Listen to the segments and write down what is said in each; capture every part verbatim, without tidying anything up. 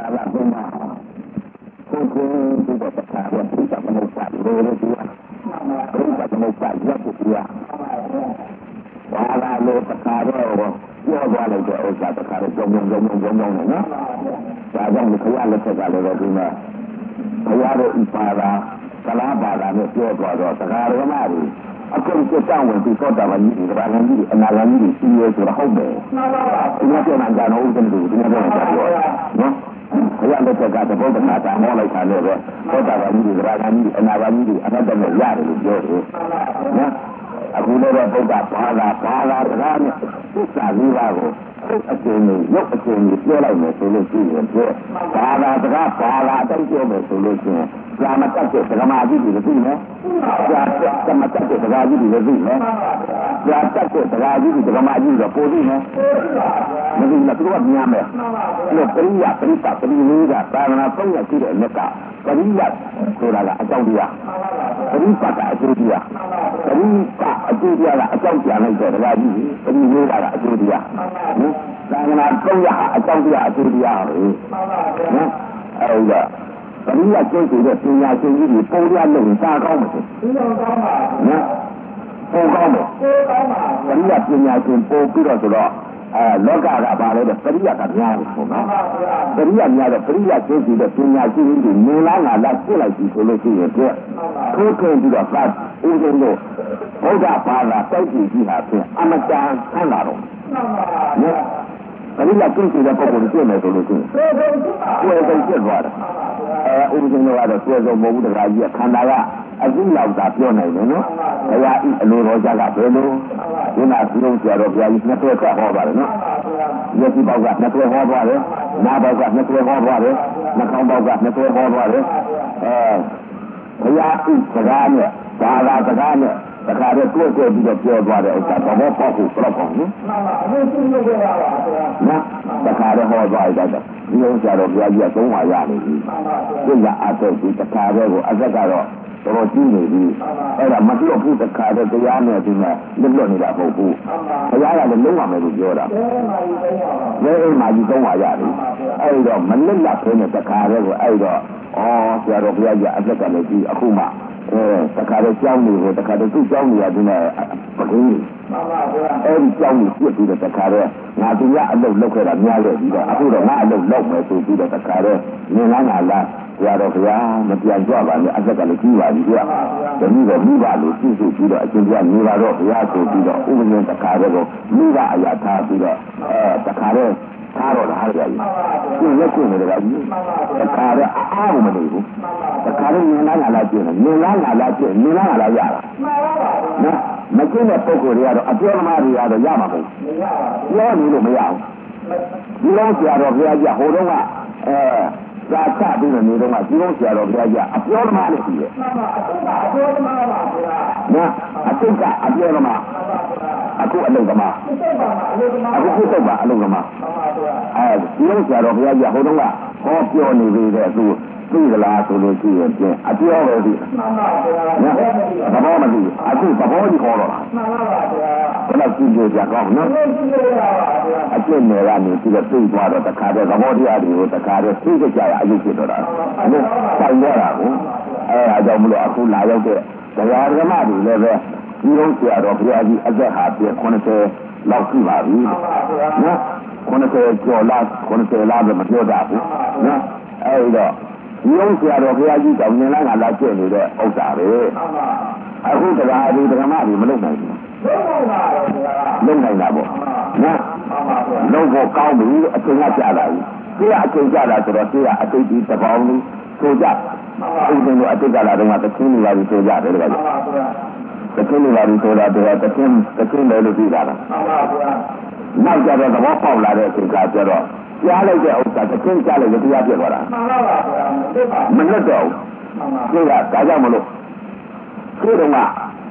လသုံးပါကိုယ်ကိုယ်ဒီတော့တရားဝတ်ပြီးတော့မလို့ပတ်လို့လို့ဒီကဘုရားကမပတ်ရက်ကိုပြဘာလာလို့တရားတော့ပြောသွားလိုက်တဲ့ဥစ္စာတရားတော့ကြောင်းကြောင်းကြောင်းကြောင်းကြောင်းနဲ့နော်ဒါကြောင့်ခရလက်ထက်ကလည်းဒီမှာဘုရားတို့ဤပါတာကလားပါတာနဲ့ပြောသွားတော့တရားဓမ္မတွေအခုကျတောင်းဝင်ပြီးသောတာပန်ကြီးဒီကဘာလန်ကြီးအနာဂတ်ကြီးကြီးရဲဆိုတော့ဟုတ်တယ်မှန်ပါပါဒီမှာပြောမှကြတော့ဥစ္စာတွေဒီမှာပြောမှကြပြောနော်ဘုရားလက်ထက်ကသဘောတရားတာမောလိုက်တာလည်းပဲသောတာပန်ကြီးဒီကဘာလန်ကြီးအနာဂတ်ကြီးအနတ္တနဲ့ရတယ်လို့ပြောတယ်နော်အခုလည်းတော့ဘုရားဘာသာဘာသာတရားနဲ့သစ္စာလေးပါးကိုအကျဉ်းကြီးရုပ်အကျဉ်းကြီးပြောလိုက်မယ်ဆိုလို့ရှိရင်ပြောဘာသာတရားဘာသာအတိုင်းပြောမယ်ဆိုလို့ရှိရင်ဇာမတတ်တဲ့ဓမ္မကြီးတွေသိမယ်ဇာတမတတ်တဲ့ဓမ္မကြီးတွေသိမယ်ဇာတတ်တဲ့ဓမ္မကြီးတွေဓမ္မကြီးတွေပို့သိမယ်မသိဘူးသူကမြင်မယ်လို့ပရိယပရိပတ်ပရိလေးကသာသနာသုံးရရှိတဲ့မြတ်ကပရိယဆိုတာကအကြောင်းတရားပရိပတ်ကအကျိုးတရားပရိကအကျိုးတရားကအကြောင်းပြန်လိုက်တဲ့ဓမ္မကြီးပရိလေးကအကျိုးတရားသာသနာသုံးရအကြောင်းတရားအကျိုးတရားပဲနော်အဲ့ဒါပရိယကျင့်တဲ့ပညာရှင်ကြီးတွေပုံရလုံးစားကောင်းမှာဒီလိုကောင်းပါနော်ပုံကောင်းတယ်ပုံကောင်းပါပရိယပညာရှင်ပို့ပြီးတော့ဆိုတော့အဲလောကကပါလဲပရိယကများတယ်ပေါ့နော်ပရိယများတော့ပရိယကျင့်တဲ့ပညာရှင်ကြီးတွေနေလားငါလားပြစ်လိုက်ပြီဆိုလို့ရှိရင်ပြည့်ထိုးထွင်းပြီးတော့ပတ်ဦးဇင်းတို့ဘုရားဘာသာတိုက်ကြည့်ကြည့်တာဖြင့်အမတန်ဆန်းလာတော့နော်ပရိယကျင့်တဲ့ပုဂ္ဂိုလ်ပြည့်မယ်ဆိုလို့ရှိရင်ကိုယ်ကိုယ်ပြည့်သွားတယ်အဲဥပဒေတော်ကတော့ဆွဲဆုံးမဟုတ်ဘူးတရားကြီးခန္ဓာကအကြည့်လောက်သာပြောနိုင်တယ်နော်ဘုရားဤအလိုတော်ကြကဘယ်လိုဒီနာပြုံးကြတော့ဘုရားကြီးနှစ်တွေ့ခတ်ဟောပါတယ်နော်ယတိပေါက်ကနှစ်တွေ့ဟောပါတယ်နာပေါက်ကနှစ်တွေ့ဟောပါတယ်နှာခေါင်းပေါက်ကနှစ်တွေ့ဟောပါတယ်အဲဘုရားဤစကားနဲ့ဘာသာစကားနဲ့တခါတော့တွေ့တွေ့ပြီးတော့ပြောသွားတဲ့ဥစ္စာသဘောပေါက်ဖို့ပြတော့ပေါ့နော်မှန်ပါအခုသိရကြပါပါဘုရားနော်တခါတော့ဟောသွားရတဲ့ဒီဥစ္စာတော့ဘုရားကြီးကသုံးပါရနေပြီမှန်ပါဘုရားအထုတ်ပြီးတခါတော့ကိုအသက်ကတော့တော်ကြည့်နေပြီအဲ့ဒါမပြောဘူးတခါတော့တရားနဲ့ဒီမှာလွတ်လွတ်နေတာမဟုတ်ဘူးဘုရားကလည်းလုံးဝမယ်လို့ပြောတာလဲအိမ်မှာကြီးသုံးပါရတယ်အဲ့တော့မလွတ်လပ်ဖဲနဲ့တခါတော့ကိုအဲ့တော့ဩဆရာတော်ဘုရားကြီးအသက်ကလည်းကြီးအခုမှအဲတခါတော့ကြောင်းနေကိုတခါတော့သူ့ကြောင်းနေရဒီမှာပကင်းမှန်ပါဗျာအဲဒီကြောင်းကိုပြစ်ပြီးတော့တခါတော့ငါသူကအလုပ်လုပ်ခဲ့တာများခဲ့ပြီးတော့အခုတော့ငါအလုပ်လုပ်မယ်ဆိုပြီးတော့တခါတော့နင်လားငါလားဆရာတော်ဘုရားမပြန်ကြပါနဲ့အသက်ကလည်းကြီးပါပြီဗျာတနည်းတော့မိဘလို့ပြည့်စုံပြီးတော့အရှင်ဘုရားနေပါတော့ဘုရားဆိုပြီးတော့ဥပဒေတခါတော့မိဘအရာထားပြီးတော့အဲတခါတော့ထားတော့လားကြာကြီးပြည့်ရက်ကျနေတာကြီးတခါတော့အားမနေဘူးတခါတော့နင်လားငါလားကျနေနင်လားငါလားကျနင်လားငါလားရတာနော်မကျင်းတဲ့ပုဂ္ဂိုလ်တွေကတော့အပြောသမားတွေကတော့ရမှာမဟုတ်ဘူးပြောနေလို့မရဘူးဒီလိုဆရာတော်ဘုရားကြီးဟိုတုန်းကအဲသာချပြီးတော့နေတော့ကဒီလိုဆရာတော်ဘုရားကြီးအပြောသမားလို့ရှိတယ်မှန်ပါအပြောသမားပါဘုရားနော်အတိတ်ကအပြောသမားအခုအလုပ်သမားအခုခုစိတ်ပါအလုပ်သမားအဲဒီလိုဆရာတော်ဘုရားကြီးဟိုတုန်းကဟောပြောနေပြီတဲ့သူသိသလားဆိုလို့ရှိရင်ပြင်အပြောပဲဒီမှန်ပါဗျာသဘောမသိအခုသဘောကြီးခေါ်တော့တာမှန်ပါဗျာဘယ်တော့ကြည့်ကြကြကောင်းနော်အကျင့်နယ်ကနေပြီးတော့သိသွားတော့တခါတည်းသဘောတရားတွေကိုတခါတည်းသိကြရအယုဖြစ်တော့တာအဲ့တိုင်ရတာကိုအဲအားကြောင့်မလို့အခုလာရောက်တဲ့တရားဓမ္မတွေလည်းပဲဒီလိုဆရာတော်ဘုရားကြီးအသက်ဟာပြင်ခုနှစ်ဆယ်လောက်ရှိပါပြီနော်ခုနှစ်ဆယ်ကျော်လားခုနှစ်ဆယ်လားပဲမပြောတတ်ဘူးနော်အဲ့တော့ဒီလိုဆရာတော်ဘုရားကြီးတောင်မြင်လာလာကျင့်နေတဲ့ဥစ္စာပဲအခုတရားဒီဓမ္မတွေမလုပ်နိုင်ဘူးလုပ်နိုင်တာပေါ့နော်လုပ်ဖို့ကောင်းပြီအချိန်ကကြာလာပြီဒီကအချိန်ကြာလာဆိုတော့ဒီကအတိတ်ဒီတပေါင်းလေးဆိုကြဥစဉ်တို့အတိတ်ကလာတော့တချင်းနေပါပြီဆိုကြတယ်တကယ်တချင်းနေပါပြီဆိုတာတော့တချင်းတချင်းလည်းလို့ပြီးတာလားနောက်ကြတော့သဘောပေါက်လာတဲ့အချိန်ကကျတော့ကြားလိုက်တဲ့ဥစ္စာတချင်းကြားလိုက်တရားပြတ်သွားတာမှန်ပါပါဗျာမလွတ်တော့ဘူးဒါကဒါကြောင့်မလို့ဒီတော့က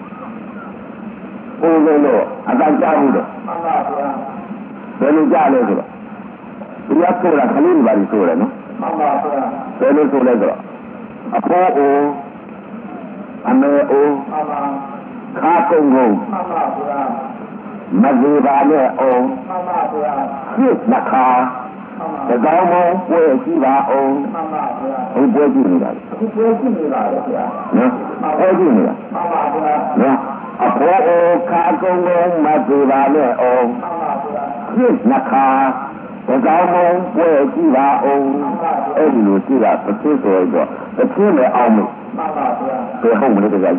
ဘုံလုံးလို့အတန်ကြားဘူးတော့မှန်ပါဗျာဘယ်လိုကြားလဲဆိုတော့တရားဆိုတာခလေးတွေပါလို့ဆိုတယ်နော်မှန်ပါဗျာဘယ်လိုဆိုလဲဆိုတော့အဖိုးအိုအမေအိုမှန်ပါခါကုန်းကုန်းမှန်ပါဗျာမသေးပါနဲ့အောင်မှန်ပါဗျာဖြစ်နှခါမှန်ပါ The government where she was on, who was in that? Who was in that? Where did you? A poor cargo, Madura, oh, yes, Naka, the government where she was on, and you see that the people, the people on me, the home of the guy.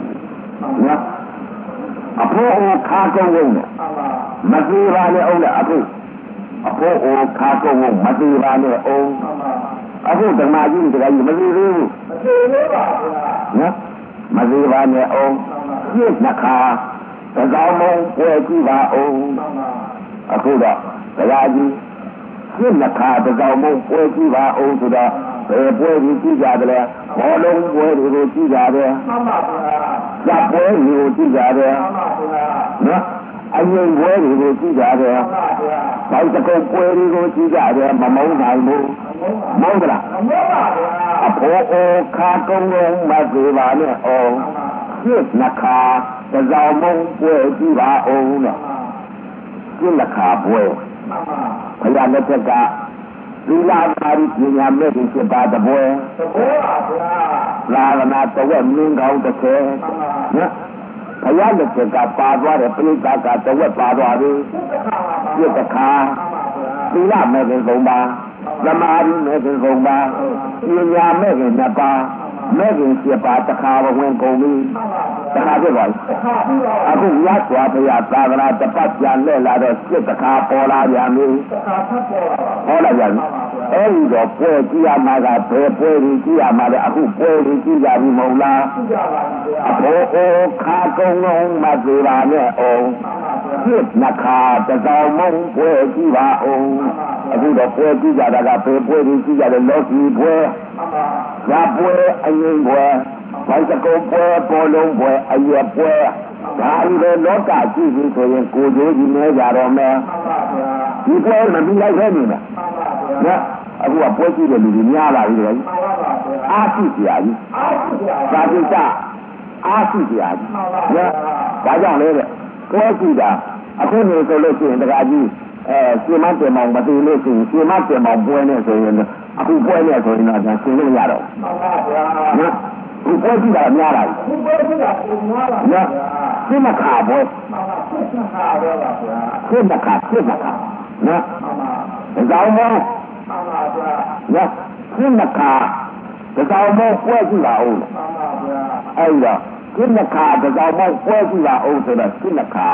A poor cargo, Madura, on the apple. A poor cargo, Madura, oh, I think the Majin, the Madura, Madura, oh. Yes, Naka, the government where she was on, a good up, the Raji, yes, Naka, the government where she was on to the where you see there, all over where you see there, that where you see there, no, I mean where you see there, like the cold where you see there, Mamma, Mondra, a poor cargo, Madura, oh. Yes, Naka, the government where she was on, in the car boy. I am not a guy. We love married in your making about the boy. Rather not the women go to care. I am not a guy, father, a police, I got the web father. Get the car. We love making Roma. The Mari making Roma. In your making the bar. Making she about the car when go me. The other one. I think that's what we are driving at the bus and let us get the car for our yammy. All of them. And the poor Giamada, poor Giamada, who poor Giamimola. A poor cargo on Madura, oh. Yes, Naka, the government where she was on. I think the poor Giamada, poor Giamada, lucky boy. That boy, I mean, boy. Once a go boy, Polo boy, a year boy. I don't know that Jesus was good, you know that on there. You boy, and be like him. Yeah, I will approach you in the Yara. Ask you, that is that. Ask you, yeah. I don't know. What is that? I couldn't go looking in the Raji. She might be among but looking, she might be among Buenos Aires. I think Buenos Aires, not a single yard. Who was it that Yara? Yeah, Simaka, boy. Simaka, Simaka. Yeah, the government. Yeah, Simaka, the government where you are old. And Simaka, the government where you are old to the Simaka.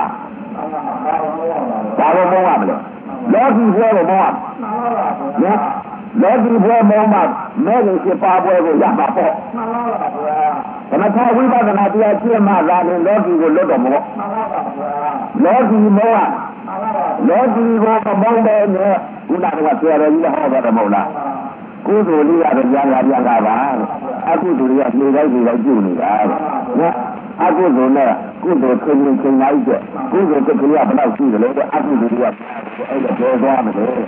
Lord, you hear more. Yeah. Lord, you hear more. Many Zimbabwe will have a book. And I tell you, we have an idea here, my lad, and Lord, you will look at more. Lord, you more. Lord, you will go among them. You know what you are in the hall of the Mola. Good to leave at the young and young. I could do it, you like you. I go to there. Good to clean and clean like it. Good to clean up and I'll see the later. I could do it. And the doors on the door.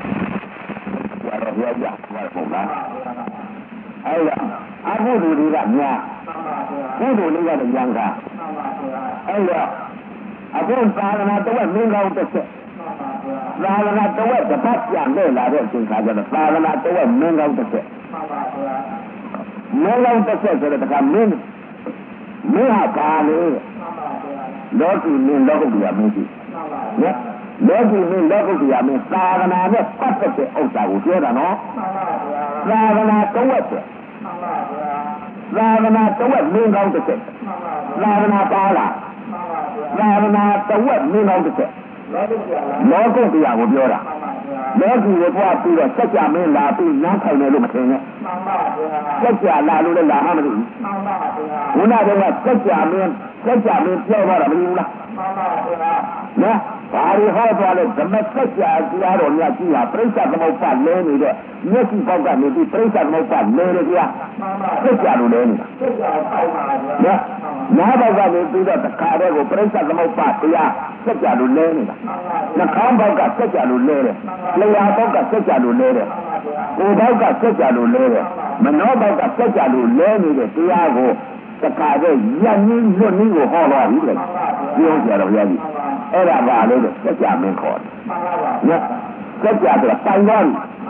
I go to do that now. Who do you got a young guy? Oh, yeah. I don't find out the way, bring out the set. Rather not the way, the past young girl, I don't think I got a father not the way, bring out the set. Bring out the set so that I come in. Me, I can't live. Lord, you mean local to your movie. Yeah. Lord, you mean local to your movie. Father, and I have perfect. Oh, I will hear that, no? Rather not the way. Rather not the way, bring out the set. Rather not all that. Rather not the way, bring out the set. Lord, go to your movie. Lord, you will walk through the such a man, la, be not a little thing. Such a la, little la, how many? When I was such a man, such a man, play what I mean. Yeah, I heard what it, the message as the other, like you have, praise of the most fun, learning it. Nothing for that, maybe praise of the most fun, learning it. Such a learning. Yeah, now I got to do that, the car will praise of the most fun, yeah, such a learning. The combo got such a learning. Play out got such a learning. Uba got such a learning. Manoba got such a learning, the Tiago, the car, young, you will hold on. You don't get a ready. Era vale, such a man called. Yeah, such a fine one.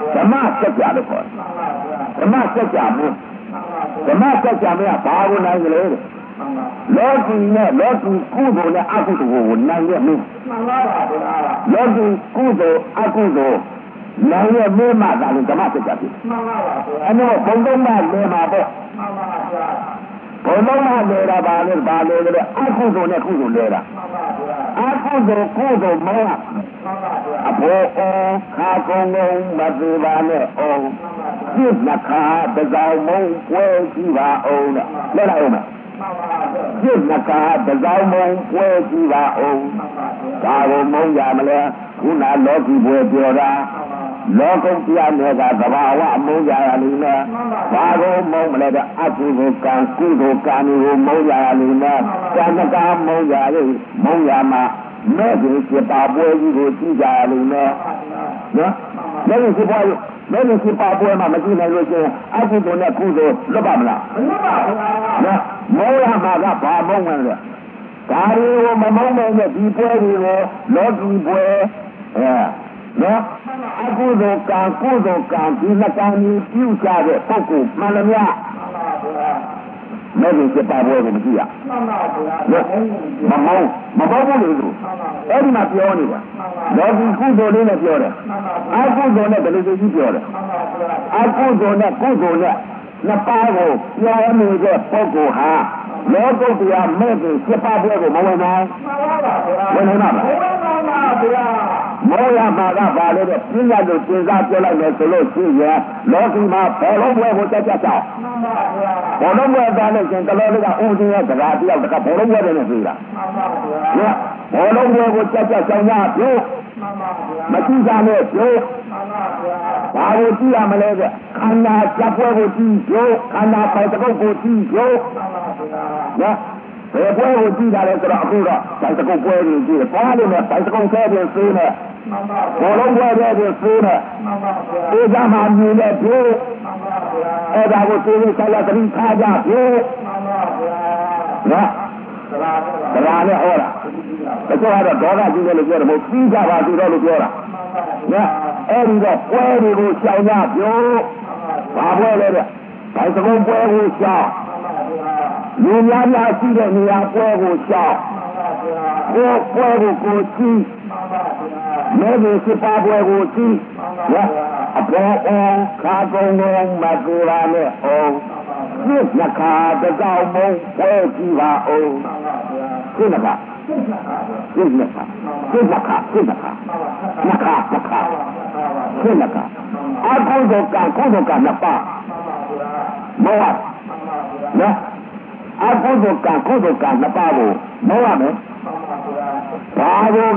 ဓမ္မစัจ जा လို့ခေါ်တယ်ဓမ္မစัจ जा ဘူးဓမ္မစัจ जा မရဘာကိုနိုင်ကြလဲလောကီနဲ့လောကီကုသိုလ်နဲ့အကုသိုလ်ကိုနိုင်ရမင်းမှန်ပါပါဗျာလောကီကုသိုလ်အကုသိုလ်နိုင်ရမင်းမှသာလို့ဓမ္မစัจ जा ဖြစ်မှန်ပါပါဗျာအဲ့တော့ဘုံသုံးပါးလဲမှာပေါ့မှန်ပါဗျာဘုံသုံးပါးလဲတာပါလို့ဘာလဲလဲအကုသိုလ်နဲ့ကုသိုလ်လဲတာမှန်ပါဗျာအကုသိုလ်ကုသိုလ်မောဟအဘောအောခါကုံကုံမသေးပါနဲ့အောင်ပြစ်နှခါတစောင်းမုံပွဲကြည့်ပါအောင်လဲလိုက်အောင်ပြစ်နှခါတစောင်းမုံပွဲကြည့်ပါအောင်ဒါကိုမုံကြမလဲခုနလောကီပွဲပြောတာလောကုတ္တရာနဲ့ကသဘာဝမုံကြရလိမ့်မယ်ဘာကိုမုံမလဲတဲ့အကုသိုလ်ကံကုသိုလ်ကံကိုမုံကြရလိမ့်မယ်ကံကံမုံကြလိမ့်မုံရမှာမဲ့ဒီစပါပွဲကြီးကိုကြည့်ကြရလိမ့်မယ်နော်မဲ့ဒီစပါပွဲမဲ့ဒီစပါပွဲမှာမကြည့်နိုင်လို့ရှိရင်အကုသိုလ်နဲ့ကုသိုလ်လွတ်ပါမလားမလွတ်ပါဘူးနော်မုံရမှာကဘာမုံဝင်လဲဒါတွေကိုမမုံနိုင်တဲ့ဒီပွဲတွေကိုလောကီပွဲအဲနော်အကုသိုလ်ကံကုသိုလ်ကံဒီနှစ်ကံကြီးပြုကြတဲ့ပုဂ္ဂိုလ်မှန်လားများမဲ့ဒီစပါပွဲကိုမကြည့်ရမှန်ပါဗျာမမုံမမုံဘူးလို့အဲ့ဒီမှာပြောနေတာလောကီကုသိုလ်လေးနဲ့ပြောတယ်အကုသိုလ်နဲ့ဘယ်လိုကြီးပြောတယ်အကုသိုလ်နဲ့ကုသိုလ်နဲ့နှစ်ပါးကိုပြောနေတဲ့ပုဂ္ဂိုလ်ဟာလောကုတ္တရာမဲ့ဒီစပါပွဲကိုမဝင်နိုင်မှန်ပါဗျာဝင်နိုင်ပါမလားဝင်နိုင်ပါဗျာမောရမှာကဘာလို့လဲပြညာလို့သင်္စားပြောလိုက်မယ်ဆိုလို့ရှိရင်လောကီမှာဘောလုံးပွဲကိုတက်ကြချောင်းမှန်ပါဗျာဘောလုံးပွဲသားလို့ရှင်ကလေးလေးကဦးစင်းရဲ့စကားတယောက်တကဘောလုံးပွဲတယ်နဲ့ပြေးတာမှန်ပါဗျာဘောလုံးပွဲကိုတက်ကြချောင်းရပြုမှန်ပါဗျာမကြည့်ကြနဲ့ပြုမှန်ပါဗျာဘာကိုကြည့်ရမလဲကခန္ဓာစက်ပွဲကိုကြည့်ပြုခန္ဓာပိုင်တကုတ်ကိုကြည့်ပြုမှန်ပါဗျာဘယ်ပွဲကိုကြည့်တာလဲဆိုတော့အခုတော့ပိုင်တကုတ်ပွဲကိုကြည့်တယ်ဘာလို့လဲပိုင်တကုတ်ဆဲပြင်သေးနဲ့ဘောလုံးပွဲတဲ့ပြင်သေးနဲ့အေးကြမှာမြင်တဲ့ပြေအဲ့ဒါကိုသိရင်ဆက်လက်သတိထားကြပြေနော်ဒလာနဲ့ဟောတာတချို့ကတော့ဒေါသကြီးတယ်လို့ပြောတယ်မဟုတ်ပြီးကြပါသေးတော့လို့ပြောတာနော်အဲ့ဒီတော့ပွဲတွေကိုရှောင်ကြပြောဘာပွဲလဲတဲ့ပိုင်တကုတ်ပွဲကိုရှောင်လူများများရှိတဲ့နေရာပွဲကိုရှောင်ကိုပွဲကိုကိုကြည့်မဲဒီစပါပွဲကိုကြည့်ရအပေါ်အောင်ခါကုံလုံးမကူလာနဲ့အောင်ပြစ်နှခါတကောက်မုံပွဲကြည့်ပါအောင်ပြစ်နှခါပြစ်နှခါပြစ်နှခါပြစ်နှခါနှခါနှခါပြစ်နှခါအကုသိုလ်ကကုသိုလ်ကနှစ်ပါးမောဟနော်အကုသိုလ်ကကုသိုလ်ကနှစ်ပါးကိုမောရမယ်ဘာလို့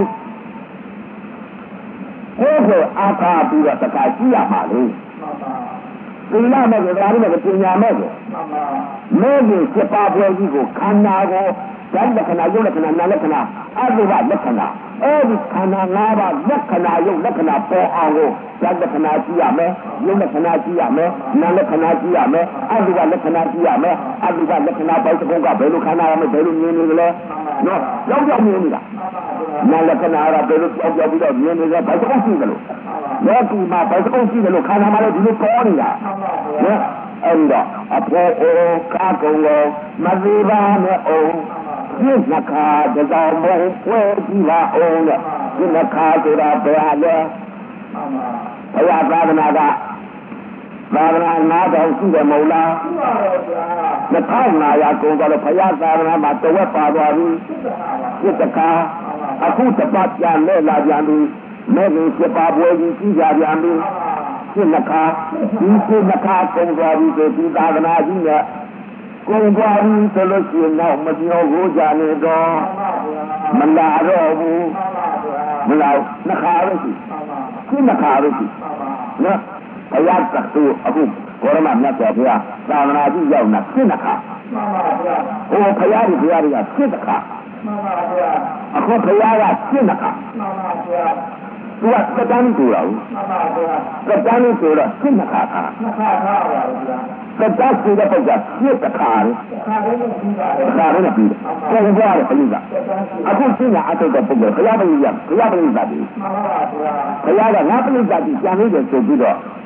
ကိုယ်ကိုအားထားပြီးတော့တခါကြည့်ရမှာလေသီလမဲ့ကဒါလည်းပညာမဲ့ကိုမဲ့ကိုစပါပွဲကြီးကိုခန္ဓာကိုဓာတ်လက္ခဏာယုတ်လက္ခဏာနာလက္ခဏာအတုပလက္ခဏာအဲဒီခန္ဓာ၅ပါးလက္ခဏာယုတ်လက္ခဏာပေါ်အောင်ကိုဓာတ်လက္ခဏာကြည့်ရမယ်ယုတ်လက္ခဏာကြည့်ရမယ်နာလက္ခဏာကြည့်ရမယ်အတုပလက္ခဏာကြည့်ရမယ်အတုပလက္ခဏာပိုက်တကုန်းကဘယ်လိုခန္ဓာရမလဲဘယ်လိုမြင်နေကြလဲနော်ကြောက်ကြောက်မြင်နေတာနာလက္ခဏာရဘယ်လိုကြောက်ကြောက်ပြီးတော့မြင်နေကြဘယ်တကုန်းရှိကြလို့လောကီမှာဘယ်တကုန်းရှိကြလို့ခန္ဓာမှာလည်းဒီလိုပေါ်နေတာနော်အဲ့တော့အဖေအိုခါကုံကိုမသေးပါနဲ့အောင်ပြစ်နှခါတစောင်းမုံပွဲကြည့်ပါအောင်တဲ့ပြစ်နှခါဆိုတာဘယ်ဟာလဲဘုရားသာသနာကသာသနာနာတော်ရှိတယ်မဟုတ်လားနှစ်ထောင်၅ရာကုန်တော့ဘုရားသာသနာမှာတဝက်ပါသွားပြီပြစ်တခါအခုတပတ်ပြန်လဲလာပြန်ပြီမဲ့ကိုစပါပွဲကြီးကြည့်ကြပြန်ပြီပြစ်နှခါဒီပြစ်နှခါကုန်သွားပြီဆိုဒီသာသနာကြီးနဲ့ကုန်သွားပြီဆိုလို့ရှိရင်တော့မပြောဘူးကြနေတော့မလာတော့ဘူးမလာနှခါလို့ရှိပြစ်နှခါလို့ရှိနော်ဘုရားကသူအခုဘောရမမြတ်စွာဘုရားသာသနာကြီးရောက်လာပြစ်နှခါမှန်ပါဗျာဟိုဘုရားကြီးဘုရားကြီးကပြစ်နှခါမှန်ပါဗျာအခုဘုရားကပြစ်နှခါမှန်ပါဗျာသူကစတန်းကိုလာဘူးမှန်ပါဗျာစတန်းကိုတော့ပြစ်နှခါခါနှခါခါပါဗျာစတန်းကိုတဲ့ပုဂ္ဂိုလ်ကပြစ်တခါလေခါလေးနဲ့ပြီးပါတယ်ခါလေးနဲ့ပြီးတယ်ပြန်ကြရတယ်ဘုရားအခုရှင်းတာအထုတ်တဲ့ပုဂ္ဂိုလ်ဘုရားပရိယဘုရားပရိသတ်ပြီမှန်ပါဗျာဘုရားကငါပရိသတ်ကြီးပြန်လို့ဆိုပြီးတော့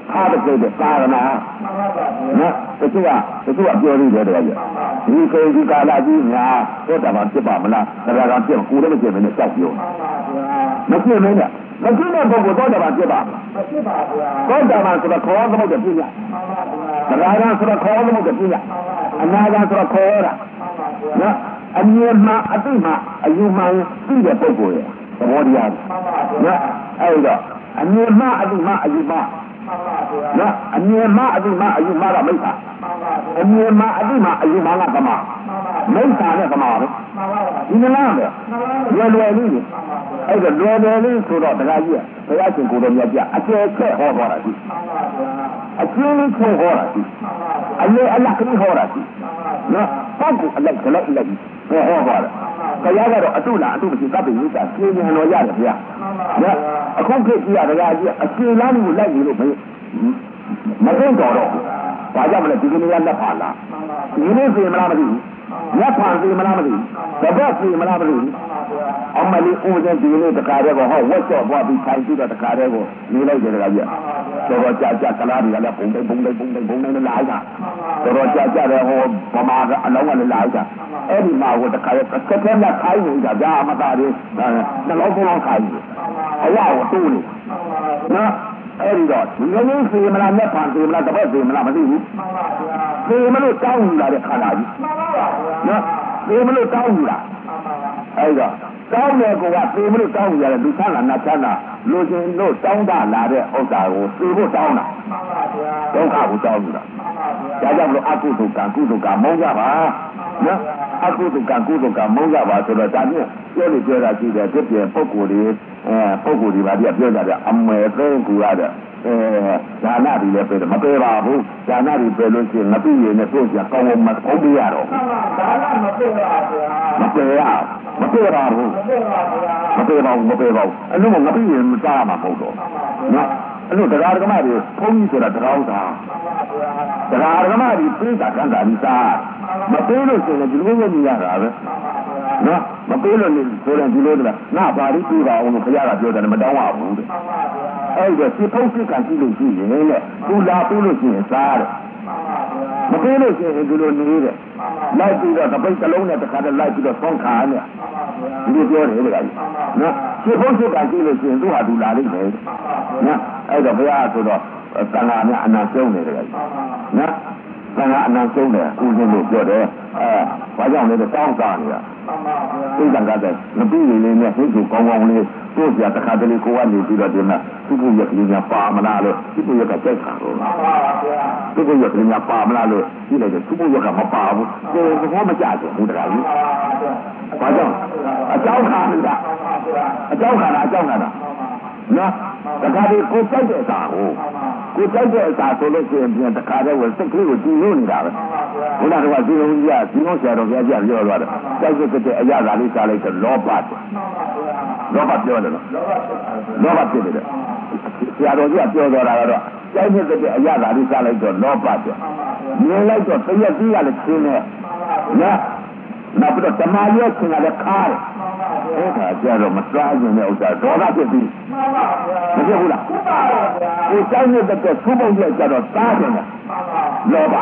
ထားတဲ့ကိစ္စသာရနာနော်တချို့ကတချို့ကပြောနေတယ်တကယ်ဒီကိဒီကာလကြီးများသောတာပန်ဖြစ်ပါမလားတရားကဖြစ်ကိုယ်လည်းမဖြစ်မနဲ့ကြောက်ပြောမဖြစ်မနဲ့မဖြစ်တဲ့ပုဂ္ဂိုလ်သောတာပန်ဖြစ်ပါမဖြစ်ပါဘူးသောတာပန်ဆိုတော့ခေါ်သမုတ်တဲ့ပြညာတရားကဆိုတော့ခေါ်သမုတ်တဲ့ပြညာအနာဂတ်ဆိုတော့ခေါ်တာနော်အမြင်မှအသိမှအယူမှသိတဲ့ပုဂ္ဂိုလ်ရဲ့သဘောတရားနော်အဲ့တော့အမြင်မှအသိမှအယူမှနော်အမြင်မှအသိမှအယူမှကမိစ္ဆာအမြင်မှအသိမှအယူမှကကမမိစ္ဆာနဲ့ကမပဲဒီနလားပဲလွယ်လွယ်လေးအဲ့ဒါလွယ်လွယ်လေးဆိုတော့တရားကြီးကဘုရားရှင်ကိုယ်တော်မြတ်ပြအကျယ်ချက်ဟောသွားတာရှိအကျဉ်းလေးချက်ဟောတာရှိအလေအလတ်ကလေးဟောတာရှိနော်ပုဂ္ဂိုလ်အလိုက်ကလေးလိုက်ဟောဟောသွားတယ်တရားကတော့အတုလားအတုမရှိသဗ္ဗညုတာရှင်းဉာဏ်တော်ရတယ်ဗျာနော်အခုခေတ်ကြီးကတရားကြီးအရှင်းလမ်းကိုလိုက်နေလို့မမသိတော့တော့ဘာကြောင့်မလဲဒီကနေ့ကလက်ပါလားဒီနေ့ပြင်မလားမသိဘူးလက်ပါပြင်မလားမသိဘူးတပတ်ပြင်မလားမသိဘူးအမလီဦးတဲ့ဒီနေ့တခါတည်းကဟောဝတ်တော့သွားပြီးထိုင်ပြီးတော့တခါတည်းကိုနေလိုက်တယ်တရားကြီးတော်တော်ကြာကြာကလားတွေကလည်းပုံတိုင်းပုံတိုင်းပုံတိုင်းပုံတိုင်းလာကြတော်တော်ကြာကြာတယ်ဟောဗမာကအလုံးကလည်းလာကြအဲ့ဒီမှာဟိုတခါတည်းစက်ထဲမှာခိုင်းနေတာကြာမသားတွေနှလုံးသွင်းခိုင်းနေအရာကိုတူးနေနော်အဲ့ဒီတော့ဒီကနေ့စီမလားမျက်ဖန်စီမလားတပတ်စီမလားမသိဘူးစီမလို့တောင်းယူလာတဲ့ခန္ဓာကြီးနော်စီမလို့တောင်းယူလာအဲ့တော့တောင်းတယ်ကောကစီမလို့တောင်းယူရတယ်လူဆန်းလာနတ်ဆန်းလာလူချင်းတို့တောင်းတလာတဲ့ဥစ္စာကိုစီဖို့တောင်းတာဒုက္ခကိုတောင်းယူတာဒါကြောင့်မလို့အကုသိုလ်ကံကုသိုလ်ကံမုန်းကြပါနော်အကုသိုလ်ကံကုသိုလ်ကံမုန်းကြပါဆိုတော့ဒါနဲ့ပြောလို့ပြောတာရှိတယ်ဒီပြင်ပုဂ္ဂိုလ်တွေအဲပုဂ္ဂိုလ်တွေပါပြပြောကြတယ်အမွယ်သိကူရတဲ့အဲဒါနတွေလည်းပြောတယ်မပြောပါဘူးဒါနတွေပြောလို့ရှိရင်ငပိရည်နဲ့တို့ကြကောင်းကောင်းမဟုတ်ပြရတော့ဒါနမပြောပါဘူးမပြောရမပြောပါဘူးမပြောပါဘူးမပြောပါဘူးအဲ့လိုငပိရည်မစားမှာမဟုတ်တော့နော်အဲ့လိုတရားဓမ္မတွေဘုန်းကြီးဆိုတာတရားဥစ္စာတရားဓမ္မတွေပြေးတာကံတာကြီးစားမပေးလို့ရှိရင်ဒီလိုမျိုးနေရတာပဲနော်မပေးလို့နေဆိုရင်ဒီလိုတလားငါဘာလို့ပြေးပါအောင်လို့ခရတာပြောတယ်မတောင်းပါဘူးတဲ့အဲ့ဒါစီဖုံးစိတ်ကကြည့်လို့ရှိရင်တဲ့သူလာပေးလို့ရှိရင်စားတယ်မပေးလို့ရှိရင်ဒီလိုနေတဲ့လိုက်ပြီးတော့တပိတ်တစ်လုံးနဲ့တစ်ခါတည်းလိုက်ပြီးတော့ဆောင်းခါနဲ့ဒီပြောတယ်တကကြီးနော်စီဖုံးစိတ်ကကြည့်လို့ရှိရင်သူဟာသူလာလိမ့်မယ်နော်အဲ့တော့ဘုရားဆိုတော့သံဃာများအနာကျုံနေတယ်တကကြီးနော်သံဃာအနာကျုံတယ်ဦးဇင်းတို့ပြောတယ်အဲဘာကြောင့်လဲတောင်းစားနေတာသိတဲ့ကတည်းကမပြီးရင်လည်းဟိတ်ကိုကောင်းကောင်းလေးတို့ပြတခါတလေကိုကနေပြီးတော့ဒီမှာသူ့ကိုရကလေးများပါမလားလို့သူ့ကိုရကကြိုက်တာလို့သူ့ကိုရကလေးများပါမလားလို့ကြည့်လိုက်တယ်သူ့ကိုရကမပါဘူးဒီဘောမကြတယ်ဘုရားကြီးဘာကြောင့်အကြောင်းခါနေတာအကြောင်းခါတာအကြောင်းခါတာနော်တခါတည်းကိုကြိုက်တဲ့စာကိုကိုကြိုက်တဲ့စာဆိုလို့ရှိရင်ပြန်တခါတည်းဝင်စိတ်ကလေးကိုကြည်လို့နေတာပဲဘုရားကဒီလိုကြီးကဒီလိုဆရာတော်ဘုရားကြီးပြောသွားတယ်ကြိုက်တဲ့အရာသာလေးစားလိုက်တော့လောဘလောဘပြောတယ်နော်လောဘဖြစ်တယ်ဆရာတော်ကြီးကပြောသွားတာကတော့ကြိုက်တဲ့အရာသာလေးစားလိုက်တော့လောဘပြမြင်လိုက်တော့တရက်ကြီးကလည်းချင်းနေနော်နောက်ပြီးတော့ဓမ္မရဲ့ချင်းကလည်းခါတယ်အဲ့ဒါကြတော့မစားရင်လည်းဥစ္စာဒေါသဖြစ်ပြီးမဖြစ်ဘူးလားဒီတိုင်းနဲ့တက်သုဘုံရဲ့ကြတော့စားတယ်လောဘ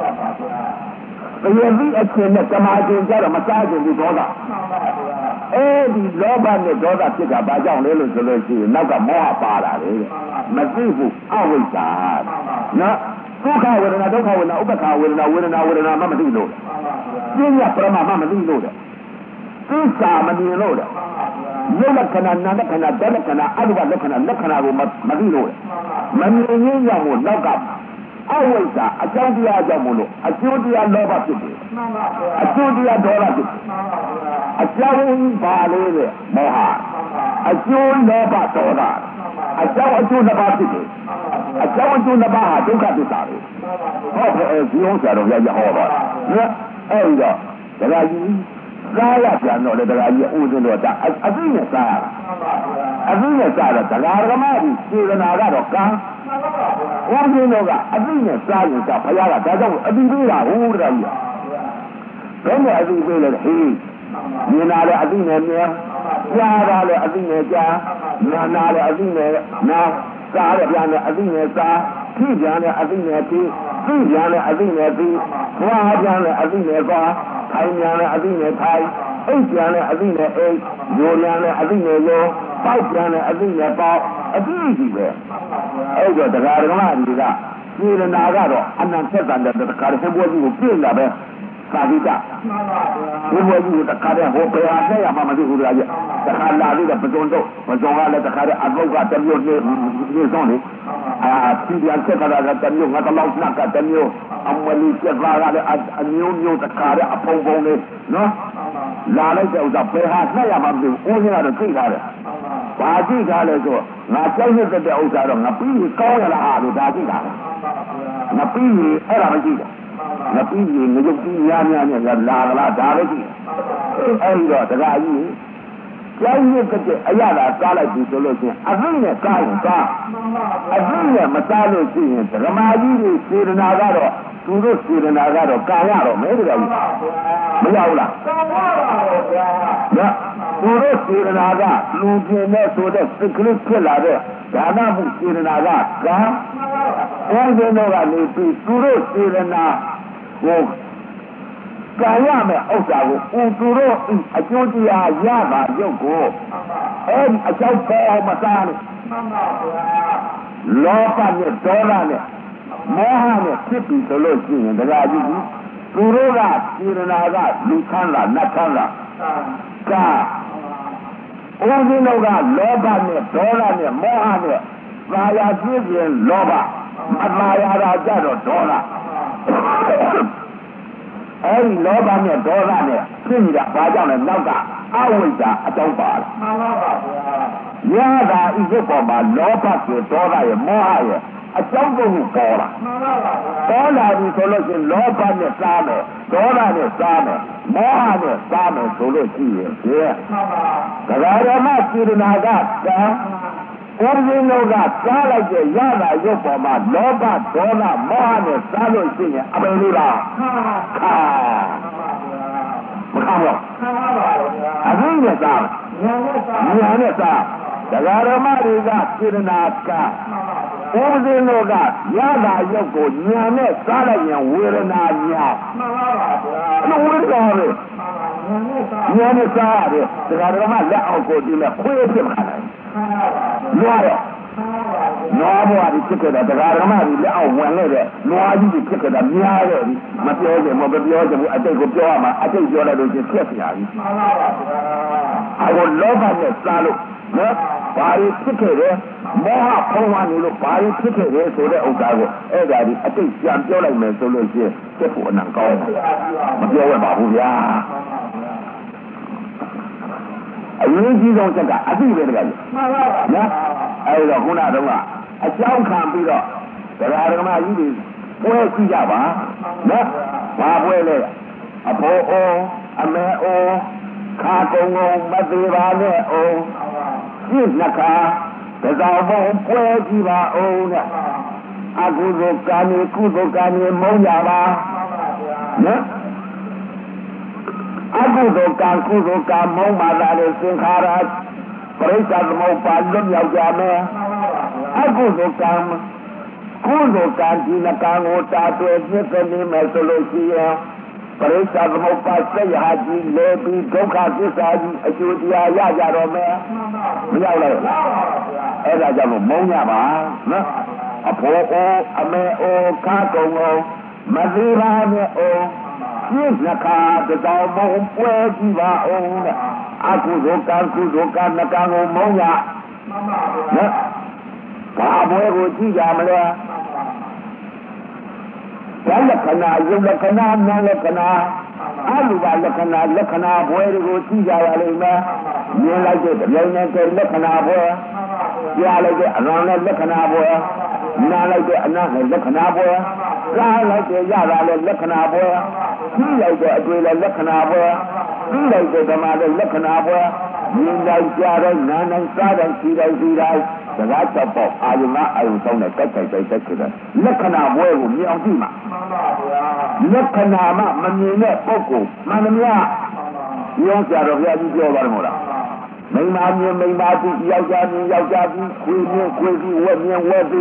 တရားပြီးအချင်းနဲ့ဓမ္မချင်းကြတော့မစားရင်ဒီဒေါသအဲ့ဒီလောဘနဲ့ဒေါသဖြစ်တာဘာကြောင့်လဲလို့ဆိုလို့ရှိရင်နောက်ကမောဟပါလာတယ်မသိဘူးအဝိဇ္ဇာနော်ဒုက္ခဝေဒနာဒုက္ခဝေဒနာဥပ္ပခာဝေဒနာဝေဒနာဝေဒနာမှမသိလို့ပြင်းရပရမမှမသိလို့တဲ့သစ္စာမမြင်လို့တဲ့ယုတ်လက္ခဏာနာလက္ခဏာဓာတ်လက္ခဏာအတုပလက္ခဏာလက္ခဏာကိုမသိလို့မမြင်ရင်းကြောင့်ကိုနောက်ကအဝိဇ္ဇာအကြောင်းတရားကြောင့်မို့လို့အကျိုးတရားလောဘဖြစ်တယ်အကျိုးတရားဒေါသဖြစ်တယ်အကြောင်းပါလို့တဲ့မောဟအကျိုးလောဘဒေါသအကြောင်းအကျိုးနှစ်ပါးဖြစ်တယ်အကြောင်းအကျိုးနှစ်ပါးဟာဒုက္ခသစ္စာပဲဟောတယ်ဒီဥစ္စာတော့ရရဟောပါနော်အဲ့ဒီတော့တရားကြီးစားရပြန်တော့လေတရားကြီးဥဒင်းတော့ဒါအသိနဲ့စားရတာအသိနဲ့စားတော့တရားဓမ္မကြီးစေတနာကတော့ကံဥဒင်းတော့ကအသိနဲ့စားရင်ကဘုရားကဒါကြောင့်အသိပေးတာဟုတ်တရားကြီးဘယ်နဲ့အသိပေးလဲဟေးမြင်လာတဲ့အသိနဲ့မြင်ကြားတာလည်းအသိနဲ့ကြားနာနာလည်းအသိနဲ့နာစားရပြန်လည်းအသိနဲ့စားကြည့်ကြတဲ့အသိနဲ့ကြည့်ကြည့်ကြတဲ့အသိနဲ့ကြည့်သွားကြတဲ့အသိနဲ့သွားထိုင်ကြတဲ့အသိနဲ့ထိုင်အိတ်ကြတဲ့အသိနဲ့အိတ်ညိုကြတဲ့အသိနဲ့ညိုပေါက်ကြတဲ့အသိနဲ့ပေါက်အသိကြီးပဲအဲ့တော့တရားဓမ္မတွေကစေရနာကတော့အနန္တတန်တဲ့တရားဟောဘောကြီးကိုပြည့်လာပဲသာဓိကဘုရားကြီးကတခါတည်းဟောပြရခဲ့ရမှာမသိဘူးလားကြီးတခါလာပြီးတော့ပဇွန်တော့ပဇွန်ကလည်းတခါတည်းအဘုတ်ကတမျိုးနေနေဆုံးလေအာစီပြန်ဆက်ကလည်းတမျိုးငါတလောက်နှက်ကတမျိုးအမလီကျက်သားကလည်းအမျိုးမျိုးတခါတည်းအဖုံဖုံလေးနော်လာလိုက်တဲ့ဥစ္စာဘယ်ဟာနှက်ရမှာမသိဘူးဦးစင်းကတော့သိထားတယ်ဘာကြည့်ထားလဲဆိုငါကြောက်နေတဲ့ဥစ္စာတော့ငါပြီးကောင်းရလားဟာလို့ဒါကြည့်တာငါပြီးအဲ့ဒါမကြည့်တာငါပြီးရင်ငရုတ်ကြီးများများနဲ့လာလာဒါပဲကြည့်အဲ့ဒီတော့တရားကြီးကျောင်းရစ်တဲ့အရာသာစားလိုက်ပြီဆိုလို့ချင်းအသိနဲ့စားရင်စားအသိနဲ့မစားလို့ရှိရင်ဓမ္မကြီးတွေစေတနာကတော့သူတို့စေတနာကတော့ကာရတော့မဲတရားကြီးမရောက်လားနော်သူတို့စေတနာကလူကျင်တဲ့ဆိုတဲ့စိတ်ကလေးဖြစ်လာတဲ့ဒါနမှုစေတနာကကံအဲ့ဒီတော့ကနေပြီးသူတို့စေတနာဟိုကံရမယ်ဥစ္စာကိုဦးသူတို့အကျိုးတရားရပါရုပ်ကိုအဲ့ဒီအကြောင်းပေါ်မစားနဲ့လောဘနဲ့ဒေါသနဲ့မောဟနဲ့ဖြစ်ပြီးဆိုလို့ရှိရင်တရားကြီးကြီးသူတို့ကစေတနာကလူခမ်းလားနတ်ခမ်းလားကံဦးဇင်းတို့ကလောဘနဲ့ဒေါသနဲ့မောဟနဲ့သာယာပြည့်ပြင်လောဘမသာယာတာကြတော့ဒေါသအဲဒီလောဘနဲ့ဒေါသနဲ့ဖြစ်နေတာဘာကြောင့်လဲနောက်ကအဝိဇ္ဇာအကြောင်းပါလားမှန်ပါပါဗျာရတာဤရုပ်ပေါ်မှာလောဘရဲ့ဒေါသရဲ့မောဟရဲ့အကြောင်းကိုပေါ်လာမှန်ပါပါပေါ်လာပြီဆိုလို့ရှိရင်လောဘနဲ့စားမယ်ဒေါသနဲ့စားမယ်မောဟနဲ့စားမယ်ဆိုလို့ရှိရင်ဖြင့်မှန်ပါဒါကြရမစေတနာကကံဦးဇင်းတို့ကစားလိုက်တဲ့ရတာရုပ်ပေါ်မှာလောဘဒေါသမောဟနဲ့စားလို့ရှိရင်အပင်လေးလားခါမခါတော့အဘိဓမ္မာစားညာနဲ့စားတရားဓမ္မတွေကစေတနာကဦးဇင်းတို့ကရတာရုပ်ကိုညာနဲ့စားလိုက်ရင်ဝေဒနာညာမှန်ပါပါဘုရားအဲ့လိုဝေဒနာပဲညာနဲ့စားရတယ်တရားဓမ္မလက်အောက်ကိုဒီမဲ့ခွေးဖြစ်ခါတယ်နွားတော့နွားဘွားဒီဖြစ်ခဲ့တာတရားဓမ္မကြီးလက်အောက်ဝင်ခဲ့တဲ့နွားကြီးကြီးဖြစ်ခဲ့တာများခဲ့ပြီမပြောချင်မပြောချင်ဘူးအတိတ်ကိုပြောရမှာအတိတ်ပြောလိုက်လို့ချင်းဖြစ်ပြန်ပြီမှန်ပါပါအခုလောဘနဲ့စားလို့နော်ဘာတွေဖြစ်ခဲ့တယ်မောဟဖုံးဝါနေလို့ဘာတွေဖြစ်ခဲ့တယ်ဆိုတဲ့ဥစ္စာကိုအဲ့ဒါဒီအတိတ်ပြန်ပြောလိုက်မယ်ဆိုလို့ချင်းဖြစ်ဖို့အနံကောင်းမပြောရပါဘူးဗျာအရေးကြီးဆုံးချက်ကအသိပဲတကယ်ကြီးမှန်ပါပါနော်အဲ့တော့ခုနကတော့အကြောင်းခံပြီးတော့တရားဓမ္မကြီးတွေပွဲကြည့်ကြပါနော်ဘာပွဲလဲအဖိုးအိုးအမေအိုးခါကုံကုံမသေးပါနဲ့အိုးပြည့်နှခါတစောင်းဘုံပွဲကြည့်ပါအောင်တဲ့အကုသိုလ်ကံနဲ့ကုသိုလ်ကံနဲ့မုန်းကြပါနော်အကုသိုလ်ကံကုသိုလ်ကံမုန်းပါတာလေသင်္ခါရပရိစ္ဆသမုပ္ပါလွတ်မြောက်ကြမယ်အကုသိုလ်ကံကုသိုလ်ကံဒီနကံကိုတာတွေ့ပြည့်စုံနေမယ်ဆိုလို့ရှိရင်ပရိစ္ဆသမုပ္ပါဆက်ရကြီးလေပြီးဒုက္ခသစ္စာကြီးအကျိုးတရားရကြတော့မယ်မရောက်လိုက်အဲ့ဒါကြောင့်မုန်းကြပါနော်အဖိုးအိုးအမေအိုးခါကုံအိုးမသေးပါနဲ့အိုးပြည့်နှခါတစောင်းမုံပွဲကြည့်ပါအောင်တဲ့အကုသိုလ်ကံကုသိုလ်ကံနကံကိုမုံရနော်ဘာပွဲကိုကြည့်ကြမလဲဘယ်လက္ခဏာယုတ်လက္ခဏာနာလက္ခဏာအလူပါလက္ခဏာလက္ခဏာပွဲတွေကိုကြည့်ကြရလိမ့်မယ်မြင်လိုက်တဲ့တရားနဲ့တဲ့လက္ခဏာပွဲကြားလိုက်တဲ့အရံနဲ့လက္ခဏာပွဲနားလိုက်တဲ့အနာနဲ့လက္ခဏာပွဲကြားလိုက်တဲ့ရတာနဲ့လက္ခဏာပွဲကြည့်လိုက်တဲ့အတွေ့နဲ့လက္ခဏာပွဲသိလိုက်တဲ့ဓမ္မနဲ့လက္ခဏာပွဲမြင်တိုင်းကြားတိုင်းနားတိုင်းစားတိုင်းကြည့်တိုင်းကြည့်တိုင်းစကားချက်ပေါ့အာယုံအာယုံတောင်းတဲ့တက်တိုက်တိုက်တက်ကြတယ်လက္ခဏာပွဲကိုမြင်အောင်ကြည့်မှာလက္ခဏာမှမမြင်တဲ့ပုဂ္ဂိုလ်မှန်သမျှရောကြတော့ဘုရားကြီးပြောပါတယ်မို့လားမိန်းမမြင်မိန်းမကြည့်ယောက်ျားမြင်ယောက်ျားကြည့်ခွေမြင်ခွေကြည့်ဝက်မြင်ဝက်ကြည့်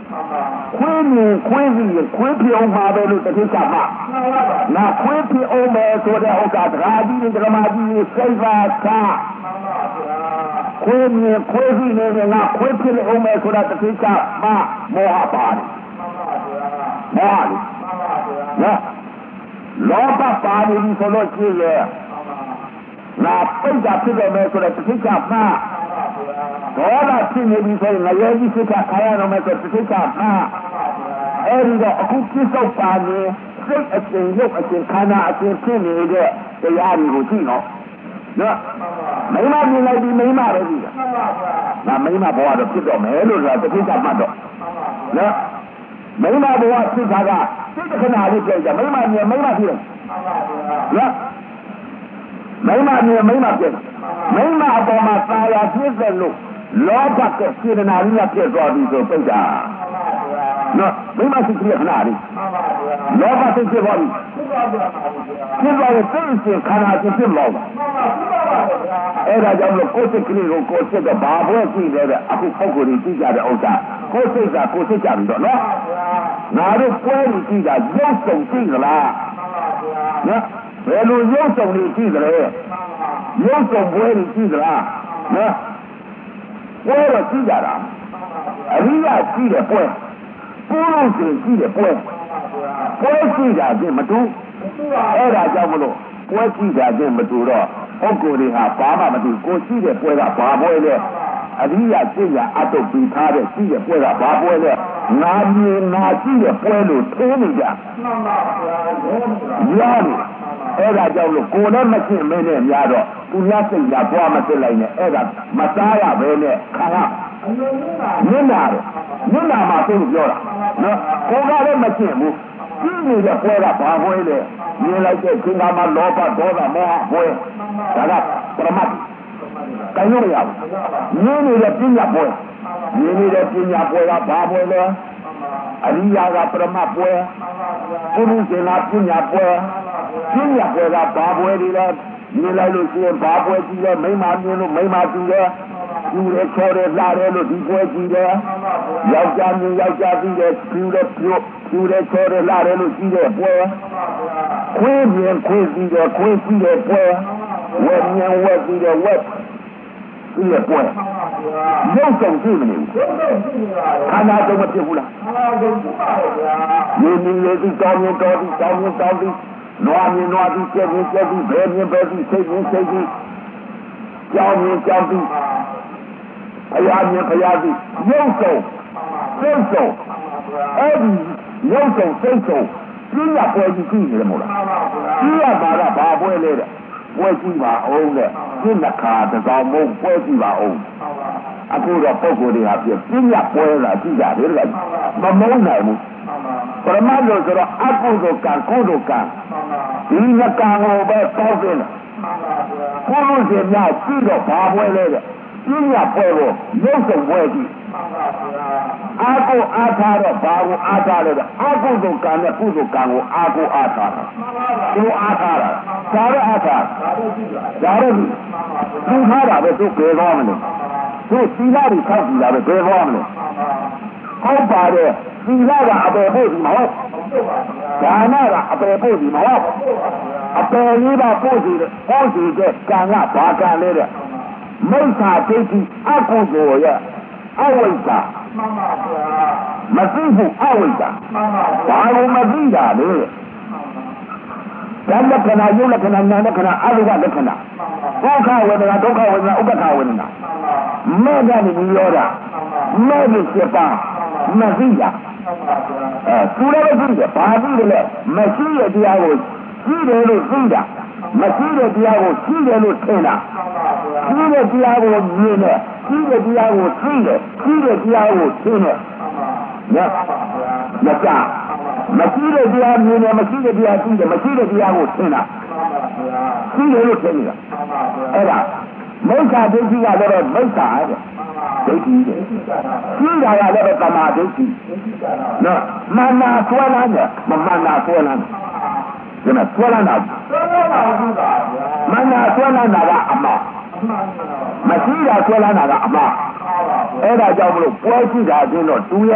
ခွေးမြင်ခွေးစီရင်ခွေးဖြစ်အောင်မှာပဲလို့တတိချမှာငါခွေးဖြစ်အောင်မယ်ဆိုတဲ့ဥစ္စာတရားကြီးနဲ့ဓမ္မကြီးနဲ့စိတ်ပါချခွေးမြင်ခွေးစီနေငါခွေးဖြစ်အောင်မယ်ဆိုတာတတိချမှာမောဟပါတယ်မောဟလေနော်လောဘပါနေပြီဆိုလို့ရှိရဲ့ငါပိတ်တာဖြစ်တယ်မယ်ဆိုတဲ့တတိချမှာဒေါသဖြစ်နေပြီဆိုရင်ငရဲကြီးဖြစ်တာခါရတော့မယ်ဆိုတတိချမှာအဲ့ဒီတော့အခုပြစ္ဆုတ်ပါနေစိတ်အစဉ်ရုပ်အစဉ်ခန္ဓာအစဉ်ဖြစ်နေတဲ့တရားတွေကိုကြည့်တော့နော်မိမမြင်လိုက်ဒီမိမပဲကြည့်တာငါမိမဘဝတော့ဖြစ်တော့မယ်လို့ဆိုတာတတိချမှတ်တော့နော်မိမဘဝဖြစ်တာကစိတ်ခဏလေးပြည့်ကြမိမမြင်မိမဖြစ်တယ်နော်မိမမြင်မိမပြည့်မိမအပေါ်မှာသာယာပြည့်စက်လို့လောဘကစေတနာကြီးကပြည့်သွားပြီဆိုပိတ်တာနော်မိမရှိခဏလေးလောဘသိဖြစ်သွားပြီဖြစ်သွားရင်စိတ်ရှင်ခန္ဓာရှင်ဖြစ်လို့အဲ့ဒါကြောင့်လို့ကိုယ်စိတ်ကလေးကိုကိုယ်စိတ်ကဘာဘွဲကြည့်လဲအခုပုံကိုယ်ကြီးကြည့်ကြတဲ့ဥစ္စာကိုယ်စိတ်ကကိုယ်စိတ်ကြပြီတော့နော်ငါတို့ပွဲကြီးကြည့်တာရုပ်စုံကြည့်သလားနော်ဘယ်လိုရုပ်စုံလေးကြည့်ကြလဲရုပ်စုံပွဲကြီးကြည့်သလားနော်ပွဲတော့ကြည့်ကြတာအရိယာကြည့်တယ်ပွဲပုရုษကြည့်တယ်ပွဲပွဲကြည့်တာချင်းမတူအဲ့ဒါကြောင့်မလို့ပွဲကြည့်တာချင်းမတူတော့ပုဂ္ဂိုလ်တွေဟာဘာမှမတူကိုကြည့်တဲ့ပွဲကဘာပွဲလဲအရိယာကြည့်ရအတုပ်ပြီးထားတဲ့ကြည့်တဲ့ပွဲကဘာပွဲလဲငါမြင်ငါကြည့်တဲ့ပွဲလို့ထိုးနေကြမှန်ပါဗျာရတယ်အဲ့ဒါကြောင့်လို့ကိုယ်လည်းမရှင်းမင်းနဲ့များတော့သူများစိတ်ရပွားမသိလိုက်နဲ့အဲ့ဒါမစားရပဲနဲ့ခံရမျက်နာတယ်မျက်နာမှာသိလို့ပြောတာနော်ကိုယ်ကလည်းမရှင်းဘူးကြည့်နေတဲ့ပွဲကဘာပွဲလဲမြင်လိုက်တဲ့ခင်ဗျာမှာလောဘဒေါသမောဟပွဲဒါကပရမတ်ကိုင်းလို့မရဘူးမြင်နေတဲ့ပညာပွဲမြင်နေတဲ့ပညာပွဲကဘာပွဲလဲအရိယာကပရမတ်ပွဲပုရုဇေနာပညာပွဲပညာပွဲကဘာပွဲတွေလဲမြင်လိုက်လို့ရှိရင်ဘာပွဲကြည့်လဲမိမမြင်လို့မိမကြည့်တယ်ကျူတယ်ချောတယ်လှတယ်လို့ဒီပွဲကြည့်တယ်ယောက်ျားမြင်ယောက်ျားကြည့်တယ်ကျူတယ်ပြို့ကျူတယ်ချောတယ်လှတယ်လို့ကြည့်တဲ့ပွဲခွေးမြင်ခွေးကြည့်တယ်ခွေးကြည့်တဲ့ပွဲဝက်မြင်ဝက်ကြည့်တယ်ဝက်ကြည့်တဲ့ပွဲရုပ်ဆောင်ကြည့်မနေဘူးခန္ဓာတော့မဖြစ်ဘူးလားခန္ဓာတော့ဖြစ်ပါဗျာမြင်မြင်လေးတောင်းမြင်တောင်းပြီးတောင်းမြင်တောင်းပြီးနွားမြင်နွားပြီးကျက်မြင်ကျက်ပြီးဘဲမြင်ဘဲပြီးစိတ်မြင်စိတ်ပြီးကြောင်းမြင်ကြောင်းပြီးဘုရားမြင်ဘုရားပြီးရုပ်ဆောင်စိတ်ဆောင်အဲ့ဒီရုပ်ဆောင်စိတ်ဆောင်ပြညာပွဲကြီးကြည့်နေတယ်မို့လားကြည့်ရပါကဘာပွဲလဲတဲ့ပွဲကြည့်ပါအောင်တဲ့ပြညာခါတကောင်မုံပွဲကြည့်ပါအောင်အခုတော့ပုံကိုယ်တွေဟာပြပြညာပွဲလာကြည့်ကြတယ်ကမမုန်းနိုင်ဘူးပရမတ်လို့ဆိုတော့အကုသိုလ်ကံကုသိုလ်ကံဒီကံကိုပဲတောင်းတယ်ဘုလို့ရှင်များကြည့်တော့ဘာပွဲလဲတဲ့ပြညာပွဲကိုရုပ်ဆောင်ပွဲကြည့်အာကိုအားထားတော့ဘာကိုအားထားလဲတဲ့အကုသိုလ်ကံနဲ့ကုသိုလ်ကံကိုအာကိုအားထားတာသူအားထားတာဒါရအားထားဒါရပြီသူထားတာပဲသူပြေသွားမလို့သူသီလတွေခောက်ကြည့်တာပဲပြေသွားမလို့ဟုတ်ပါတယ်သီလကအပေဖို့ဒီမဟုတ်ဒါနကအပေဖို့ဒီမဟုတ်အပေလေးပါပို့စီတယ်ပို့စီတဲ့ကံကဘာကံလဲတဲ့မိစ္ဆာဒိဋ္ဌိအကုသိုလ်ရဲ့အဝိဇ္ဇာမှန်ပါဗျာမသိဘူးအဝိဇ္ဇာမှန်ပါဗျာဘာလို့မသိတာလဲဓမ္မလက္ခဏာယုတ်လက္ခဏာနာမ်လက္ခဏာအရုပလက္ခဏာဒုက္ခဝေဒနာဒုက္ခဝေဒနာဥပ္ပခဝေဒနာမဲ့ကနေပြီးရောတာမဲ့ပြီးဖြစ်ပါမသိတာအဲသူလည်းသိတယ်ဘာသိတယ်လဲမရှိတဲ့တရားကိုရှိတယ်လို့သိတာမရှိတဲ့တရားကိုရှိတယ်လို့ထင်တာရှိတဲ့တရားကိုမြင်တယ်ရှိတဲ့တရားကိုသိတယ်ရှိတဲ့တရားကိုသိတယ်ညညကြမရှိတဲ့တရားမြင်တယ်မရှိတဲ့တရားသိတယ်မရှိတဲ့တရားကိုထင်တာရှိတယ်လို့ထင်နေတာအဲ့ဒါမိစ္ဆာဒိဋ္ဌိကတော့မိစ္ဆာတဲ့ဒိဋ္ဌိတဲ့ရှိတာကလည်းသမာဓိဋ္ဌိနော်မနာဆွဲလာတယ်မမနာဆွဲလာတယ်ဒီမှာဆွဲလာတာဆွဲလာတာဟုတ်ပါဗျာမနာဆွဲလာတာကအမှားမရှိတာဆွဲလာတာကအမှားအဲ့ဒါကြောင့်မလို့ပွဲရှိတာချင်းတော့တူရဲ့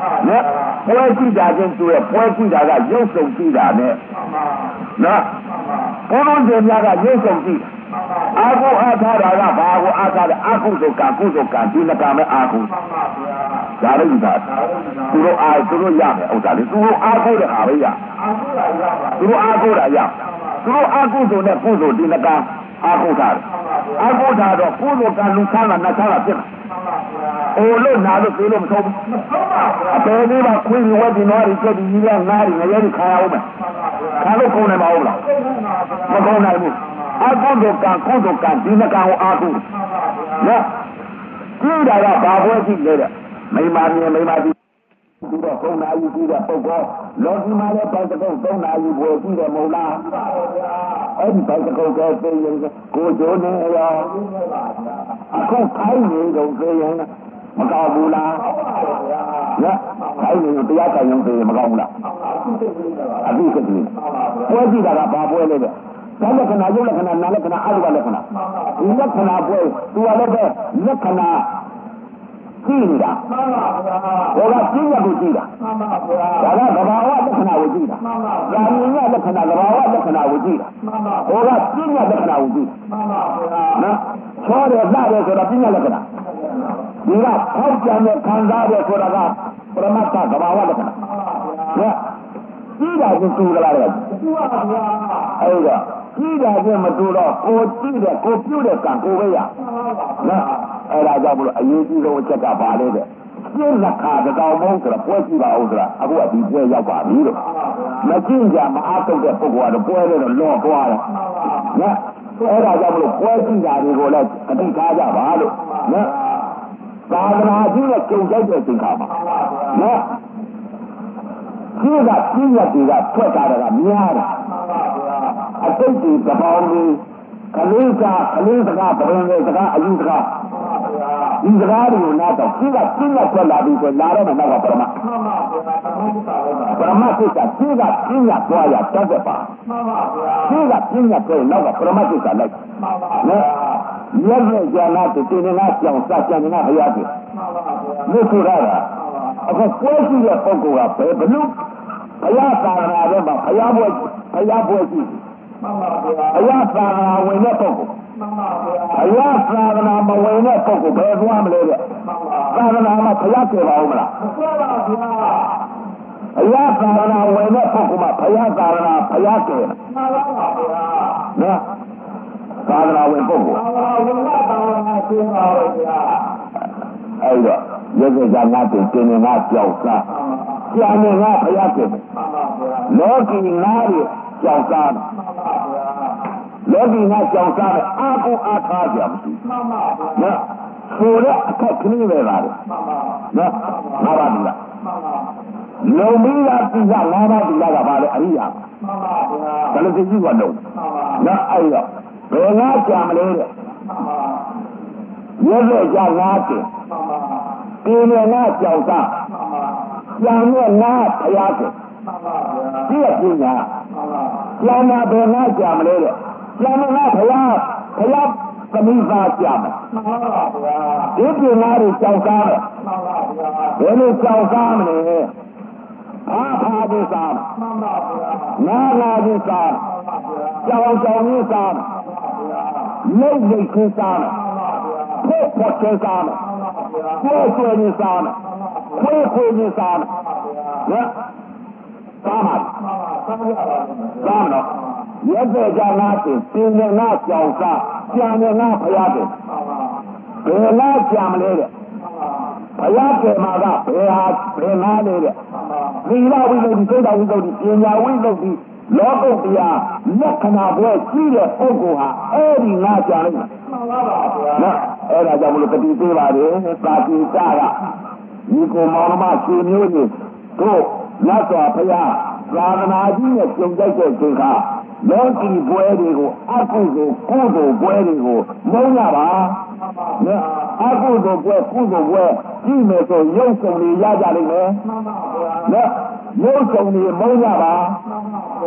နော်ပွဲကြည့်တာချင်းဆိုရပွဲကြည့်တာကရုပ်ဆုံးကြည့်တာနဲ့နော်ဘုန်းတော်ရှင်များကရုပ်ဆုံးကြည့်အာဟုအားထားတာကဘာကိုအားထားလဲအာဟုဆိုကကုသိုလ်ကံဒီနကမဲ့အာဟုဒါလည်းဒီသာသူတို့အားသူတို့ရမယ်ဥစ္စာလေသူတို့အားကိုးတဲ့အားပဲရသူတို့အားကိုးတာရသူတို့အားကိုးဆိုတဲ့ကုသိုလ်ဒီနကအားကိုးတာအားကိုးတာတော့ကုသိုလ်ကံလူခါလာနတ်ခါလာဖြစ်တယ်အိုလို့နာလို့ပြေလို့မဆုံးဘူးအပေလေးပါခွေးဝက်ဒီနွားတွေကျက်ဒီကြီးကငါးတွေငရဲတွေခါရအောင်မယ်ခါလို့ကုန်နိုင်မဟုတ်လားမကုန်နိုင်ဘူးအကုသိုလ်ကံကုသိုလ်ကံဒီနကံကိုအားကိုးနော်ကြည့်တာကဘာပွဲကြည့်လဲတဲ့မိမမြင်မိမကြည့်ဒီတော့သုံးနာယူကြည့်တဲ့ပုဂ္ဂိုလ်လောကီမှာလည်းပိုက်တုံးသုံးနာယူပွဲကြည့်တယ်မဟုတ်လားအဲ့ဒီပိုက်တုံးကသိရင်ကိုကျိုးနေရောအခုခိုင်းနေတော့သိရင်မကောက်ဘူးလားနော်ခိုင်းနေတရားဆိုင်ရုံသိရင်မကောက်ဘူးလားအပြီးဖြစ်တယ်ပွဲကြည့်တာကဘာပွဲလဲတဲ့ဒါလက္ခဏာယုတ်လက္ခဏာနာလက္ခဏာအရုပလက္ခဏာဒီလက္ခဏာပွဲသူကလည်းပဲလက္ခဏာကြည့်နေတာမှန်ပါဗျာဟောကပြည့်ရကိုကြည့်တာမှန်ပါဗျာဒါကသဘာဝလက္ခဏာကိုကြည့်တာမှန်ပါဗျာဉာဏ်ရလက္ခဏာသဘာဝလက္ခဏာကိုကြည့်တာမှန်ပါဟောကပြည့်ရလက္ခဏာကိုကြည့်တာမှန်ပါဗျာနော်ချောတယ်လှတယ်ဆိုတာပြည့်ရလက္ခဏာဒီကဖောက်ပြန်တဲ့ခံစားရဆိုတာကပရမတ္ထသဘာဝလက္ခဏာမှန်ပါဗျာကြည့်တာကိုတူကြလားကြည့်ပါဗျာအဲ့ဒါကြည့်တာချင်းမတူတော့ကိုကြည့်တယ်ကိုပြုတ်တဲ့ကံကိုပဲရနော်အဲ့ဒါကြောင့်မလို့အရေးကြီးဆုံးအချက်ကပါလေတဲ့ကျင့်လက်ခါတောင်မုန်းဆိုတာပွဲကြည့်ပါဦးဆိုတာအခုကဒီပွဲရောက်ပါပြီလို့မကျင့်ကြမအားထုတ်တဲ့ပုဂ္ဂိုလ်ကတော့ပွဲနဲ့တော့လော့သွားတယ်နော်အဲ့ဒါကြောင့်မလို့ပွဲကြည့်တာတွေကိုလည်းအတိတ်ထားကြပါလို့နော်သာသနာကြီးရဲ့ကြုံကြိုက်တဲ့သင်္ခါမှာနော်ဒီကပြည့်ရည်ကထွက်တာကများတာအတိတ်ဒီသဘောကြီးကလေးကကလေးစကားဘယ်လိုစကားအယူစကားဒီစကားတွေကိုနားတော့ဒီကပြည့်ရထွက်လာပြီးဆိုလာတော့မှတော့ပရမပရမသစ္စာဒီကပြည့်ရသွားရတတ်တဲ့ပါဒီကပြည့်ရထွက်နောက်ကပရမသစ္စာလိုက်နော်ရတဲ့ဉာဏ်နဲ့တင်နေလားကြောင်စကြံနေတာဘုရားကြီးလို့ဆိုရတာအခုပွဲကြည့်တဲ့ပုဂ္ဂိုလ်ကဘယ်ဘလို့ဘုရားသာသနာထဲမှာဘုရားပွဲဘုရားပွဲကြည့်မှန်ပါဗျာဘုရားသာသနာဝင်တဲ့ပုဂ္ဂိုလ်မှန်ပါဗျာဘုရားသာသနာမဝင်တဲ့ပုဂ္ဂိုလ်ဘယ်သွားမလဲတဲ့သာသနာမှာဘုရားကျေပါဦးမလားမကျေပါဘူးဗျာဘုရားသာသနာဝင်တဲ့ပုဂ္ဂိုလ်မှာဘုရားသာသနာဘုရားကျေမှန်ပါဗျာနော်သာသနာဝင်ပုဂ္ဂိုလ်သာသနာဝင်တဲ့သာသနာကျေပါဦးဗျာအဲ့တော့ရုပ်ကြငါတင်တင်ငါကြောက်စားကျန်နေငါဘုရားကျေမှန်ပါဗျာလောကီငါတွေကြောက်စားလောကီငါကြောက်စားအာကိုအားထားကြမရှိမှန်ပါဗျာနော်ဆိုရအခက်ကလေးပဲပါလေနော်ငါပါပြီလားလုံပြီးတာပြရငါပါပြီလားကပါလေအရိယာမှန်ပါဗျာဘယ်လိုကြည့်ကြည့်တော့နော်အဲ့တော့ဘယ်ငါကြာမလဲတဲ့ရုပ်ရဲ့ကြာငါတင်ပြင်းနေငါကြောက်စားကျန်တဲ့ငါဘုရားကျေဒီကပညာကျန်တာဘယ်ငါကြာမလဲတဲ့ကျန်တဲ့ငါဘုရားဘုရားသမီးသားကြာမယ်မှန်ပါဗျာဒီပညာတွေကြောက်စားတယ်မှန်ပါဗျာဘယ်လိုကြောက်စားမလဲအားဖားပြီးစားမှန်ပါဗျာနာနာပြီးစားကြောင်ကြောင်ပြီးစားလိတ်လိတ်ပြီးစားဖို့ဖို့ကျစားဖို့ဆွေးပြီးစားခွေးခွေးပြီးစားနော်စားမှာစားတော့ရက်တဲ့ကြငါတင်ပြင်းနေငါကြောင်စားကြံနေငါဖရားတယ်ဘယ်လားကြံမလဲတဲ့ဘုရားကျေမှာကဘယ်ဟာဘယ်လားလေတဲ့သီလဝိသုဒ္ဓိစိတ်တော်ဝိသုဒ္ဓိပညာဝိသုဒ္ဓိလောကုတ္တရာလက္ခဏာပွဲကြီးတဲ့ပုဂ္ဂိုလ်ဟာအဲ့ဒီငါကြံလိုက်မှန်ပါပါဗျာနော်အဲ့ဒါကြောင့်မလို့တတိသေးပါတယ်သာတိတကဒီကိုမောင်မဆွေမျိုးကြီးတို့မြတ်စွာဘုရားသာသနာကြီးနဲ့ကြုံကြိုက်တဲ့ချိန်ခါလောကီပွဲတွေကိုအကုသိုလ်ကုသိုလ်ပွဲတွေကိုမုန်းရပါနော်အကုသိုလ်ပွဲကုသိုလ်ပွဲကြည့်မယ်ဆိုရုပ်စုံတွေရကြလိမ့်မယ်နော်ရုပ်စုံတွေမုန်းရပါအ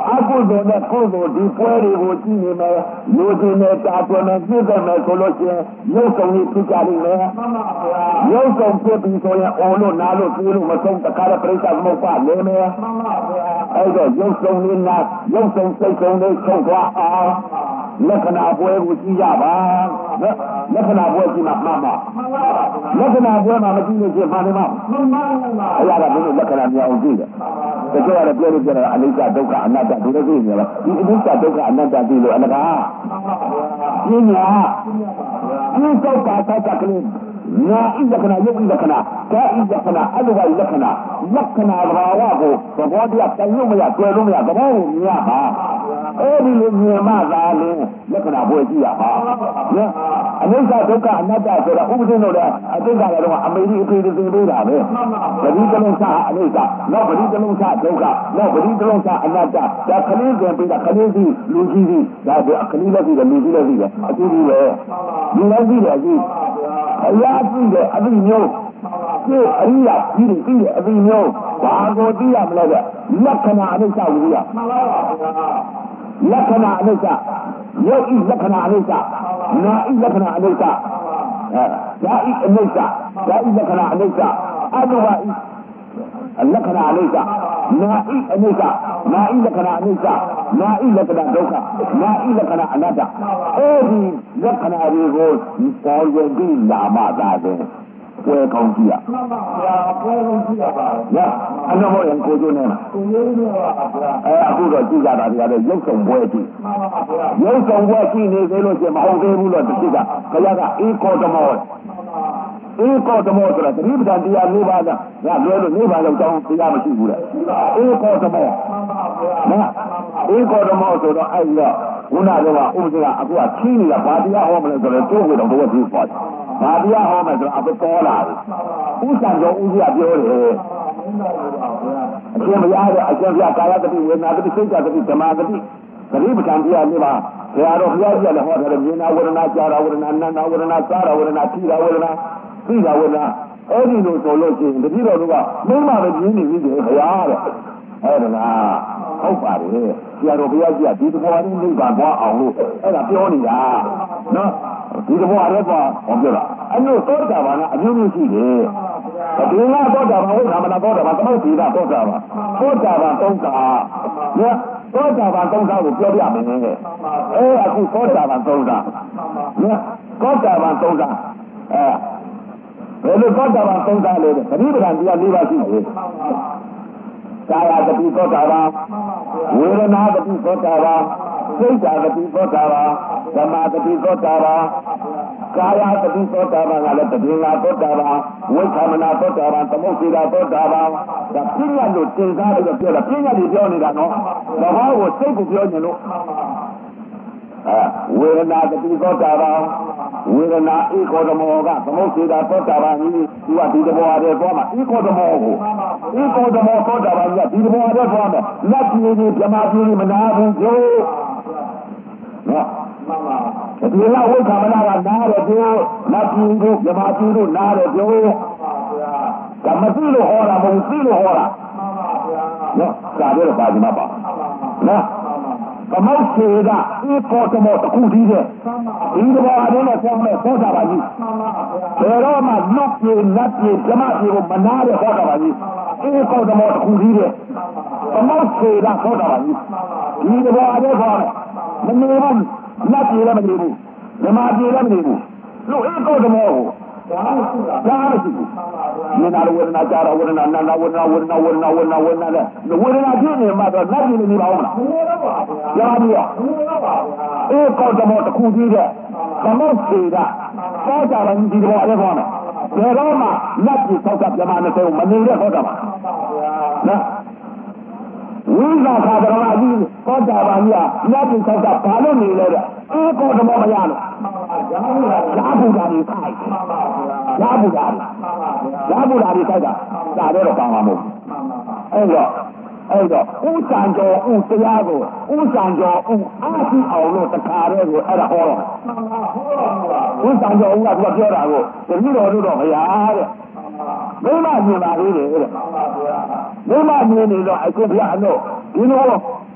ကုသိုလ်နဲ့ကုသိုလ်ဒီပွဲတွေကိုကြည့်နေမယ်လူကြီးနဲ့တာတွင်နဲ့ပြည့်စုံမယ်ဆိုလို့ရှိရင်ရုပ်ဆောင်ကြီးဖြစ်ကြလိမ့်မယ်ရုပ်ဆောင်ဖြစ်ပြီးဆိုရင်အော်လို့နားလို့ပြေးလို့မဆုံးတခါတည်းပြိဿသမုပ္ပါလဲမယ်အဲ့တော့ရုပ်ဆောင်လေးနာရုပ်ဆောင်စိတ်ဆောင်လေးချုပ်သွားအောင်လက္ခဏာပွဲကိုကြည့်ကြပါလက္ခဏာပွဲကြည့်မှမှန်ပါလက္ခဏာပွဲမှာမကြည့်လို့ရှိရင်မှန်တယ်မအဲ့ဒါကဘယ်လိုလက္ခဏာများအောင်ကြည့်တယ်တကယ်တော့ပြောလို့ပြောတာအနိစ္စဒုက္ခအနတ္တဒီလိုသိနေလားဒီအနိစ္စဒုက္ခအနတ္တသိလို့အလကားပြင်းညာပြင်းကြောက်တာတောက်ကလေးနာဣလက္ခဏာယုတ်ဣလက္ခဏာဒါဣလက္ခဏာအလုဝိလက္ခဏာလက္ခဏာဘာဝကိုသဘောတရားတန်ရုံမရတွေ့လို့မရသဘောကိုမြင်ရပါအဲ့ဒီလိုမြင်မှသာလင်းလက္ခဏာပွဲကြည့်ရပါနော်အနိစ္စဒုက္ခအနတ္တဆိုတာဥပဒေလို့လည်းအတိတ်ကလည်းတော့အမေရိအဖေတွေသိနေတာပဲပရိတလုံးစာအနိစ္စနောက်ပရိတလုံးစာဒုက္ခနောက်ပရိတလုံးစာအနတ္တဒါခလေးပြန်ပြီးတာခလေးစီလူကြီးစီဒါဒီအခလေးလည်းစီတယ်လူကြီးလည်းစီတယ်အတူတူပဲလူလည်းစီတယ်စီအရာကြည့်တယ်အပြီးမျိုးကျအရိယာကြီးတွေကြည့်တယ်အပြီးမျိုးဘာကိုသိရမလဲတဲ့လက္ခဏာအနိစ္စကိုသိရလက္ခဏာအနိစ္စယုတ်ဤလက္ခဏာအနိစ္စနာဤလက္ခဏာအနိစ္စဒါဤအနိစ္စဒါဤလက္ခဏာအနိစ္စအနုဝဤလက္ခဏာအနိစ္စနာဤအနိစ္စနာဤလက္ခဏာအနိစ္စနာဤလက္ခဏာဒုက္ခနာဤလက္ခဏာအနတ္တအဲဒီလက္ခဏာတွေကိုပေါ်ရပြီးနာမသာတယ်ပွဲကောင်းကြည့်ရမှန်ပါဗျာပွဲကောင်းကြည့်ရပါဗျာအနမောရင်ကိုကျိုးနေမှာကိုကျိုးနေပါဗျာအဲအခုတော့ကြည့်ကြတာဒီကတော့ရုပ်ဆောင်ပွဲကြည့်မှန်ပါဗျာရုပ်ဆောင်ပွဲကြည့်နေသေးလို့ရှိရင်မဟုတ်သေးဘူးလို့တတိကခရကအေကောတမောအေကောတမောဆိုတာတတိပဒံတရား၄ပါးကငါပြောလို့၄ပါးလောက်တောင်းတရားမရှိဘူးလေအေကောတမောမှန်ပါဗျာနော်အေကောတမောဆိုတော့အဲ့ဒီတော့ခုနကဥပဒေကအခုကချင်းနေတာဘာတရားဟောမလဲဆိုတော့တိုးကိုတော့တော့ဒီပေါ့ဘာတရားဟောမယ်ဆိုတော့အပပေါ်လာတယ်ဥစ္စာကျော်ဥစ္စာပြောတယ်အရှင်ဘုရားကအရှင်ဘုရားကာယတတိဝေဒနာတတိစိတ်တတိဓမ္မတတိသတိပဋ္ဌာန်တရားလေးပါဘုရားတော်ဘုရားကြီးလည်းဟောထားတယ်မြင်နာဝေဒနာကြားတာဝေဒနာနာနာဝေဒနာစားတာဝေဒနာထိတာဝေဒနာသိတာဝေဒနာအဲ့ဒီလိုဆိုလို့ရှိရင်တတိတော်တို့ကမင်းမပဲမြင်နေပြီဘုရားတဲ့အဲ့ဒါလားဟုတ်ပါတယ်ဆရာတော်ဘုရားကြီးကဒီသဘောလေးနိဗ္ဗာန်သွားအောင်လို့အဲ့ဒါပြောနေတာနော်ဒီသဘောရဲပေါ့ဟောပြောတာအဲ့လိုသောတာပန်ကအမျိုးမျိုးရှိတယ်ဒီကသောတာပန်ဟုတ်တာမလားသောတာပန်သမုဒ္ဒေတာသောတာပန်သောတာပန်သုံးတာနော်သောတာပန်သုံးတာကိုပြောပြမယ်အဲအခုသောတာပန်သုံးတာနော်သောတာပန်သုံးတာအဲဘယ်လိုသောတာပန်သုံးတာလဲပရိပဒံတရား၄ပါးရှိတယ်ကာယတတိသောတာပန်ဝေဒနာတတိသောတာပန်စိတ်ဓာတတိသောတာပန်ဓမ္မတတိသောတာပန်ကာယတတိသောတာပန်ကလည်းတတိယသောတာပန်ဝိသမနာသောတာပန်သမုစ္စေတာသောတာပန်ဒါပြညာလို့သင်္ကားလို့ပြောတာပြညာတွေပြောနေတာနော်သဘောကိုစိတ်ကိုပြောနေလို့အဲဝေဒနာတတိသောတာပန်ဝေဒနာဧကောဓမောကသမုစ္စေတာသောတာပန်ကြီးသူကဒီတဘောအရဲသွားမှာဧကောဓမောကိုဧကောဓမောသောတာပန်ကြီးကဒီတဘောအရဲသွားမယ်လက်ပြေကြီးဗြဟ္မာပြေကြီးမနာဘူးကျိုးနော်ဒီလောက်ဝိသမနာကနားတယ်ကျိုးလက်ပြေတို့ဗြဟ္မာပြေတို့နားတယ်ကျိုးကမသိလို့ဟောတာမဟုတ်သိလို့ဟောတာနော်ဒါလည်းပါကြမှာပါနော်သမုတ်စေကဧကောဓမောတခုတည်းတဲ့ဒီဘောအရင်နဲ့ဆောင်းမဲ့ဟောတာပါကြီးဘယ်တော့မှလွတ်ပြေနတ်ပြေဓမ္မပြေကိုမနာတဲ့ဟောတာပါကြီးဧကောဓမောတခုတည်းတဲ့သမုတ်စေကဟောတာပါကြီးဒီဘောအရင်ခေါ်မနေဘူးနတ်ပြေလည်းမနေဘူးဓမ္မပြေလည်းမနေဘူးလို့ဧကောဓမောကိုဒါမရှိဘူးမနာဝေဒနာကြာဝေဒနာနာနာဝေဒနာဝေဒနာဝေဒနာဝေဒနာဝေဒနာတဲ့ဝေဒနာဖြစ်နေမှတော့လက်ပြနေပါဦးမလားကြားပြီးတော့အေကောတမောတခုကြီးတဲ့သမုတ်စေကသောတာပန်ဒီတော်အဲ့ခေါ်မယ်ဘယ်တော့မှလက်ပြသောတာပြမနဲ့ဆိုမနေတဲ့ဟောတာပါနော်ဝိဇာခါဒရမကြီးသောတာပန်ကြီးကလက်ပြသောတာဘာလို့နေလဲတဲ့အေကောတမောမရလို့ရာဘူဓာကြီးခိုက်ရာဘူဓာကြီးရာဘူဓာကြီးခိုက်တာဒါတော့ကောင်းမှာမဟုတ်အဲ့တော့အဲ့တော့ဥစ္စာကျော်ဥတရားကိုဥစ္စာကျော်ဥအားရှိအောင်လို့တခါတည်းကိုအဲ့ဒါဟောတော့ဥစ္စာကျော်ဥကသူကပြောတာကိုတတိတော်တို့တော့မရတဲ့မိမမြင်ပါသေးတယ်တဲ့မိမမြင်နေတော့အခုဘုရားအလို့ဒီလို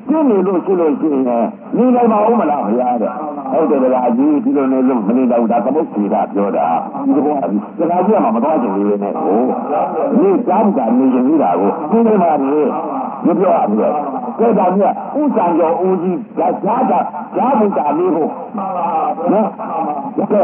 ပြင်းနေလို့ရှိလို့ရှိရင်နေနိုင်မအောင်မလားဘုရားတဲ့ဟုတ်တယ်ဗျာကြီးဒီလိုနေလို့မနေတော့ဒါသမုတ်ကြီးကပြောတာဒီဘောကစကားကြီးမှမတော်ချင်လေးနဲ့ဟိုဒီကြားကြနေရင်ကြီးတာကိုဒီနေမှာလေမပြောရဘူးကဲဒါမြတ်ဥစ္စာကျော်ဦးကြီးဒါကြားတာကြားမှုတာလေးကိုနော်ကဲ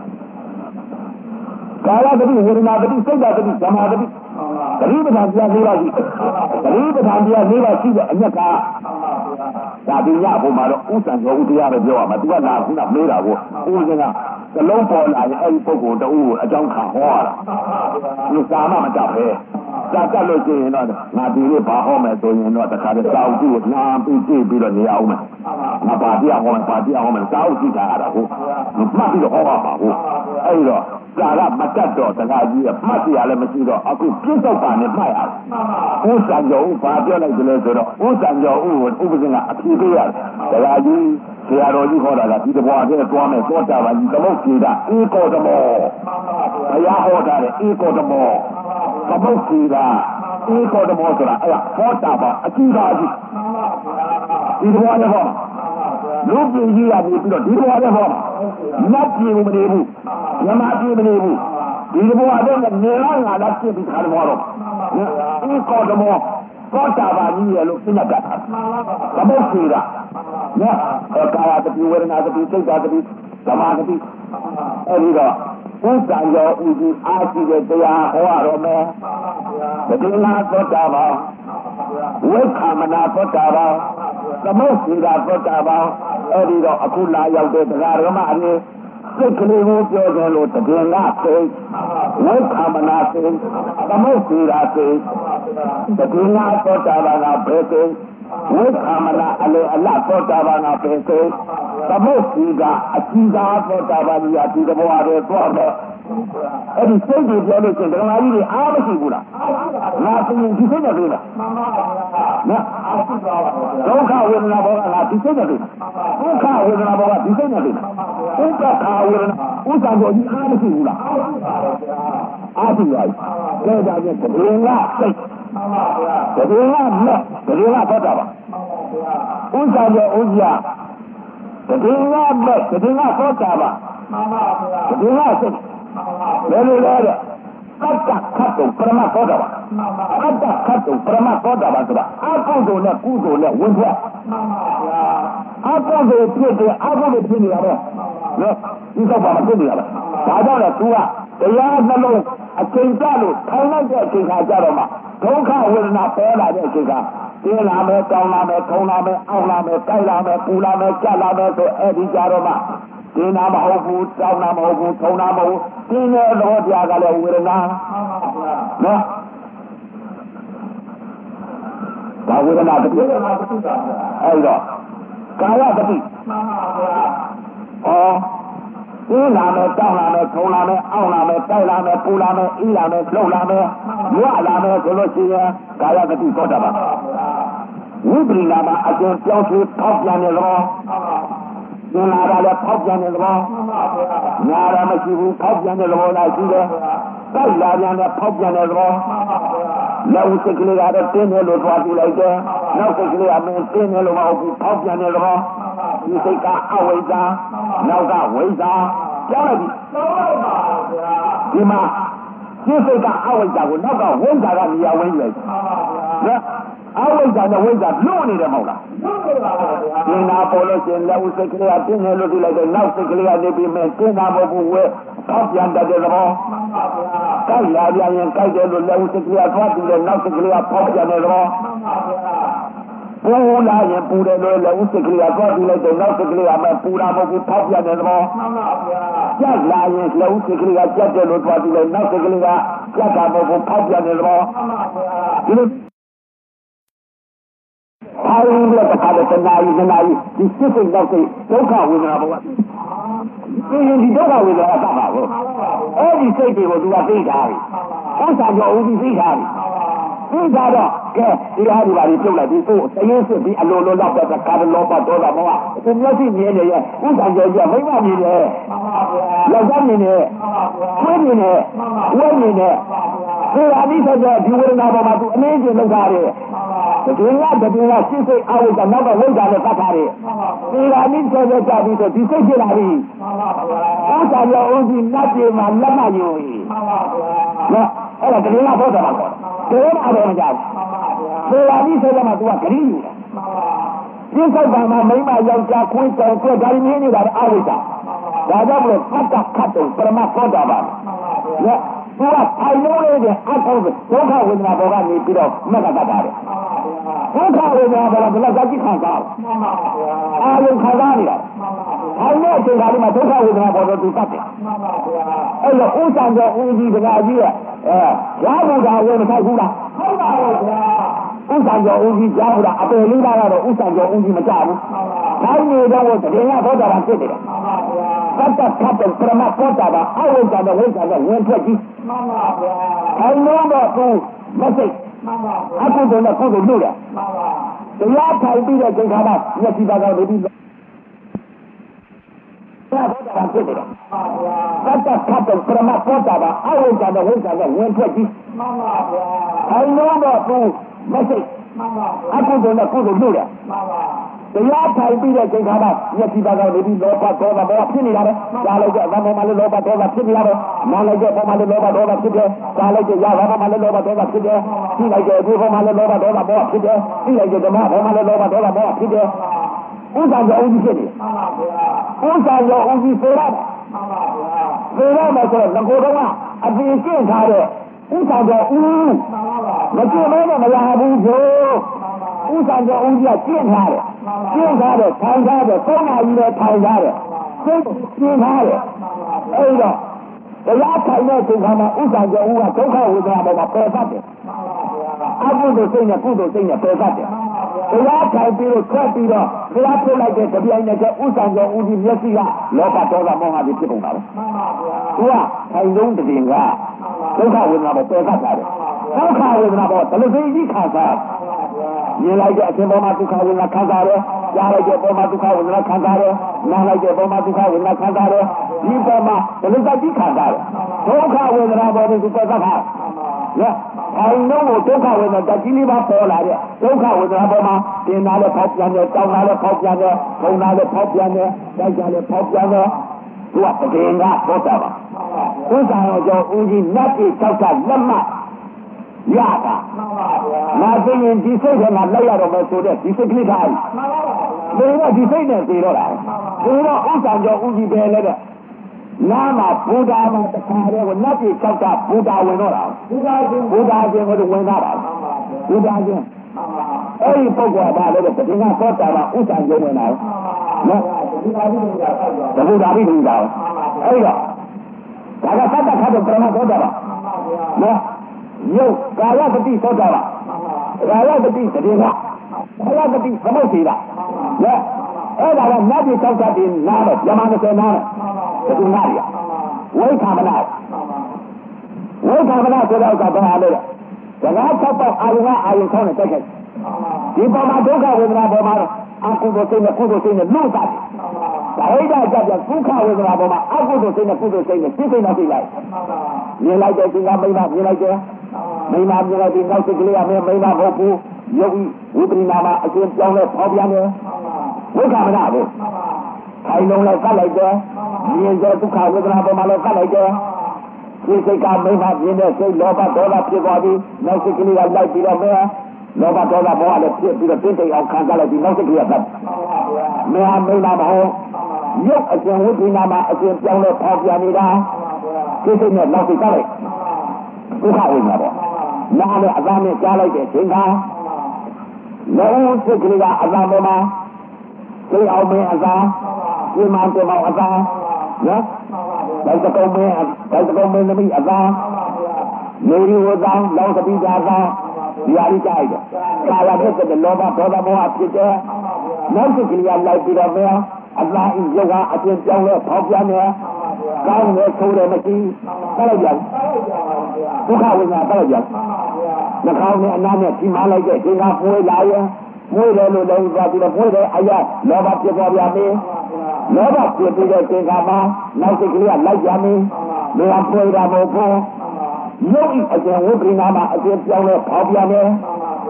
ကာယတတိဝေဒနာတတိစိတ်တတိဓမ္မတတိသတိပဋ္ဌာန်တရား၄ပါးရှိသတိပဋ္ဌာန်တရား၄ပါးရှိတဲ့အမြတ်ကဒါပြရဖို့မှာတော့ဥစ္စာကျော်ဦးတရားပဲပြောရမှာသူကလာခုနမေးတာကိုဦးစင်ကသလုံးပေါ်လာရင်အဲ့ဒီပုဂ္ဂိုလ်တူကိုအကြောင်းခံဟောရတာဒီစာမမတတ်ပဲစာတတ်လို့ရှိရင်တော့ငါဒီလိုဘာဟောမယ်ဆိုရင်တော့တခါတည်းစာအုပ်ကိုနားပြီးကြည့်ပြီးတော့နေအောင်မယ်ငါပါတရားဟောမယ်ပါတရားဟောမယ်စာအုပ်ကြည့်တာရတာဟုတ်မှတ်ပြီးတော့ဟောပါပါဟုတ်အဲ့တော့စာကမတတ်တော့တခါကြီးမှတ်ရလည်းမရှိတော့အခုပြစ္ဆုတ်ပါနဲ့မှတ်ရဥစ္စာကျော်ဦးဘာပြောလိုက်ကြလဲဆိုတော့ဥစ္စာကျော်ဦးကိုဥပဇင်ကအဖြေပေးရတယ်တခါကြီးဆရာတော်ကြီးခေါ်တာကဒီတဘွားတဲ့တွားမယ်သောတာပန်ကြီးသမုတ်ကြီးတာဧကောဓမောဘုရားဟောတာတဲ့ဧကောဓမောသမုတ်ကြီးတာဧကောဓမောဆိုတာအဲ့ဒါသောတာပန်အကြီးပါကြီးဒီတဘွားတဲ့ဟောလူပြည်ကြီးကနေပြီးတော့ဒီတဘွားတဲ့ဟောနတ်ပြည်မနေဘူးမြမပြည်မနေဘူးဒီတဘွားတဲ့နေလာငါလာပြစ်ပြီးခါတော်တော့ဧကောဓမောသောတာပန်ကြီးရဲ့လို့ပြညတ်တာသမုတ်ကြီးတာနော်ကာယတတိဝေဒနာတတိစိတ်တတိဓမ္မတတိအဲဒီတော့ဥစ္စာရောဥဒီအာရှိတဲ့တရားဟောရတော့မယ်တတိနာသောတာပန်ဝိခမနာသောတာပန်သမုတ်စီတာသောတာပန်အဲဒီတော့အခုလာရောက်တဲ့တရားဓမ္မအရင်စိတ်ကလေးကိုပြောကြလို့တတိနာစိတ်ဝိခမနာစိတ်သမုတ်စီတာစိတ်တတိနာသောတာပန်ကဘယ်စိတ်ဝိခမနာအလေအလသောတာပန်ကပဲစေသမုတ်စီကအကြီးသာသောတာပန်ကြီးအဒီတဘောရဲသွားတော့အဲ့ဒီစိတ်တွေပြောလို့ရှိရင်ဒကာကြီးတွေအားမရှိဘူးလားငါသိရင်ဒီစိတ်နဲ့ပြေးလားနော်ဒုက္ခဝေဒနာဘောကငါဒီစိတ်နဲ့ပြေးဒုက္ခဝေဒနာဘောကဒီစိတ်နဲ့ပြေးဥပ္ပခာဝေဒနာဥစ္စာကိုကြီးအားမရှိဘူးလားအားရှိပါပြီဒါကြောင့်ဒီရင်ကစိတ်တကယ်ကလက်တကယ်ကဖတ်တာပါဥစ္စာရဲ့ဥစ္စာတကယ်ကလက်တကယ်ကဖတ်တာပါတကယ်ကစိတ်ဘယ်လိုလဲတဲ့ကတ္တခတ်တုပရမဖတ်တာပါကတ္တခတ်တုပရမဖတ်တာပါဆိုတာအကုသိုလ်နဲ့ကုသိုလ်နဲ့ဝင်ထွက်အကုသိုလ်ဖြစ်တယ်အကုသိုလ်ဖြစ်နေရတော့နော်ဒီတော့ဘာမှဖြစ်နေရပါဒါကြောင့်လေ तू ကတရားနှလုံးအချိန်ကြလို့ထိုင်လိုက်တဲ့အချိန်ခါကြတော့မှဒုက္ခဝေဒနာပေါ်လာတဲ့အချိန်ကပြင်းလာမယ်တောင်းလာမယ်ထုံလာမယ်အောက်လာမယ်ကြိုက်လာမယ်ပူလာမယ်ကြက်လာမယ်ဆိုအဲ့ဒီကြတော့မှပြင်းလာမဟုတ်ဘူးတောင်းလာမဟုတ်ဘူးထုံလာမဟုတ်ဘူးပြင်းတဲ့တော့တရားကလည်းဝေဒနာနော်ဒါဝေဒနာတတိအဲ့တော့ကာယတတိမှန်ပါဗျာဩပြင်းလာမယ်တောင်းလာမယ်ထုံလာမယ်အောက်လာမယ်ကြိုက်လာမယ်ပူလာမယ်အေးလာမယ်လှုပ်လာမယ်လွတ်လာမယ်ဆိုလို့ရှိရင်ကာယတတိသောတာပန်ဝိပရိနာမှာအကျဉ်းပြောင်းရွှေ့ဖောက်ပြန်နေသောကျင်လာတာလည်းဖောက်ပြန်နေသောညာရမရှိဘူးဖောက်ပြန်နေသောလားရှိတယ်ကြိုက်လာပြန်လည်းဖောက်ပြန်နေသောလက်ဦးစိတ်ကလေးကတော့တင်းတယ်လို့သွားကြည့်လိုက်တယ်နောက်စိတ်ကလေးကမင်းတင်းတယ်လို့မဟုတ်ဘူးဖောက်ပြန်နေသောဒီစိတ်ကအဝိဇ္ဇာနောက်ကဝိဇ္ဇာကြောက်လိုက်ပြီဒီမှာဒီစိတ်ကအဝိဇ္ဇာကိုနောက်ကဝိဇ္ဇာကနေရာဝင်လိုက်နော်အဝိဇ္ဇာနဲ့ဝိဇ္ဇာလွတ်နေတယ်မဟုတ်လားဒီနာပေါ်လို့ရှင်လက်ဦးစိတ်ကလေးကတင်းတယ်လို့ဒီလိုက်တယ်နောက်စိတ်ကလေးကနေပြီးမင်းတင်းတာမဟုတ်ဘူးဝဲဖောက်ပြန်တတ်တဲ့သဘောကြိုက်လာပြန်ရင်ကြိုက်တယ်လို့လက်ဦးစိတ်ကလေးကသွားပြီးတယ်နောက်စိတ်ကလေးကဖောက်ပြန်တဲ့သဘောပူလာရင်ပူတယ်လို့လည်းဥစိတ်ကလေးကသွားပြီးလိုက်တယ်နောက်စိတ်ကလေးကမှပူတာမဟုတ်ဘူးဖောက်ပြန်တဲ့သဘောမှန်ပါဗျာကြက်လာရင်လည်းဥစိတ်ကလေးကကြက်တယ်လို့သွားပြီးလိုက်နောက်စိတ်ကလေးကကြက်တာမဟုတ်ဘူးဖောက်ပြန်တဲ့သဘောမှန်ပါဗျာဒီလိုအားလုံးကတခါတည်းတနာကြီးတနာကြီးဒီစိတ်စိတ်တော့စိတ်ဒုက္ခဝေဒနာဘဝဒီရင်ဒီဒုက္ခဝေဒနာတတ်ပါဘူးအဲ့ဒီစိတ်တွေကိုသူကသိထားပြီဥစ္စာကြောင့်ဦးသိထားပြီဒီကြတော့ကဲဒီဟာဒီပါဒီပြုတ်လိုက်ဒီကိုတရင်စစ်ပြီးအလိုလိုတော့ပဲကားလောဘဒေါသမောဟသူမျက်စိမြင်နေရဲ့ဥစ္စာကြောင့်ကြီးမိမမြင်တယ်ယောက်ျားမြင်တယ်ဝိမြင်တယ်ဝိမြင်တယ်ဒီဟာဒီဆိုကြဒီဝေဒနာပေါ်မှာသူအနည်းချင်းလောက်ထားတယ်တကယ်ကတကယ်ကစိတ်စိတ်အဝိဇ္ဇာနောက်ကဝိဇ္ဇာနဲ့တတ်ထားတယ်ဒီကနေ့ဆိုကြကြပြီးဆိုဒီစိတ်ဖြစ်လာပြီဥစ္စာရောဥစီနတ်ပြေမှာလက်မယူပြီနော်အဲ့ဒါတကယ်ကဘောတာပါကောတကယ်အတော်မကြောက်ဒီကနေ့ဆိုကြမှာ तू ကဂရိယူတယ်ပြင်းဆိုင်ပါမှာမိမယောက်ျားခွေးတောင်ပြဒါရင်းနေတာအဝိဇ္ဇာဒါကြောင့်မလို့ဖတ်တာခတ်တယ်ပရမဘောတာပါနော်သူကထိုင်လို့ရတဲ့အကောဒုက္ခဝေဒနာဘောကနေပြီးတော့မက်ကတတ်တာတယ်ဒုက္ခဝေဒနာဘောကဘယ်လောက်ကြည့်ခံစားအာယုခံစားနေတာထိုင်တဲ့အချိန်ခါလေးမှာဒုက္ခဝေဒနာဘောတော့သူတတ်တယ်အဲ့တော့ဥစ္စာကြောင့်ဦးကြီးဒကာကြီးရဲ့အဲရာဘုရားဝေမထိုက်ဘူးလားဟုတ်ပါဘူးဗျာဥစ္စာကြောင့်ဦးကြီးကြားဘူးလားအပယ်လေးပါတော့ဥစ္စာကြောင့်ဦးကြီးမကြဘူးထိုင်နေတော့တကယ်ကဘောတာဖြစ်တယ်သတ္တခတ်တဲ့ပရမဘောတာကအဝိဇ္ဇာနဲ့ဝိဇ္ဇာနဲ့ဝင်ထွက်ကြီးမှန်ပါဗျာ။ခိုင်လုံးတော့သူမစိတ်မှန်ပါဗျာ။အခုတော့လည်းကိုယ်ကိုလို့တယ်မှန်ပါ။တရားထိုင်ပြီးတဲ့ချိန်ခါမှာမျက်စိပါကောင်နေပြီးဘာဘောတာဖြစ်တယ်မှန်ပါဗျာ။သတ္တခတ်တဲ့ပရမဘောတာကအဝိဇ္ဇာနဲ့ဝိဇ္ဇာနဲ့ဝင်ထွက်ကြီးမှန်ပါဗျာ။ခိုင်လုံးတော့သူမစိတ်မှန်ပါဗျာ။အခုတော့လည်းကိုယ်ကိုလို့တယ်မှန်ပါ။တရားထိုင်ပြီးတဲ့ချိန်ခါမှာမျက်စိပါကောင်နေပြီးလောဘဒေါသဘောဖြစ်နေတာပဲကြားလိုက်တဲ့အပေါ်မှာလည်းလောဘဒေါသဖြစ်နေရတယ်နားလိုက်တဲ့အပေါ်မှာလည်းလောဘဒေါသဖြစ်တယ်ကြားလိုက်တဲ့ရဘာပေါ်မှာလည်းလောဘဒေါသဖြစ်တယ်သိလိုက်တဲ့အပေါ်မှာလည်းလောဘဒေါသဘောဖြစ်တယ်သိလိုက်တဲ့ဓမ္မပေါ်မှာလည်းလောဘဒေါသဘောဖြစ်တယ်ဥစ္စာကြောင့်ဦးကြီးဖြစ်တယ်မှန်ပါဗျာဥစ္စာကြောင့်ဦးကြီးဆိုရမှန်ပါဗျာဆိုရမယ်ဆိုတော့ငကိုတော့အပြင်ကျင့်ထားတဲ့ဥစ္စာကြောင့်ဦးမှန်ပါဗျာမကျင့်မဲနဲ့မရဘူးကျိုးဥစ္စာကြောင့်ဦးကြီးကကျင့်ထားတယ်ကျင့်ထားတယ်ထိုင်ထားတယ်သုံးနာကြီးလည်းထိုင်ထားတယ်စိတ်ကျင့်ထားတယ်အဲ့တော့တရားထိုင်တဲ့ချိန်ခါမှာဥစ္စာကြောင့်ဦးကဒုက္ခဝေဒနာပေါ်မှာပယ်တတ်တယ်အကုသိုလ်စိတ်နဲ့ကုသိုလ်စိတ်နဲ့ပယ်တတ်တယ်တရားထိုင်ပြီးတော့ဆက်ပြီးတော့တရားထုတ်လိုက်တဲ့တပြိုင်နက်တည်းဥစ္စာကြောင့်ဦးကြီးမျက်စိကလောဘဒေါသမောဟတွေဖြစ်ကုန်တာပဲသူကထိုင်လုံးတည်င်ကဒုက္ခဝေဒနာပေါ်ပယ်တတ်တာတယ်ဒုက္ခဝေဒနာပေါ်ဘယ်လိုသိကြီးခံစားမြင်လိုက်တဲ့အချိန်ပေါ်မှာဒုက္ခဝေဒနာခံစားရတယ်ကြားလိုက်တဲ့ပေါ်မှာဒုက္ခဝေဒနာခံစားရတယ်နားလိုက်တဲ့ပေါ်မှာဒုက္ခဝေဒနာခံစားရတယ်ဒီပေါ်မှာဘယ်လိုသိကြီးခံစားရဒုက္ခဝေဒနာပေါ်ကိုပယ်တတ်တာနော်အိမ်လုံးကိုဒုက္ခဝေဒနာတကြီးလေးပါပေါ်လာတဲ့ဒုက္ခဝေဒနာပေါ်မှာတင်လာတဲ့ဖောက်ပြန်တဲ့တောင်းလာတဲ့ဖောက်ပြန်တဲ့ထုံလာတဲ့ဖောက်ပြန်တဲ့တိုက်ကြတဲ့ဖောက်ပြန်တဲ့သူကတကယ်ကပေါ်တာပါဥစ္စာရောကြောင့်ဦးကြီးနတ်ကြီး၆ချက်လက်မှတ်ရတာမှန်ပါဗျာငါသိရင်ဒီစိတ်ကငါလက်ရတော့မယ်ဆိုတဲ့ဒီစိတ်ကလေးထားပြီမှန်ပါဗျာဒီစိတ်နဲ့သိတော့တာဒီတော့ဥစ္စာကြောင့်ဦးကြီးပဲလဲတဲ့နာမှာဘုရားမှာတခါတည်းကိုနတ်ပြည်၆ကဘုရားဝင်တော့တာဘုရားချင်းဘုရားချင်းကိုဝင်တာပါဘုရားချင်းအဲ့ဒီပုဂ္ဂိုလ်ကဘာလဲတဲ့ဒီကသောတာပန်ဥစ္စာကျုံဝင်တာနော်ဒီပါဠိတော်ကဘုရားပြီးပြီးတာအဲ့တော့ဒါကသတ္တခတ်တဲ့ပရမသောတာပန်နော်ယုတ်ကာယပတိသောတာပန်ကာယပတိတတိယကာယပတိသမုတ်စီတာနော်အဲ့ဒါကနတ်ပြည်၆ကတည်းနားတယ်ယမနစေနားတယ်ဒီနားရဝိခာမနာဝိခာမနာဆိုတော့ကဘာလဲစကား၆ပေါက်အာယုံအာယုံခေါင်းနဲ့တက်ခဲ့ဒီပေါ်မှာဒုက္ခဝေဒနာပေါ်မှာအကုသိုလ်စိတ်နဲ့ကုသိုလ်စိတ်နဲ့လွတ်တာဒါဟိတာကြပြဒုက္ခဝေဒနာပေါ်မှာအကုသိုလ်စိတ်နဲ့ကုသိုလ်စိတ်နဲ့စိတ်စိတ်နဲ့သိလိုက်မြင်လိုက်တဲ့ဒီကမိမမြင်လိုက်တယ်မိမမြင်လိုက်ပြီးနောက်စိတ်ကလေးကမင်းမိမမဟုတ်ဘူးယောဂီဝိပရိနာမအရှင်ပြောင်းလဲဖောက်ပြန်တယ်ဝိခာမနာဘူးခိုင်လုံးလည်းကတ်လိုက်တယ်မြင်တဲ့ဒုက္ခဝေဒနာပေါ်မှာလည်းကတ်လိုက်တယ်ဒီစိတ်ကမိမမြင်တဲ့စိတ်လောဘဒေါသဖြစ်သွားပြီးနောက်စိတ်ကလေးကလိုက်ပြီးတော့မဲလောဘဒေါသဘောကလည်းဖြစ်ပြီးတော့ပြင်းထန်အောင်ခံစားလိုက်ပြီးနောက်စိတ်ကလေးကပတ်မဲဟာမိမမဟုတ်ရုပ်အကျဉ်းဝိပရိနာမအရှင်ပြောင်းလဲဖောက်ပြန်နေတာဒီစိတ်နဲ့နောက်စိတ်ကလိုက်ဒုက္ခဝေဒနာပေါ်နားနဲ့အသားနဲ့ကြားလိုက်တဲ့အချိန်ကလုံးစိတ်ကလေးကအသားပေါ်မှာသိအောင်မင်းအသားဒီမှာဒီမှာအသားနော်ဒါတကုံမင်းဒါတကုံမင်းသမီးအသားနေရီဝသားလောကပိသာသာဒီအရိကြိုက်တယ်ကာယဖြစ်တဲ့လောဘဒေါသမောဟဖြစ်တယ်နောက်စိတ်ကလေးကလိုက်ပြီးတော့မင်းအသားဤယောဂအပြင်ပြောင်းလဲဖောက်ပြန်နေကောင်းတယ်ဆိုတယ်မရှိတက်လိုက်ပြန်ဒုက္ခဝိညာဉ်တက်လိုက်ပြန်နှာခေါင်းနဲ့အနားနဲ့ဒီမှာလိုက်တဲ့ဒီကပွေးလာရင်မွေးတယ်လို့လည်းပြောပြီးတော့မွေးတယ်အရာလောဘဖြစ်ပေါ်ပြန်ပြီလောဘဖြစ်ပြီးတဲ့သင်္ခါမှာနောက်စိတ်ကလေးကလိုက်ပြန်ပြီနေရာပွေးတာမဟုတ်ဘူးရုပ်ဤအကျဉ်းဝိပရိနာမှာအကျဉ်းပြောင်းလဲဖောက်ပြန်တယ်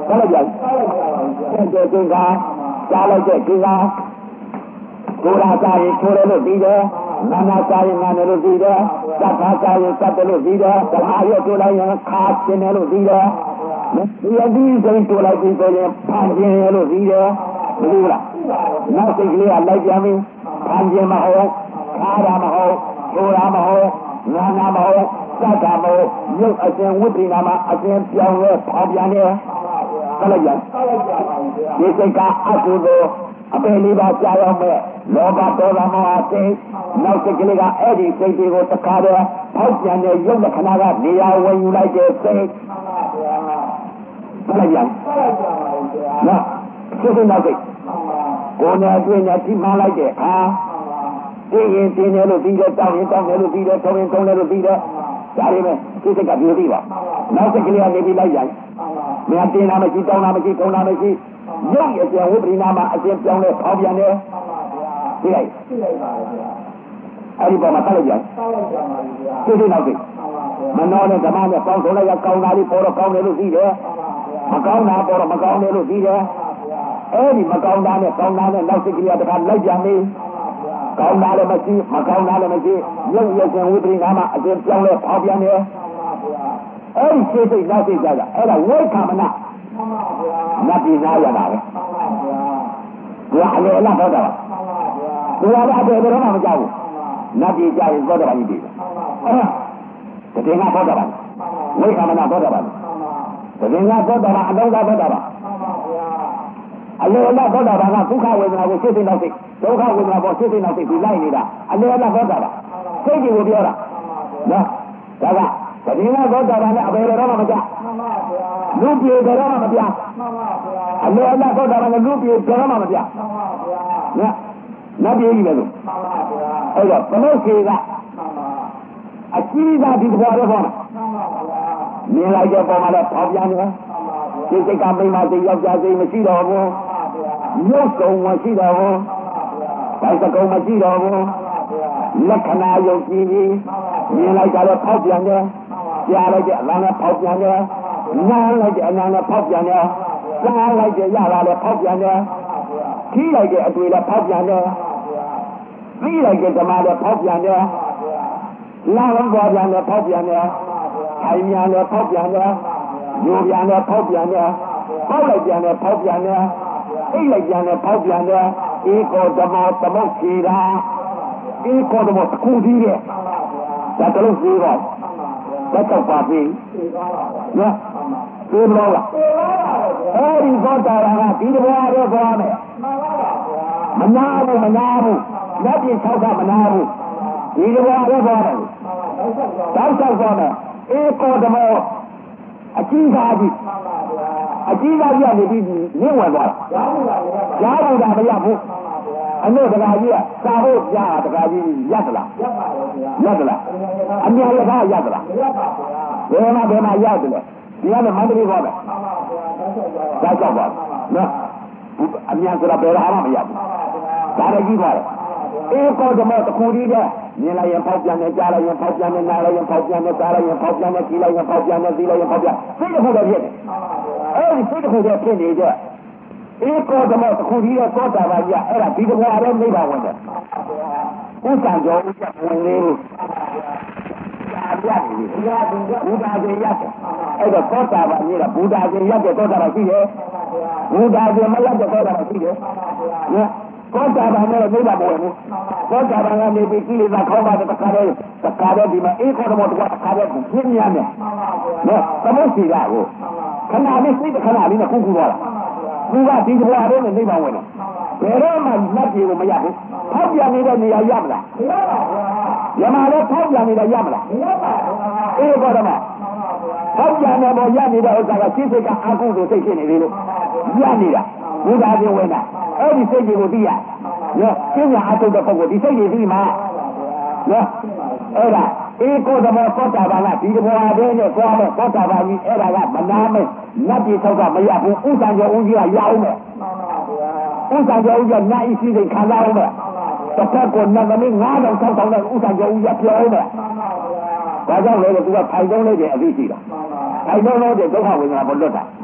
ဘာလို့ပြန်တဲ့ကိစ္စကြားလိုက်တဲ့ကိစ္စကိုရာစားရင်ချိုးတယ်လို့ပြီးတယ်နာနာစားရင်နာတယ်လို့ပြီးတယ်စက်သားစားရင်စက်တယ်လို့ပြီးတယ်ဓမ္မရွတ်ချိုးလိုက်ရင်ခါကျင်တယ်လို့ပြီးတယ်ဒီအဒီစိတ်ချိုးလိုက်ပြီးဆိုရင်ဖန်ကျင်တယ်လို့ပြီးတယ်မလို့လားနောက်စိတ်ကလေးကလိုက်ပြန်ပြီးဖန်ကျင်မဟုတ်ခါရမဟုတ်ချိုးရမဟုတ်နာနာမဟုတ်စက်တာမဟုတ်ရုပ်အစဉ်ဝိပ္ပိနာမှာအစဉ်ပြောင်းလဲဖောက်ပြန်တယ်ဆက်လိုက်ပြန်ဒီစိတ်ကအကုသိုလ်အပယ်လေးပါးကြာရောက်မဲ့လောဘဒေါသမောဟစိတ်နောက်စိတ်ကလေးကအဲ့ဒီစိတ်တွေကိုတခါတည်းဖောက်ပြန်တဲ့ရုပ်လက္ခဏာကနေရာဝင်ယူလိုက်တဲ့စိတ်ဆက်လိုက်ပြန်နော်စိတ်နောက်စိတ်ကိုယ်နဲ့အတွင်းနဲ့ဒီမှလိုက်တဲ့အခါတင်းရင်တင်းတယ်လို့ပြီးတယ်တောင်းရင်တောင်းတယ်လို့ပြီးတယ်ထုံရင်ထုံတယ်လို့ပြီးတယ်ဒါလေးပဲစိတ်ကပြေးပြီးပါနောက်စိတ်ကလေးကနေပြီးလိုက်ရင်မင်းတင်းတာမရှိတောင်းတာမရှိထုံတာမရှိရုပ်ရပြန်ဝိပရိနာမှာအကျဉ်းပြောင်းလဲဖောက်ပြန်တယ်ဒီလိုက်အဲ့ဒီပေါ်မှာဆက်လိုက်ပြန်စိတ်စိတ်နောက်စိတ်မနှောနဲ့ဓမ္မနဲ့ပေါင်းစုံလိုက်ရကောင်းတာလေးပေါ်တော့ကောင်းတယ်လို့ပြီးတယ်မကောင်းတာပေါ်တော့မကောင်းတယ်လို့ပြီးတယ်အဲ့ဒီမကောင်းတာနဲ့ကောင်းတာနဲ့နောက်စိတ်ကလေးကတခါလိုက်ပြန်ပြီကောင်းတာလည်းမရှိမကောင်းတာလည်းမရှိရုပ်ရပြန်ဝိပရိနာမှာအကျဉ်းပြောင်းလဲဖောက်ပြန်တယ်အဲ့ဒီစိတ်စိတ်နောက်စိတ်ကြတာအဲ့ဒါဝိခမနနတ်ပြည်သားရတာပဲသူကအလေအလတ်တော့တာပါသူကလည်းအပေဘယ်တော့မှမကြောက်ဘူးနတ်ပြည်ကြရင်သောတာပန်ကြီးပြီအဲ့ဒါတကယ်ကသောတာပန်ဝိခမနသောတာပန်တကယ်ကသောတာပန်အလုံးသားသောတာပန်အလေအလတ်သောတာပန်ကဒုက္ခဝေဒနာကိုစိတ်စိတ်နောက်စိတ်ဒုက္ခဝေဒနာပေါ်စိတ်စိတ်နောက်စိတ်ဒီလိုက်နေတာအလေအလတ်သောတာပန်စိတ်ကြီးကိုပြောတာနော်ဒါကတကယ်ကသောတာပန်နဲ့အပေဘယ်တော့မှမကြောက်လူပြေကြတော့မှမပြအလေအလတ်သောတာပန်ကလူပြေကြတော့မှမပြနော်နတ်ပြည်ကြီးပဲလို့အဲ့တော့ဘလို့ခေကအကြီးသားဒီဘွားတော့ပေါ့မြင်လိုက်တဲ့ပုံမှာတော့ပေါပြန်တယ်ဒီစိတ်ကမိမစိတ်ယောက်ျားစိတ်မရှိတော့ဘူးရုပ်ကုံမရှိတော့ဘူးဘိုက်စကုံမရှိတော့ဘူးလက္ခဏာယုံကြည်ပြီးမြင်လိုက်တာတော့ပေါပြန်တယ်ကြားလိုက်တဲ့အလံနဲ့ပေါပြန်တယ်နားလိုက်တဲ့အနာနဲ့ပေါပြန်တယ်စားလိုက်တဲ့ရလာနဲ့ပေါပြန်တယ်ခီးလိုက်တဲ့အတွေ့နဲ့ပေါပြန်တယ်ပြီးလိုက်တဲ့ဓမ္မနဲ့ပေါပြန်တယ်လာဝံပေါ်ပြန်နဲ့ပေါပြန်တယ်ခိုင်မြန်နဲ့ပေါပြန်တယ်ညိုပြန်နဲ့ပေါပြန်တယ်ပေါက်လိုက်ပြန်နဲ့ပေါပြန်တယ်အိတ်လိုက်ပြန်နဲ့ပေါပြန်တယ်ဧကောဓမ္မသမုတ်ခေတာဧကောဓမ္မတခုကြီးတဲ့ဒါတလို့ပြီးတော့သက်တော့ပါပြီနော်ပြေလို့လားအဲဒီသောတာပန်ကဒီဘဝတော့သွားမယ်မနာဘူးမနာဘူးလက်ပြ၆ကမနာဘူးဒီဘဝတော့သွားတယ်တောက်လျှောက်သွားမယ်ဧကောဓမ္မအကြီးသားကြီးအကြီးသားကြီးကနေပြီးနင်းဝင်သွားတာကြားလို့တာမရဘူးအလို့တကားကြီးကစာဖို့ကြားတကားကြီးရက်သလားရက်သလားအမြဲရတာရက်သလားဘယ်မှာဘယ်မှာရက်တယ်လဲဒီကလည်းမန္တလေးသွားမယ်ဒါကြောက်ပါနော်အမြဲဆိုတာဘယ်ဟာမှမရဘူးဒါလည်းကြီးသွားတယ်ဧကောဓမ္မတခုကြီးတဲ့မြင်လိုက်ရင်ပေါက်ပြန်တယ်ကြားလိုက်ရင်ပေါက်ပြန်တယ်နားလိုက်ရင်ပေါက်ပြန်တယ်စားလိုက်ရင်ပေါက်ပြန်တယ်ကြည့်လိုက်ရင်ပေါက်ပြန်တယ်သိလိုက်ရင်ပေါက်ပြန်စိတ်တစ်ခုတည်းဖြစ်တယ်အဲဒီစိတ်တစ်ခုတည်းဖြစ်နေတဲ့ဧကောဓမ္မတခုကြီးတဲ့သောတာပန်ကြီးအဲ့ဒါဒီတဘွားတော့နိဗ္ဗာန်ဝင်တယ်ဥစ္စာကြောင့်ဥစ္စာဝင်လေကြာပြနေပြီဘုရားရှင်ရတယ်အဲ့တော့သောတာပန်ကြီးကဘုရားရှင်ရတဲ့သောတာပန်ရှိတယ်ဘုရားရှင်မရတဲ့သောတာပန်ရှိတယ်နော်သောတာပန်နဲ့နိဗ္ဗာန်ဝင်ဘူးသောတာပန်ကနေပြီးကိလေသာခေါင်းပါတဲ့တခါတည်းတခါတည်းဒီမှာဧကောဓမ္မတခါတခါတည်းကိုပြင်းများမယ်နော်သမုတ်စီကကိုခဏလေးစိတ်ခဏလေးနဲ့ခုခုသွားတာသူကဒီဘဝတည်းနဲ့နိဗ္ဗာန်ဝင်တယ်ဘယ်တော့မှလက်ပြေကိုမရဘူးဖောက်ပြန်နေတဲ့နေရာရမလားမရပါဘူးယမလည်းဖောက်ပြန်နေတာရမလားမရပါဘူးဧကောဓမ္မဖောက်ပြန်နေပေါ်ရနေတဲ့ဥစ္စာကစိတ်စိတ်ကအကုသိုလ်စိတ်ဖြစ်နေလေလို့ရနေတာဘုရားရှင်ဝင်တာအဲ့ဒီစိတ်ကြီးကိုသိရနော်ကျင့်ကြံအထုတ်တဲ့ပုဂ္ဂိုလ်ဒီစိတ်ကြီးသိမှာနော်အဲ့ဒါဧကောဓမ္မသောတာပန်ကဒီဘဝတည်းနဲ့သွားတဲ့သောတာပန်ကြီးအဲ့ဒါကမနာမဲ့နတ်ပြည်ထောက်ကမရဘူးဥစ္စာကျော်ဦးကြီးကရအောင်မဲ့ဥစ္စာကျော်ဦးကြီးကနိုင်ရှိစိတ်ခံစားအောင်မဲ့တစ်ဖက်ကနတ်သမီးငါးတောင်၆တောင်နဲ့ဥစ္စာကျော်ဦးကြီးပြောအောင်မဲ့ဒါကြောင့်လေသူကဖိုင်တုံးလေးတဲ့အသိရှိတာဖိုင်တုံးလို့တဲ့ဒုက္ခဝေဒနာပေါ်လွတ်တာ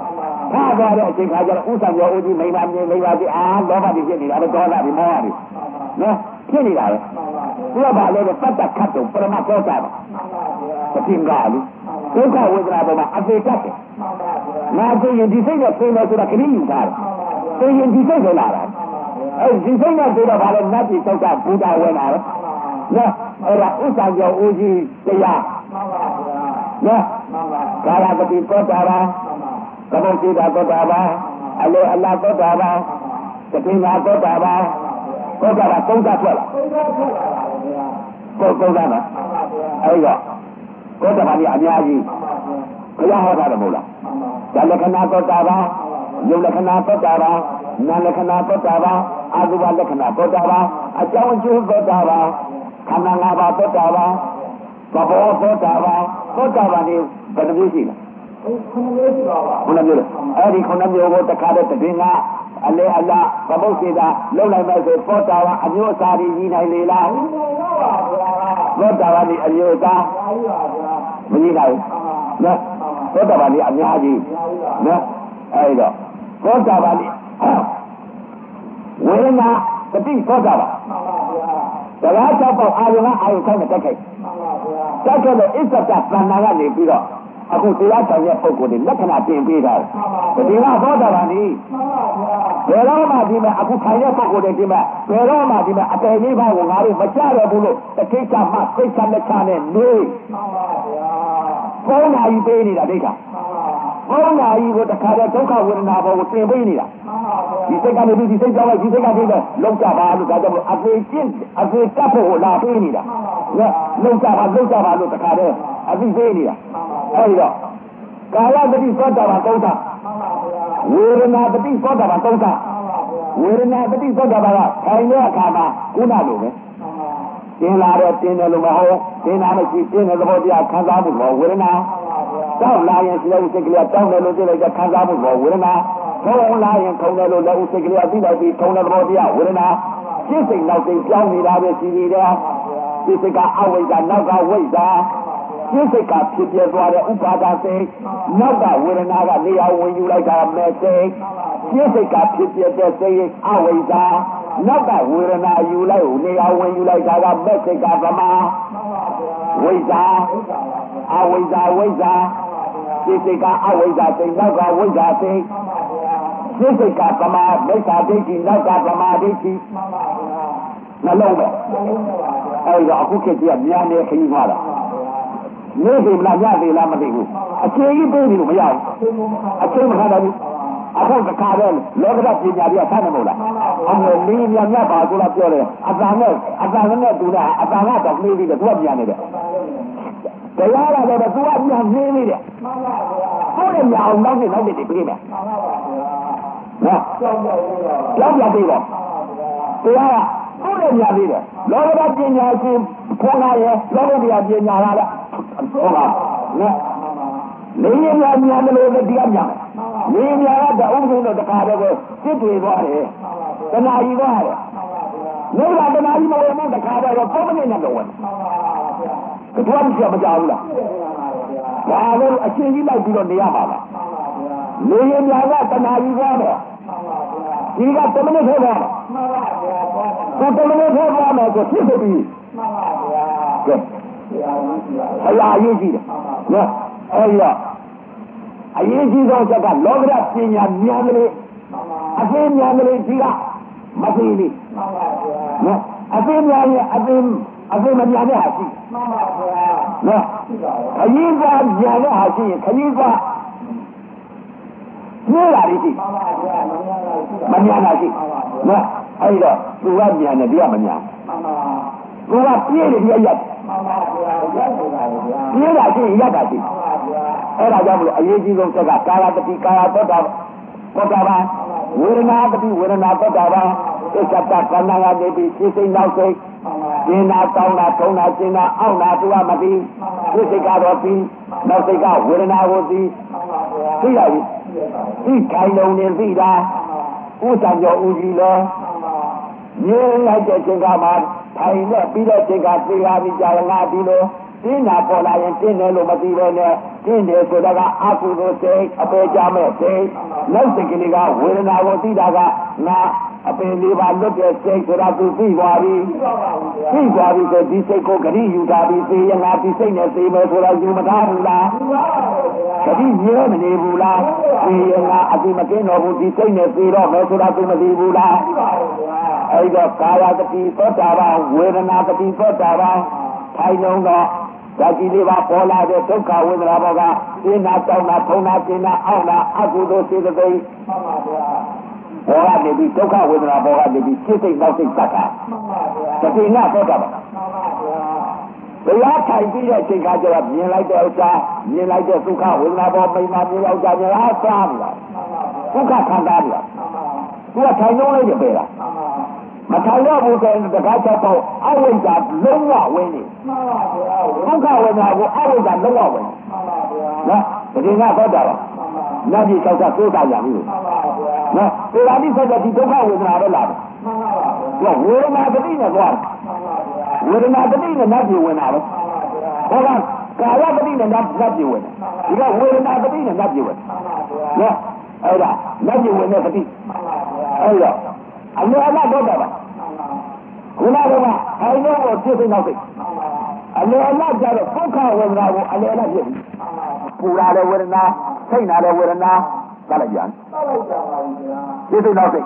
ထားသွားတဲ့အချိန်ခါကျတော့ဥစ္စာကျော်ဦးကြီးမိမမြင်မိမကြီးအာလောဘကြီးဖြစ်နေတာပဲဒေါသကြီးမောဟကြီးနော်ဖြစ်နေတာပဲသူကဘာလဲတော့တတ်တတ်ခတ်တော့ပရမသောတာပါသတိကလေဒုက္ခဝေဒနာပေါ်မှာအသေးတတ်တယ်ငါသိရင်ဒီစိတ်နဲ့ပြင်လို့ဆိုတာခရီးယူထားတယ်သိရင်ဒီစိတ်ကိုလာတာအဲဒီစိတ်နဲ့ဆိုတော့ဘာလဲနတ်ပြည်သောတာဘုရားဝင်လာတယ်နော်အဲ့ဒါဥစ္စာကျော်ဦးကြီးတရားနော်ကာလပတိသောတာပါကမောစိတာသောတာပါအလေအလားသောတာပါသတိညာသောတာပါသောတာပါသုံးသထွက်လာကိုသုံးသနော်အဲ့တော့သောတာပန်ကြီးအများကြီးဘုရားဟောတာတယ်မဟုတ်လားဒါလက္ခဏာသောတာပါယုတ်လက္ခဏာသောတာပါနာလက္ခဏာသောတာပါအာသုဘလက္ခဏာသောတာပါအကြောင်းအကျိုးသောတာပါခန္ဓာ၅ပါးသောတာပါသဘောသောတာပါသောတာပန်ကြီးဘယ်နှမျိုးရှိလဲခုနှစ်မျိုးရှိပါပါခုနှစ်မျိုးအဲ့ဒီခုနှစ်မျိုးကိုတခါတည်းတည်ငါအလေအလားသဘုတ်စေတာလုံးလိုက်မဲ့ဆိုသောတာပန်အမျိုးအစားကြီးညီနိုင်လေလားသောတာပန်ဒီအမျိုးအစားမညီနိုင်နော်သောတာပန်ဒီအများကြီးနော်အဲ့တော့သောတာပန်ဒီဝေဒနာတတိသောတာပန်တရားချက်ပေါ့အာယုံကအာယုံဆိုင်နဲ့တက်ခိုက်တက်ခိုက်လို့အစ္ဆတသဏ္ဍာန်ကနေပြီးတော့အခုတရားတော်ရဲ့ပုဂ္ဂိုလ်တွေလက္ခဏာတင်ပေးတာဒီကသောတာပန်ဒီဘယ်တော့မှဒီမှာအခုခိုင်တဲ့ပုဂ္ဂိုလ်တွေဒီမှာဘယ်တော့မှဒီမှာအပယ်လေးပါးကိုငါတို့မကြရဘူးလို့တခိစ္စမှသိစ္စာလက်ချနဲ့နေဘောနာကြီးပေးနေတာဒိဋ္ဌာဘောနာကြီးကိုတခါတည်းဒုက္ခဝေဒနာဘောကိုတင်ပေးနေတာဒီစိတ်ကနေပြီးဒီစိတ်ကြောင့်ဒီစိတ်ကနေပြီးလုံးကြပါလို့ဒါကြောင့်အသေးကျင့်အသေးတတ်ဖို့လာပေးနေတာလုံးကြပါလုံးကြပါလို့တခါတည်းအသိပေးနေတာအဲဒီတော့ကာလတတိသောတာပန်သုံးတာဝေဒနာတတိသောတာပန်သုံးတာဝေဒနာတတိသောတာပန်ကခိုင်တဲ့အခါမှာကုဏလိုပဲတင်လာတော့တင်တယ်လို့မဟုတ်တင်လာမရှိတင်တဲ့သဘောတရားခံစားမှုဘောဝေဒနာတောက်လာရင်စိတ်စိတ်ကလေးတောက်တယ်လို့သိလိုက်ခံစားမှုဘောဝေဒနာထုံလာရင်ထုံတယ်လို့လည်းစိတ်ကလေးသိလိုက်ပြီးထုံတဲ့သဘောတရားဝေဒနာစိတ်စိတ်နောက်စိတ်ပြောင်းနေတာပဲရှိနေတယ်စိတ်စိတ်ကအဝိဇ္ဇာနောက်ကဝိဇ္ဇာစိတ်စိတ်ကဖြစ်ပြသွားတဲ့ဥပါဒစိတ်နောက်ကဝေဒနာကနေရာဝင်ယူလိုက်တာမဲ့စိတ်စိတ်စိတ်ကဖြစ်ပြတဲ့စိတ်အဝိဇ္ဇာနောက်ကဝေဒနာယူလိုက်နေရာဝင်ယူလိုက်တာကမဲ့စိတ်ကသမာဝိဇ္ဇာအဝိဇ္ဇာဝိဇ္ဇာစိတ်စိတ်ကအဝိဇ္ဇာစိတ်နောက်ကဝိဇ္ဇာစိတ်စိတ်စိတ်ကသမာမိစ္ဆာဒိဋ္ဌိနောက်ကသမာဒိဋ္ဌိနှလုံးပဲအဲ့တော့အခုခေတ်ကြီးကများနေခရီးမှာတာနေပြီမလားညပြီလားမသိဘူးအချိန်ကြီးပြေးပြီလို့မရဘူးအချိန်မခါတော့ဘူးအခုတခါတော့လောကဓာတ်ပညာကြီးကဆန်းနေမို့လားအမေလေးမြတ်မြတ်ပါဆိုတော့ပြောတယ်အတန်နဲ့အတန်နဲ့တူတာအတန်ကတော့ပြေးပြီလို့သူကပြန်နေတယ်တရားရတယ်သူကပြန်နေပြီတဲ့ဟုတ်တယ်ညာအောင်နောက်နေနောက်နေပြေးမယ်နော်ကြောက်ကြပြီတော့တရားကဟုတ်တယ်ညာပြီတယ်လောကဓာတ်ပညာရှင်ခေါ်လာရဲ့လောကဓာတ်ပညာလာလားဟုတ်ပါနဲ့နေရများများလို့ဒီကများနေများတော့ဥပဒေတော့တခါတော့စစ်တွေသွားတယ်တဏှာကြီးသွားတယ်နေကတဏှာကြီးမဝင်ဘူးတခါတော့ပုံမနေနဲ့တော့ဝင်ဒီတော့မကြောက်မကြောက်ဘူးလားဒါလည်းအချင်းကြီးလိုက်ပြီးတော့နေရပါလားနေရများကတဏှာကြီးသွားတယ်ဒီကတမနစ်ထဲသွားတယ်ကိုတမနစ်ထဲသွားမယ်ဆိုဖြစ်ပြီကဲအရာရေးကြည့်တယ်နော်အဲ့တော့အရေးကြီးဆုံးချက်ကလောကဓာတ်ပညာဉာဏ်ကလေးအသိဉာဏ်ကလေးကြီးကမသိဘူးနော်အသိဉာဏ်ရဲ့အသိအသိမဉာဏ်နဲ့ဟာရှိနော်ခကြီးကဉာဏ်နဲ့ဟာရှိရင်ခကြီးကညှိလာတယ်ရှိမဉာဏ်လားရှိနော်အဲ့တော့သူကဉာဏ်နဲ့ဒီကမဉာဏ်သူကပြည့်တယ်ဒီရက်ပြည့်တာရှိရက်တာရှိအဲ့ဒါကြောင့်မလို့အရေးကြီးဆုံးချက်ကကာယတတိကာယသောတာသောတာပန်ဝေဒနာတတိဝေဒနာသောတာပန်သစ္စာတခန္ဓာရနေပြီးစိတ်စိတ်နောက်စိတ်ကျင်နာတောင်းတာထုံတာကျင်နာအောင့်တာသူကမသိစိတ်စိတ်ကတော့ပြီးနောက်စိတ်ကဝေဒနာကိုသိသိရပြီသိခိုင်လုံးနေသိတာဥစ္စာကျော်ဦးကြီးလောရင်းလိုက်တဲ့ချိန်ကမှထိုင်နဲ့ပြီးတဲ့ချိန်ကသိလာပြီးကြာငါဒီလိုတင်းနာပေါ်လာရင်တင်းတယ်လို့မသိပဲနဲ့တင်းတယ်ဆိုတာကအကုသိုလ်စိတ်အပေကြမဲ့စိတ်နောက်စိတ်ကလေးကဝေဒနာကိုသိတာကငါအပင်လေးပါလွတ်တဲ့စိတ်ဆိုတာသူသိသွားပြီသိသွားပြီဆိုဒီစိတ်ကိုဂရိယူတာပြီးသိရင်ငါဒီစိတ်နဲ့သိမယ်ဆိုတာယူမထားဘူးလားဂရိရဲမနေဘူးလားသိရင်ငါအတိမကင်းတော့ဘူးဒီစိတ်နဲ့သိတော့မယ်ဆိုတာသူမသိဘူးလားအဲ့တော့ကာယတတိသောတာပန်ဝေဒနာတတိသောတာပန်ထိုင်လုံးတော့ဓာတ်ကြီးလေးပါပေါ်လာတဲ့ဒုက္ခဝေဒနာဘောကသိနာတောင်းတာထုံတာကျင်တာအောင့်တာအကုသိုလ်စေတသိက်ဘောကနေပြီးဒုက္ခဝေဒနာဘောကနေပြီးစိတ်စိတ်နောက်စိတ်တတ်တာတတိနာသောတာပန်တရားထိုင်ပြီးတဲ့အချိန်ကကျတော့မြင်လိုက်တဲ့ဥစ္စာမြင်လိုက်တဲ့ဒုက္ခဝေဒနာဘောမိမမြင်ရောက်ကြမြင်လားစားပြီလားဒုက္ခခံစားပြီလားသူကထိုင်လုံးလိုက်တယ်ပဲလားမထိုင်တော့ဘူးဆိုရင်တကားချက်တော့အဝိဇ္ဇာလုံးဝဝင်နေဒုက္ခဝေဒနာကိုအဝိဇ္ဇာလုံးဝဝင်နော်ဒီကသောတာပန်နတ်ကြီး၆ဆသိုးတာရပြီလို့နော်ဒီလာပြီးဆက်တဲ့ဒီဒုက္ခဝေဒနာပဲလာတယ်သူကဝေဒနာတတိနဲ့သွားတယ်ဝေဒနာတတိနဲ့နတ်ကြီးဝင်တာပဲဟောကကာယတတိနဲ့နတ်ကြီးဝင်တယ်ဒီကဝေဒနာတတိနဲ့နတ်ကြီးဝင်နော်အဲ့ဒါနတ်ကြီးဝင်တဲ့တတိအဲ့တော့အလယ်အလတ်တော့တာပါခုနကကအိုင်တော့ကိုဖြစ်နေတော့စိတ်အလယ်အလတ်ကျတော့ဒုက္ခဝေဒနာကိုအလယ်အလတ်ဖြစ်ပြီပူလာတဲ့ဝေဒနာစိတ်နာတဲ့ဝေဒနာသလိုက်ပြန်ဖြစ်နေတော့စိတ်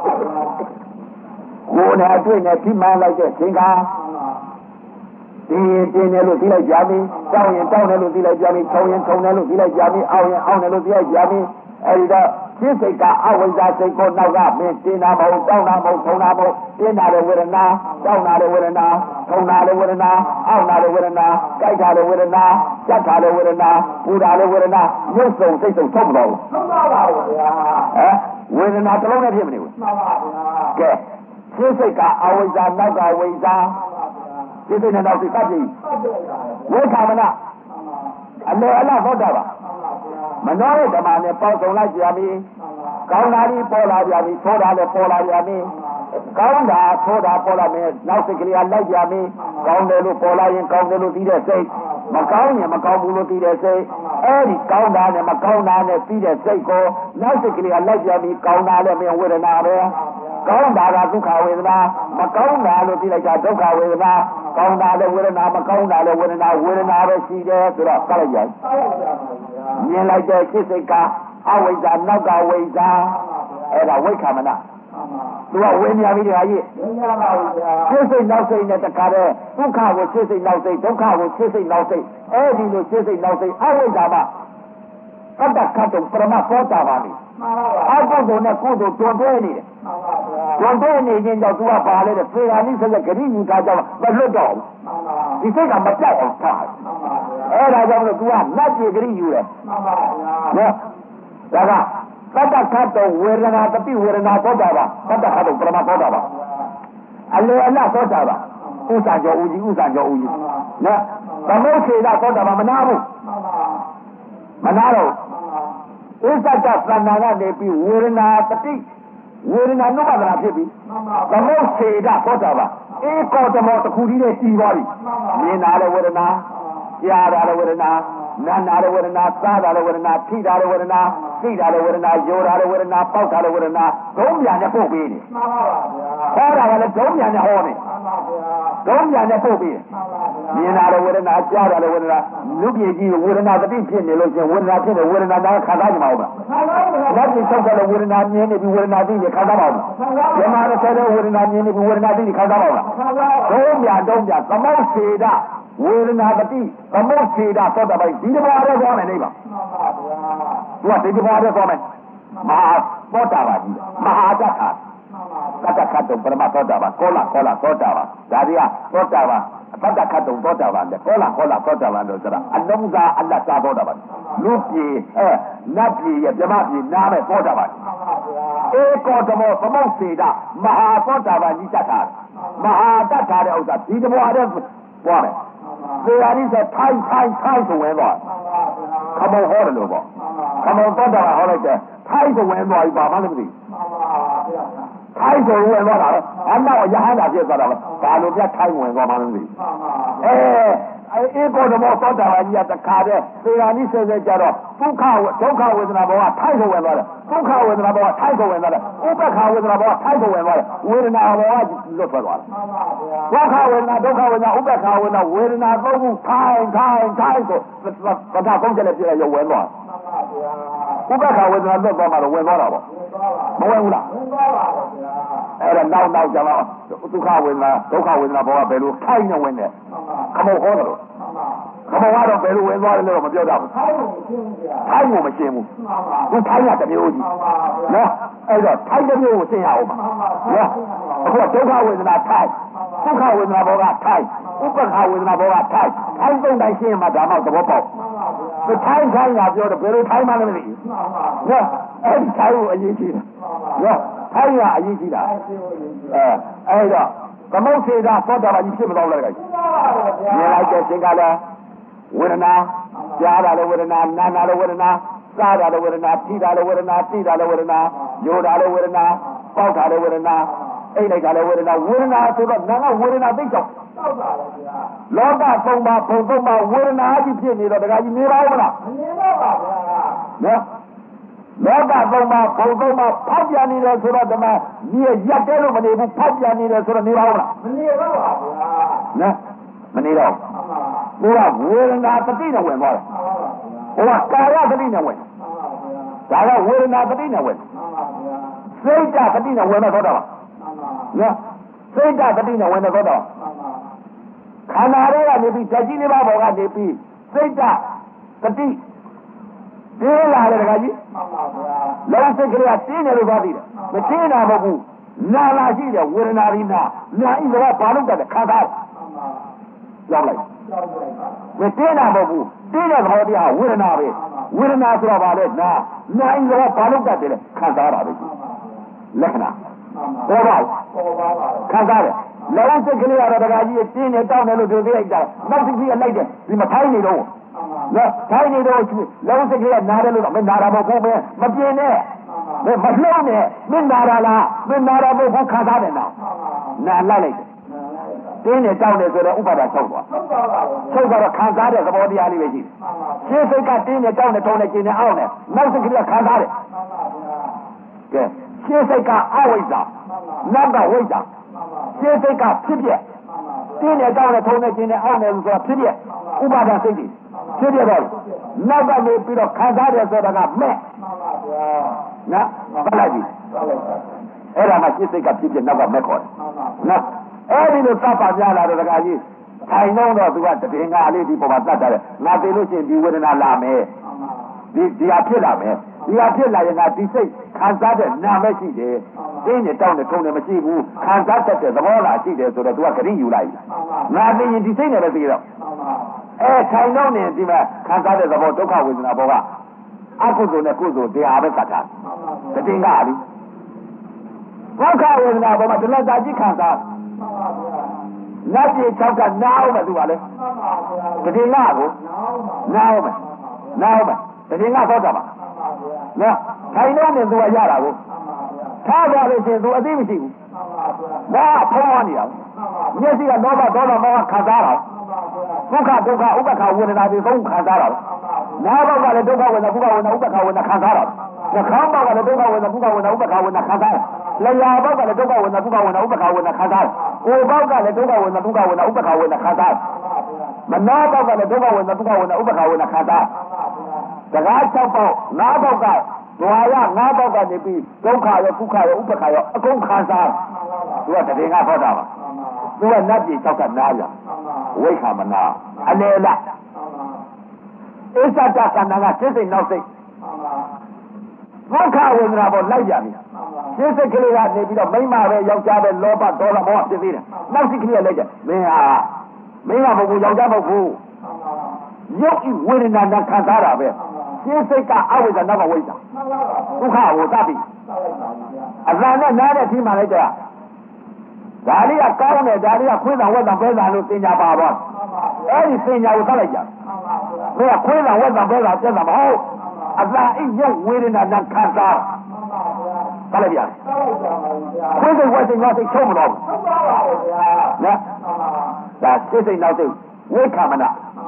ကိုယ်နဲ့အတွေ့နဲ့ဒီမှန်းလိုက်တဲ့ချိန်ကဒီရင်တင်းတယ်လို့သိလိုက်ကြပြီတောင်းရင်တောင်းတယ်လို့သိလိုက်ကြပြီထုံရင်ထုံတယ်လို့သိလိုက်ကြပြီအောင်းရင်အောင်းတယ်လို့သိလိုက်ကြပြီအဲဒီတော့စိတ်စိတ်ကအဝိဇ္ဇာစိတ်ကိုနောက်ကမင်းတင်းတာမဟုတ်တောင်းတာမဟုတ်ထုံတာမဟုတ်တင်းတာတဲ့ဝေဒနာတောင်းတာတဲ့ဝေဒနာထုံတာတဲ့ဝေဒနာအောင်းတာတဲ့ဝေဒနာကြိုက်တာတဲ့ဝေဒနာကြက်တာတဲ့ဝေဒနာပူတာတဲ့ဝေဒနာရုပ်ဆုံးစိတ်ဆုံးထုတ်မလို့ထုတ်ပါပါဘူးဗျာဟမ်ဝေဒနာတစ်လုံးနဲ့ဖြစ်မနေဘူးမှန်ပါဗျာကဲစိတ်စိတ်ကအဝိဇ္ဇာနောက်ကဝိဇ္ဇာစိတ်စိတ်နဲ့နောက်စိတ်ပတ်ပြီးဝိခာမနာအလေအလသောတာပါမနောရဲ့ဓမ္မနဲ့ပေါင်းစုံလိုက်ကြပြီကောင်းတာကြီးပေါ်လာကြပြီသောတာလည်းပေါ်လာကြပြီကောင်းတာသောတာပေါ်လာမယ်နောက်စိတ်ကလေးကလိုက်ကြပြီကောင်းတယ်လို့ပေါ်လာရင်ကောင်းတယ်လို့သိတဲ့စိတ်မကောင်းရင်မကောင်းဘူးလို့သိတဲ့စိတ်အဲဒီကောင်းတာနဲ့မကောင်းတာနဲ့သိတဲ့စိတ်ကိုနောက်စိတ်ကလေးကလိုက်ကြပြီကောင်းတာလည်းမင်းဝေဒနာပဲကောင်းတာကဒုက္ခဝေဒနာမကောင်းတာလို့သိလိုက်တာဒုက္ခဝေဒနာကောင်းတာလည်းဝေဒနာမကောင်းတာလည်းဝေဒနာဝေဒနာပဲရှိတယ်ဆိုတော့ဆက်လိုက်ကြမြင်လိုက်တဲ့စိတ်စိတ်ကအဝိဇ္ဇာနောက်ကဝိဇ္ဇာအဲ့ဒါဝိခမနာသူကဝိညာဉ်ပြီးတခါကြီးဝိညာဉ်ပါဘူးဗျာစိတ်စိတ်နောက်စိတ်နဲ့တခါတည်းဒုက္ခကိုစိတ်စိတ်နောက်စိတ်ဒုက္ခကိုစိတ်စိတ်နောက်စိတ်အဲ့ဒီလိုစိတ်စိတ်နောက်စိတ်အဝိဇ္ဇာမှာကတ္တခတ်တော့ပရမသောတာပါလိအကုသိုလ်နဲ့ကုသိုလ်တွန်တွဲနေတယ်တွန်တွဲနေခြင်းကြောင့်သူကပါလေတဲ့ဖေရာနိဆက်ဂရိယူထားကြောင့်မလွတ်တော့ဘူးဒီစိတ်ကမပြတ်အောင်ထားအဲ့ဒါကြောင့်လို့ तू ကနတ်ပြည်ဂရိယူတယ်မှန်ပါဗျာနော်ဒါကသတ္တခတ်တော်ဝေဒနာတတိဝေဒနာသောတာပါသတ္တခတ်တော်ပရမသောတာပါအလေအလတ်သောတာပါဥစ္စာကျော်ဦးကြီးဥစ္စာကျော်ဦးကြီးနော်သမုတ်စေတာသောတာပါမနာဘူးမနာတော့ဥစ္စာတသန္တာကနေပြီးဝေဒနာတတိဝေဒနာနုပဒနာဖြစ်ပြီသမုတ်စေတာသောတာပါဧကောတမောတစ်ခုကြီးနဲ့တည်သွားပြီမြင်လာတဲ့ဝေဒနာကြားလာတဲ့ဝေဒနာနာနာတဲ့ဝေဒနာစားတာတဲ့ဝေဒနာထိတာတဲ့ဝေဒနာသိတာတဲ့ဝေဒနာယောတာတဲ့ဝေဒနာပေါက်တာတဲ့ဝေဒနာဒုံးပြန်နဲ့ပို့ပေးတယ်မှန်ပါဗျာဟောတာကလည်းဒုံးပြန်နဲ့ဟောတယ်မှန်ပါဗျာဒုံးပြန်နဲ့ပို့ပေးတယ်မှန်ပါဗျာမြင်လာတဲ့ဝေဒနာကြားတာတဲ့ဝေဒနာလူပြေကြီးဝေဒနာတတိဖြစ်နေလို့ချင်းဝေဒနာဖြစ်တဲ့ဝေဒနာသားခံစားကြမှာဟုတ်လားခံစားပါဗျာလက်ပြီးဆောက်တဲ့ဝေဒနာမြင်နေပြီးဝေဒနာသိနေခံစားပါဘူးခံစားပါဗျာဒီမှာတဲ့ဝေဒနာမြင်နေပြီးဝေဒနာသိနေခံစားပါဘူးခံစားပါဒုံးပြန်ဒုံးပြန်သမုတ်စေတာဝေဒနာတတိသမုတ်စေတာသောတာပန်ဒီတဘာရဲသွားမယ်နေပါမှန်ပါဗျာသူကဒီတဘာရဲသွားမယ်မဟာသောတာပန်ကြီးမဟာတ္ထာကတ္တခတ်တုံပရမသောတာပန်ကောလာကောလာသောတာပန်ဒါတွေကသောတာပန်ကတ္တခတ်တုံသောတာပန်တဲ့ကောလာကောလာသောတာပန်တို့ဆိုတာအလုံးစားအလတ်စားသောတာပန်လူပြေအဲနတ်ပြေရဲ့ပြမပြေနားမဲ့သောတာပန်ဧကောတမောသမုတ်စေတာမဟာသောတာပန်ကြီးတတ်တာမဟာတတ်တာတဲ့ဥစ္စာဒီတဘာရဲသွားမယ်သေယာရီဆိုထိုင်ထိုင်ထိုင်ဆိုဝင်သွားခမောဟောတယ်လို့ပေါ့ခမောသောတာပန်ဟောလိုက်တယ်ထိုင်ဆိုဝင်သွားပြီဘာမှလည်းမသိထိုင်ဆိုဝင်သွားတာအနောက်ရဟန္တာဖြစ်သွားတာဘာလို့ပြထိုင်ဝင်သွားမှလည်းမသိအဲအေကောဓမောသောတာပန်ကြီးကတခါတည်းသေဂာနိဆဲဆဲကြတော့ဒုက္ခဒုက္ခဝေဒနာဘောကထိုက်ဆုံးဝင်သွားတယ်ဒုက္ခဝေဒနာဘောကထိုက်ဆုံးဝင်သွားတယ်ဥပ္ပခဝေဒနာဘောကထိုက်ဆုံးဝင်သွားတယ်ဝေဒနာဘောကလွတ်ထွက်သွားတယ်ဒုက္ခဝေဒနာဒုက္ခဝေဒနာဥပ္ပခဝေဒနာဝေဒနာသုံးခုထိုင်ထိုင်ထိုင်ဆိုပထမဆုံးချက်နဲ့ပြည့်ရဝင်သွားဥပ္ပခဝေဒနာလွတ်သွားမှတော့ဝင်သွားတာပေါ့မဝင်ဘူးလားဝင်သွားပါဘူးဗျာအဲ့ဒါနောက်နောက်ကြတော့ဒုက္ခဝေဒနာဒုက္ခဝေဒနာဘောကဘယ်လိုထိုင်နေဝင်တယ်ခမောဟောတယ်လို့ခမောကတော့ဘယ်လိုဝင်သွားတယ်လို့မပြောတတ်ဘူးထိုင်ကိုမရှင်းဘူးသူထိုင်ရတမျိုးကြီးနော်အဲ့တော့ထိုင်တမျိုးကိုရှင်းရအောင်ပါနော်အခုဒုက္ခဝေဒနာထိုင်ဒုက္ခဝေဒနာဘောကထိုင်ဥပ္ပခဝေဒနာဘောကထိုင်ထိုင်သုံးတိုင်းရှင်းမှဒါမှသဘောပေါက်သူထိုင်ထိုင်ကပြောတော့ဘယ်လိုထိုင်မှလည်းမသိဘူးနော်အဲ့ဒီထိုင်ကိုအရေးကြီးတယ်နော်ထိုင်ရအရေးကြီးတာအဲအဲ့တော့သမုတ်စေတာသောတာပန်ကြီးဖြစ်မတော့လည်းကြည့်မြင်လိုက်တဲ့သင်္ကလည်းဝေဒနာကြားတာလည်းဝေဒနာနာတာလည်းဝေဒနာစားတာလည်းဝေဒနာထိတာလည်းဝေဒနာသိတာလည်းဝေဒနာယိုတာလည်းဝေဒနာပေါက်တာလည်းဝေဒနာအိတ်လိုက်တာလည်းဝေဒနာဝေဒနာဆိုတော့နာကဝေဒနာသိကြောက်တောက်တာပါဗျာလောကသုံးပါးဘုံသုံးပါးဝေဒနာကြီးဖြစ်နေတော့တခါကြီးနေပါဦးမလားမနေတော့ပါဗျာနော်လောကသုံးပါးဘုံသုံးပါးဖောက်ပြန်နေတယ်ဆိုတော့ဓမ္မမြေရက်တဲလို့မနေဘူးဖောက်ပြန်နေတယ်ဆိုတော့နေပါဦးမလားမနေတော့ပါဗျာနော်မနေတော့ဘုရားဝေဒနာတတိနဲ့ဝင်သွားတယ်ဘုရားကာယတတိနဲ့ဝင်ဒါကဝေဒနာတတိနဲ့ဝင်စိတ်တတတိနဲ့ဝင်တော့တာပါနော်စိတ်တတတိနဲ့ဝင်တော့တော့ခန္ဓာတွေကနေပြီးဓာတ်ကြီးလေးပါးပေါ်ကနေပြီးစိတ်တတတိပြေးလာတယ်တခါကြီးလုံးစိတ်ကလေးကတင်းတယ်လို့ပြောသေးတယ်မတင်းတာမဟုတ်ဘူးနာလာရှိတယ်ဝေဒနာရင်းနာနာဤတော့ဘာလို့တတ်တယ်ခံစားရောက်လိုက်မတင်းတာမဟုတ်ဘူးတင်းတဲ့သဘောတရားဝေဒနာပဲဝေဒနာဆိုတော့ဘာလဲနာနာဤတော့ဘာလို့တတ်တယ်ခံစားတာပဲလက္ခဏာပေါ်ပါခံစားတယ်လုံးစိတ်ကလေးကတော့တခါကြီးတင်းနေတောင်းတယ်လို့ပြောပြလိုက်တာနောက်စိတ်ကြီးကလိုက်တယ်ဒီမထိုင်းနေတော့နော်ထိုင်းနေတော့လုံးစိတ်ကလေးကနားတယ်လို့တော့မနာတာမဟုတ်ဘူးမပြင်းနဲ့မမလှုပ်နဲ့မင်းနာတာလားမင်းနာတာမဟုတ်ဘူးခံစားတယ်နော်နာလိုက်လိုက်တယ်တင်းနေတောင်းတယ်ဆိုတော့ဥပါဒချုပ်သွားချုပ်သွားတော့ခံစားတဲ့သဘောတရားလေးပဲရှိတယ်ရှင်းစိတ်ကတင်းနေတောင်းတယ်ထုံးနေကျင်နေအောင်တယ်နောက်စိတ်ကလေးကခံစားတယ်ကဲရှင်းစိတ်ကအဝိဇ္ဇာနောက်ကဝိဇ္ဇာရှင်းစိတ်ကဖြစ်ပြတင်းနေတောင်းတယ်ထုံးနေကျင်နေအောင်တယ်ဆိုတော့ဖြစ်ပြဥပါဒစိတ်တွေဖြစ်ပြတော့နောက်ကနေပြီးတော့ခံစားတယ်ဆိုတာကမဲ့နော်ဘာလိုက်ပြီအဲ့ဒါမှရှင်းစိတ်ကဖြစ်ပြနောက်ကမဲ့ခေါ်တယ်နော်အဲ့ဒီလိုသတ်ပါကြလာတော့တခါကြီးထိုင်တော့သူကတည်ငါလေးဒီပေါ်မှာသတ်တာလေငါသိလို့ရှိရင်ဒီဝေဒနာလာမယ်ဒီဒီဟာဖြစ်လာမယ်ဒီဟာဖြစ်လာရင်ငါဒီစိတ်ခံစားတဲ့နာမဲ့ရှိတယ်တင်းနေတောင်းနေထုံနေမရှိဘူးခံစားတတ်တဲ့သဘောလာရှိတယ်ဆိုတော့သူကဂရိယူလိုက်ငါသိရင်ဒီစိတ်နဲ့ပဲသိတော့အဲထိုင်တော့နေဒီမှာခံစားတဲ့သဘောဒုက္ခဝေဒနာဘောကအကုသိုလ်နဲ့ကုသိုလ်တရားပဲသတ်တာတည်ငါလေးဒုက္ခဝေဒနာဘောမှာဒလတာကြီးခံစားနတ်ပြည်၆ကနားအောင်မယ်သူကလေတည်ငါကိုနားအောင်မယ်နားအောင်မယ်တည်ငါသောတာပါနော်ထိုင်တော့နေသူကရတာကိုထားကြလို့ရှိရင်သူအသိမရှိဘူးဘာဖုံးသွားနေတာမျက်စိကလောဘဒေါသမောဟခံစားတာဒုက္ခဒုက္ခဥပ္ပခဝေဒနာတွေသုံးခံစားတာနားဘောက်ကလည်းဒုက္ခဝေဒနာဥပ္ပခဝေဒနာဥပ္ပခဝေဒနာခံစားတာနှာခေါင်းဘောက်ကလည်းဒုက္ခဝေဒနာဥပ္ပခဝေဒနာဥပ္ပခဝေဒနာခံစားတာလျှာဘောက်ကလည်းဒုက္ခဝေဒနာဥပ္ပခဝေဒနာဥပ္ပခဝေဒနာခံစားတာကိုယ်ဘောက်ကလည်းဒုက္ခဝေဒနာဒုက္ခဝေဒနာဥပ္ပခဝေဒနာခံစားတာမနာဘောက်ကလည်းဒုက္ခဝေဒနာဒုက္ခဝေဒနာဥပ္ပခဝေဒနာခံစားတာစကား၆ပေါက်နားဘောက်ကဒွါရငါးဘောက်ကနေပြီးဒုက္ခရောဒုက္ခရောဥပ္ပခရောအကုန်ခံစားသူကတည်ငါခေါ်တာပါသူကနတ်ပြည်၆ကနားရဝိခမနာအလေလဣစ္ဆတကနာကစိတ်စိတ်နောက်စိတ်ဒုက္ခဝေဒနာပေါ်လိုက်ကြပြီစိတ်စိတ်ကလေးကနေပြီးတော့မိမပဲယောက်ျားပဲလောဘဒေါသမောဟဖြစ်သေးတယ်နောက်စိတ်ကလေးလိုက်ကြမင်းဟာမင်းကမဟုတ်ဘူးယောက်ျားမဟုတ်ဘူးရုပ်ဤဝေဒနာနဲ့ခံစားတာပဲရှင်းစိတ်ကအဝိဇ္ဇာနောက်ကဝိဇ္ဇာဒုက္ခကိုသတ်ပြီအလံနဲ့နားတဲ့ထိမှလိုက်တဲ့ဒါလေးကကောင်းတယ်ဒါလေးကခွေးတံဝက်တံပဲတံလို့သင်ညာပါတော့အဲ့ဒီသင်ညာကိုသတ်လိုက်ကြဘယ်ကခွေးတံဝက်တံပဲတံပြတ်တာမဟုတ်အလံအိရုပ်ဝေဒနာနဲ့ခံစားသတ်လိုက်ကြခွေးစိတ်ဝက်စိတ်ငါစိတ်ချုံမတော့ဘူးနော်ဒါစိတ်စိတ်နောက်စိတ်ဝိခမနာ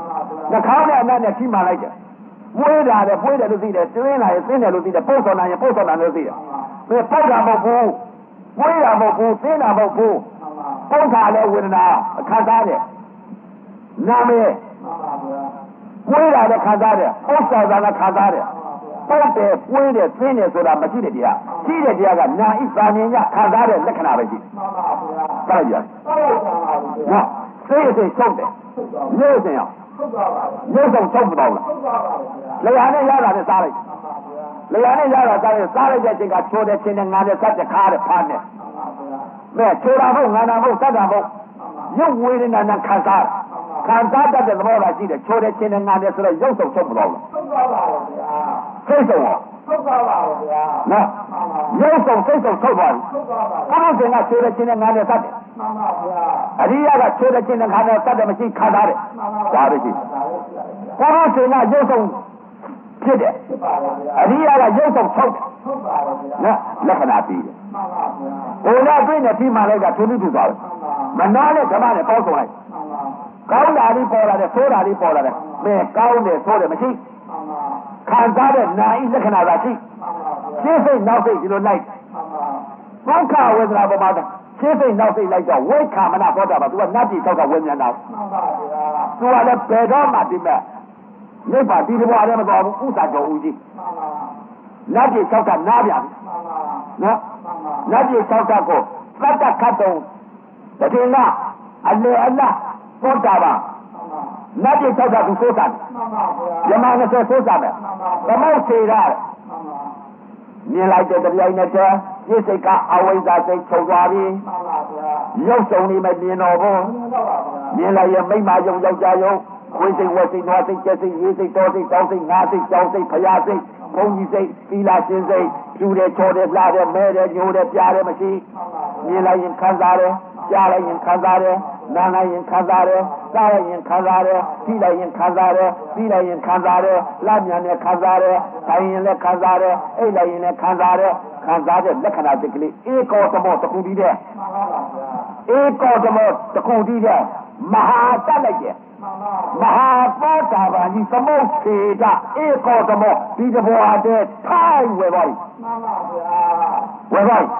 နှာခေါင်းနဲ့အနက်နဲ့ထိမှန်လိုက်တယ်မွေးတာလည်းပွေးတယ်လို့သိတယ်တွင်းလာရင်သိတယ်လို့သိတယ်ပုတ်ဆော်နိုင်ရင်ပုတ်ဆော်နိုင်လို့သိတယ်ဘယ်ပုတ်တာမဟုတ်ဘူးမွေးတာမဟုတ်ဘူးသိတာမဟုတ်ဘူးပုတ်တာလည်းဝေဒနာခံစားတယ်နာမည်ပွေးတာလည်းခံစားတယ်ပုတ်ဆော်တာလည်းခံစားတယ်ပုတ်တယ်ပွေးတယ်သိတယ်ဆိုတာမရှိတဲ့တရားရှိတဲ့တရားကနာဣသာဉ္ညခံစားတဲ့လက္ခဏာပဲရှိတယ်ကြည့်ရနော်သိရသိချုပ်တယ်လို့စင်အောင်ရုပ်ဆောင်ချုပ်မတော့လားလျာနဲ့ရတာနဲ့စားလိုက်လျာနဲ့ရတာစားရင်စားလိုက်တဲ့အချိန်ကချိုးတဲ့ချင်းနဲ့ငါနဲ့စက်တဲ့ခါတဲ့ဖားနဲ့မဲချိုးတာမဟုတ်ငါနာမဟုတ်စက်တာမဟုတ်ရုပ်ဝေဒနာနဲ့ခံစားခံစားတတ်တဲ့သဘောကရှိတယ်ချိုးတဲ့ချင်းနဲ့ငါနဲ့ဆိုတော့ရုပ်ဆောင်ချုပ်မတော့လားချုပ်ပါပါဘုရားစိတ်ဆောင်ချုပ်ပါပါဘုရားနော်ရုပ်ဆောင်စိတ်ဆောင်ချုပ်ပါဘူးချုပ်ပါပါဘုရားကချိုးတဲ့ချင်းနဲ့ငါနဲ့စက်တယ်မှန်ပါဗျာအရိယာကချိုးတဲ့ချင်းနဲ့ခါနဲ့စက်တယ်မရှိခံစားတယ်ဒါပဲရှိဘုရားရှင်ကရုပ်ဆောင်ဖြစ်တယ်အရိယာကရုပ်ဆောင်ချုပ်တယ်နော်လက္ခဏာပြီးတယ်ဘုရားတွေ့နေပြီးမှလည်းကသူလူတူသွားတယ်မနာနဲ့ဓမ္မနဲ့ပေါင်းဆောင်လိုက်ကောင်းတာလေးပေါ်လာတယ်ဆိုးတာလေးပေါ်လာတယ်မင်းကောင်းတယ်ဆိုးတယ်မရှိခံစားတဲ့နာဤလက္ခဏာသာရှိရှင်းစိတ်နောက်စိတ်ဒီလိုလိုက်ဘုခဝေဒနာပေါ်မှာရှင်းစိတ်နောက်စိတ်လိုက်တော့ဝိခာမနာပေါ်တာပါသူကနတ်ပြည်ထောက်ကဝိညာဏတော်သူကလည်းဘယ်တော့မှဒီမဲ့နိဗ္ဗာန်ဒီဘဝလည်းမတော်ဘူးဥစ္စာကြောင့်ဦးကြီးနတ်ပြည်ထောက်ကနားပြန်နော်နတ်ပြည်ထောက်ကကိုသတ္တခတ်တုံတတိနာအလေအလားပေါ်တာပါနတ်ပြည်ထောက်ကသူစိုးတာယမန်နဲ့စိုးတာပဲသမုတ်စေတာမြင်လိုက်တဲ့တရားနဲ့တည်းဒီစိတ်ကအဝိဇ္ဇာစိတ်ချုပ်သွားပြီရုပ်စုံနေမမြင်တော့ဘူးမြင်လိုက်ရင်မိမယုံယောက်ျားယုံဝိစိတ်ဝစိတ်နွားစိတ်ကျက်စိတ်ရေးစိတ်တော်စိတ်တောင်းစိတ်ငါးစိတ်ကြောင်းစိတ်ဖျားစိတ်ဘုံကြီးစိတ်သီလာရှင်စိတ်ဖြူတယ်ချော်တယ်လှတယ်မဲတယ်ညိုတယ်ပြားတယ်မရှိမြင်လိုက်ရင်ခံစားတယ်ကြားလိုက်ရင်ခံစားတယ်နားလိုက်ရင်ခံစားတယ်စားလိုက်ရင်ခံစားတယ်ကြည့်လိုက်ရင်ခံစားတယ်ပြီးလိုက်ရင်ခံစားတယ်လက်မြန်နဲ့ခံစားတယ်တိုင်းရင်လည်းခံစားတယ်အိတ်လိုက်ရင်လည်းခံစားတယ်ခံစားတဲ့လက္ခဏာတကလေးဧကောသမောတခုတည်းတဲ့ဧကောသမောတခုတည်းတဲ့မဟာတတ်လိုက်တယ်မဟာသောတာပန်ကြီးသမုတ်ခေတဧကောသမောဒီတဘောအတဲ့ထိုင်ဝယ်ပါ့မှန်ပါဗျာဝယ်ပါ့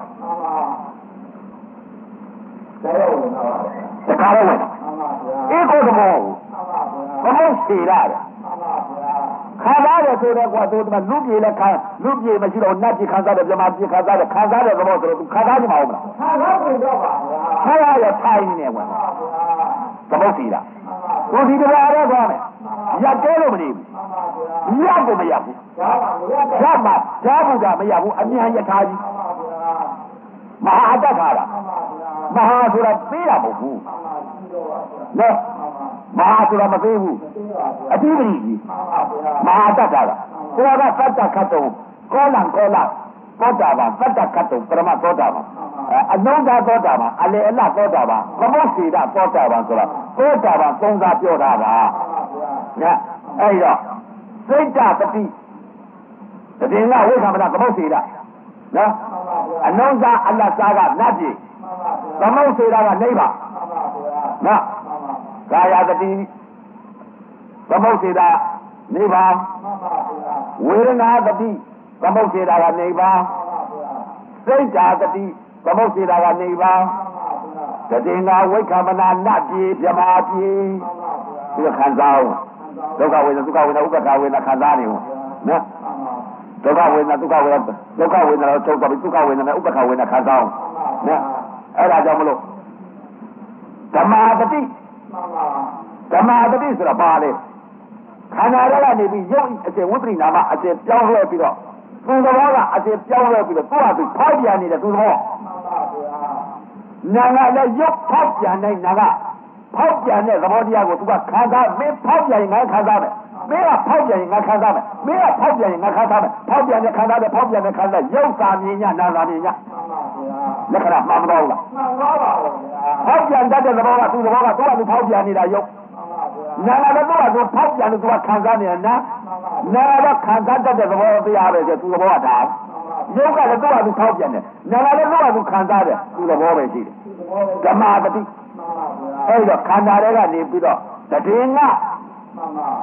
တခါတော့ဝင်ဧကောသမောသမုတ်ခေတတဲ့ခါသားတယ်ဆိုတော့ကွာသူကလူပြေလည်းခါလူပြေမရှိတော့နတ်ပြေခါသားတယ်ဗြဟ္မာပြေခါသားတယ်ခါသားတဲ့သဘောဆိုတော့သူခါသားနေမှာဟုတ်မလားခါသားပြေတော့ပါဗျာခါရရထိုင်နေကွာသမုတ်စီတာသူဒီတဘာရဲသွားမယ်ရက်တဲလို့မနေဘူးရက်ကိုမရဘူးရက်မှာဓာတ်ကမရဘူးအမြန်ရထားကြီးမဟာတတ်ခါတာမဟာဆိုတာပေးတာမဟုတ်ဘူးနော်မဟာဆိုတာမပေးဘူးအတိပတိကြီးမဟာတတ်တာလားဘုရားကသတ္တခတ်တုံကောလံကောလသောတာပန်သတ္တခတ်တုံပရမသောတာပန်အနုဒသောတာပန်အလေအလသောတာပန်သမုတ်စေတသောတာပန်ဆိုတာသောတာပန်သုံးစားပြောတာပါနော်အဲ့တော့စိတ်တပတိတည်ငါဝိသမနာသမုတ်စေတနော်အနုဒအလတ်စားကနတ်ပြည်သမုတ်စေတကနိဗ္ဗာန်နော်ကာယတတိသမုတ်စေတနိဗ္ဗာန်ဝေဒနာတတိသမုတ်စေတကနိဗ္ဗာန်စိတ်ဓာတတိသမုတ်စေတကနိဗ္ဗာန်တတိငါဝိက္ခမနာနတ်ပြေမြမာပြေဒီခံစားအောင်ဒုက္ခဝေဒနာဒုက္ခဝေဒနာဥပ္ပခဝေဒနာခံစားနေဦးနော်ဒုက္ခဝေဒနာဒုက္ခဝေဒနာဒုက္ခဝေဒနာချုပ်သွားပြီဒုက္ခဝေဒနာဥပ္ပခဝေဒနာခံစားအောင်နော်အဲ့ဒါကြောင့်မလို့ဓမ္မာတတိဓမ္မာတတိဆိုတာပါလေခန္ဓာရကနေပြီးရုပ်အစဉ်ဝိပရိနာမအစဉ်ပြောင်းလဲပြီးတော့သူသဘောကအစဉ်ပြောင်းလဲပြီးတော့သူ့ဟာသူဖောက်ပြန်နေတဲ့သူသဘောနာကလည်းရုပ်ဖောက်ပြန်နိုင်နာကဖောက်ပြန်တဲ့သဘောတရားကိုသူကခံစားမင်းဖောက်ပြန်ရင်ငါခံစားမယ်မင်းကဖောက်ပြန်ရင်ငါခံစားမယ်မင်းကဖောက်ပြန်ရင်ငါခံစားမယ်ဖောက်ပြန်တဲ့ခံစားတဲ့ဖောက်ပြန်တဲ့ခံစားရုပ်စာမြင်ညနာစာမြင်ညလက္ခဏာမှန်မတော်ဘူးလားမှန်ပါပါဖောက်ပြန်တတ်တဲ့သဘောကသူ့သဘောကသူ့ကသူဖောက်ပြန်နေတာရုပ်နာကလည်းသူ့ကသူဖောက်ပြန်လို့သူကခံစားနေတာနာနာကခံစားတတ်တဲ့သဘောတရားပဲဆိုသူ့သဘောကဒါရုပ်ကလည်းသူ့ကသူဖောက်ပြန်တယ်နာကလည်းသူ့ကသူခံစားတယ်သူ့သဘောပဲရှိတယ်ဓမ္မတတိအဲ့တော့ခန္ဓာတွေကနေပြီးတော့တည်ငါ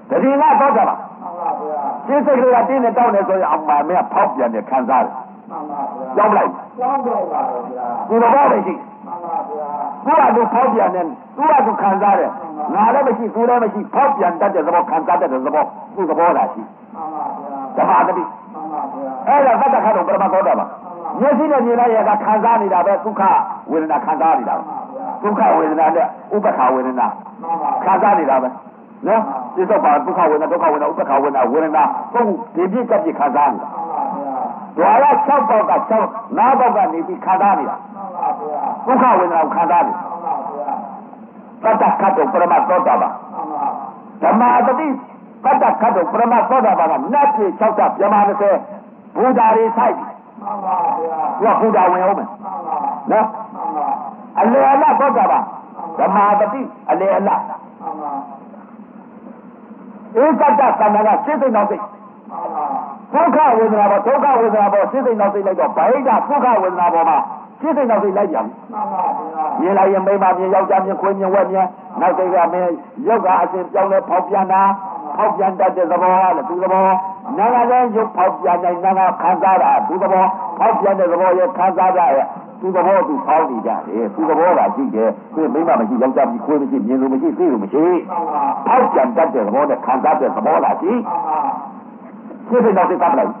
တတိယတော့ကြပါရှင်းစိတ်ကလေးကတင်းနဲ့တောင်းနေဆိုရင်အမှန်မဲဖောက်ပြန်နေခံစားတယ်ကြောက်လိုက်ကြောက်တော့ပါဗျာဒီတော့ပဲရှိမှန်ပါဗျာသူကသူဖောက်ပြန်နေသူကသူခံစားတယ်ငါလည်းမရှိသူလည်းမရှိဖောက်ပြန်တတ်တဲ့သဘောခံစားတတ်တဲ့သဘောသူသဘောလားရှိမှန်ပါဗျာဓမ္မတတိမှန်ပါဗျာအဲ့ဒါသတ္တခါတော့ပရမသောတာပါမျက်စိနဲ့မြင်လိုက်ရတာခံစားနေတာပဲဒုက္ခဝေဒနာခံစားနေတာဒုက္ခဝေဒနာနဲ့ဥပ္ပခဝေဒနာခံစားနေတာပဲနော်ဒီတော့ပါဒုက္ခဝေဒနာဒုက္ခဝေဒနာဥပ္ပခဝေဒနာဝေဒနာသုံးဒီပြည့်ကပ်ပြည့်ခံစားနေတာဒွါရ၆ပေါက်က၆နားပေါက်ကနေပြီးခံစားနေတာဒုက္ခဝေဒနာကိုခံစားနေသတ္တခတ်တော့ပရမသောတာပါဓမ္မတတိသတ္တခတ်တော့ပရမသောတာပါကနတ်ပြည်၆ချက်ပြမ၂၀ဘုရားတွေဆိုင်ပြီမှန်ပါဗျာသူကဘုရားဝင်အောင်မယ်နော်အလေအလသောတာပါဓမ္မတတိအလေအလဧကတ္တသန္တာကစိတ်စိတ်နောက်စိတ်ဒုက္ခဝေဒနာပေါ်ဒုက္ခဝေဒနာပေါ်စိတ်စိတ်နောက်စိတ်လိုက်တော့ဗိဒ္ဓဒုက္ခဝေဒနာပေါ်မှာစိတ်စိတ်နောက်စိတ်လိုက်ပြန်မြင်လိုက်ရင်မိမမြင်ယောက်ျားမြင်ခွေးမြင်ဝက်မြင်နောက်စိတ်ကမင်းရုပ်ကအစဉ်ပြောင်းလဲဖောက်ပြန်တာဖောက်ပြန်တတ်တဲ့သဘောကသူသဘောနာငါလည်းရုပ်ဖောက်ပြန်နိုင်နာငါခံစားတာသူသဘောဖောက်ပြန်တဲ့သဘောရဲ့ခံစားကြရဲ့သူသဘောသူဖောက်နေကြတယ်သူသဘောကရှိတယ်သူမိမမရှိယောက်ျားမရှိခွေးမရှိမြင်လို့မရှိသိလို့မရှိဖောက်ပြန်တတ်တဲ့သဘောနဲ့ခံစားတဲ့သဘောလားရှိစိတ်စိတ်နောက်စိတ်ကပ်လိုက်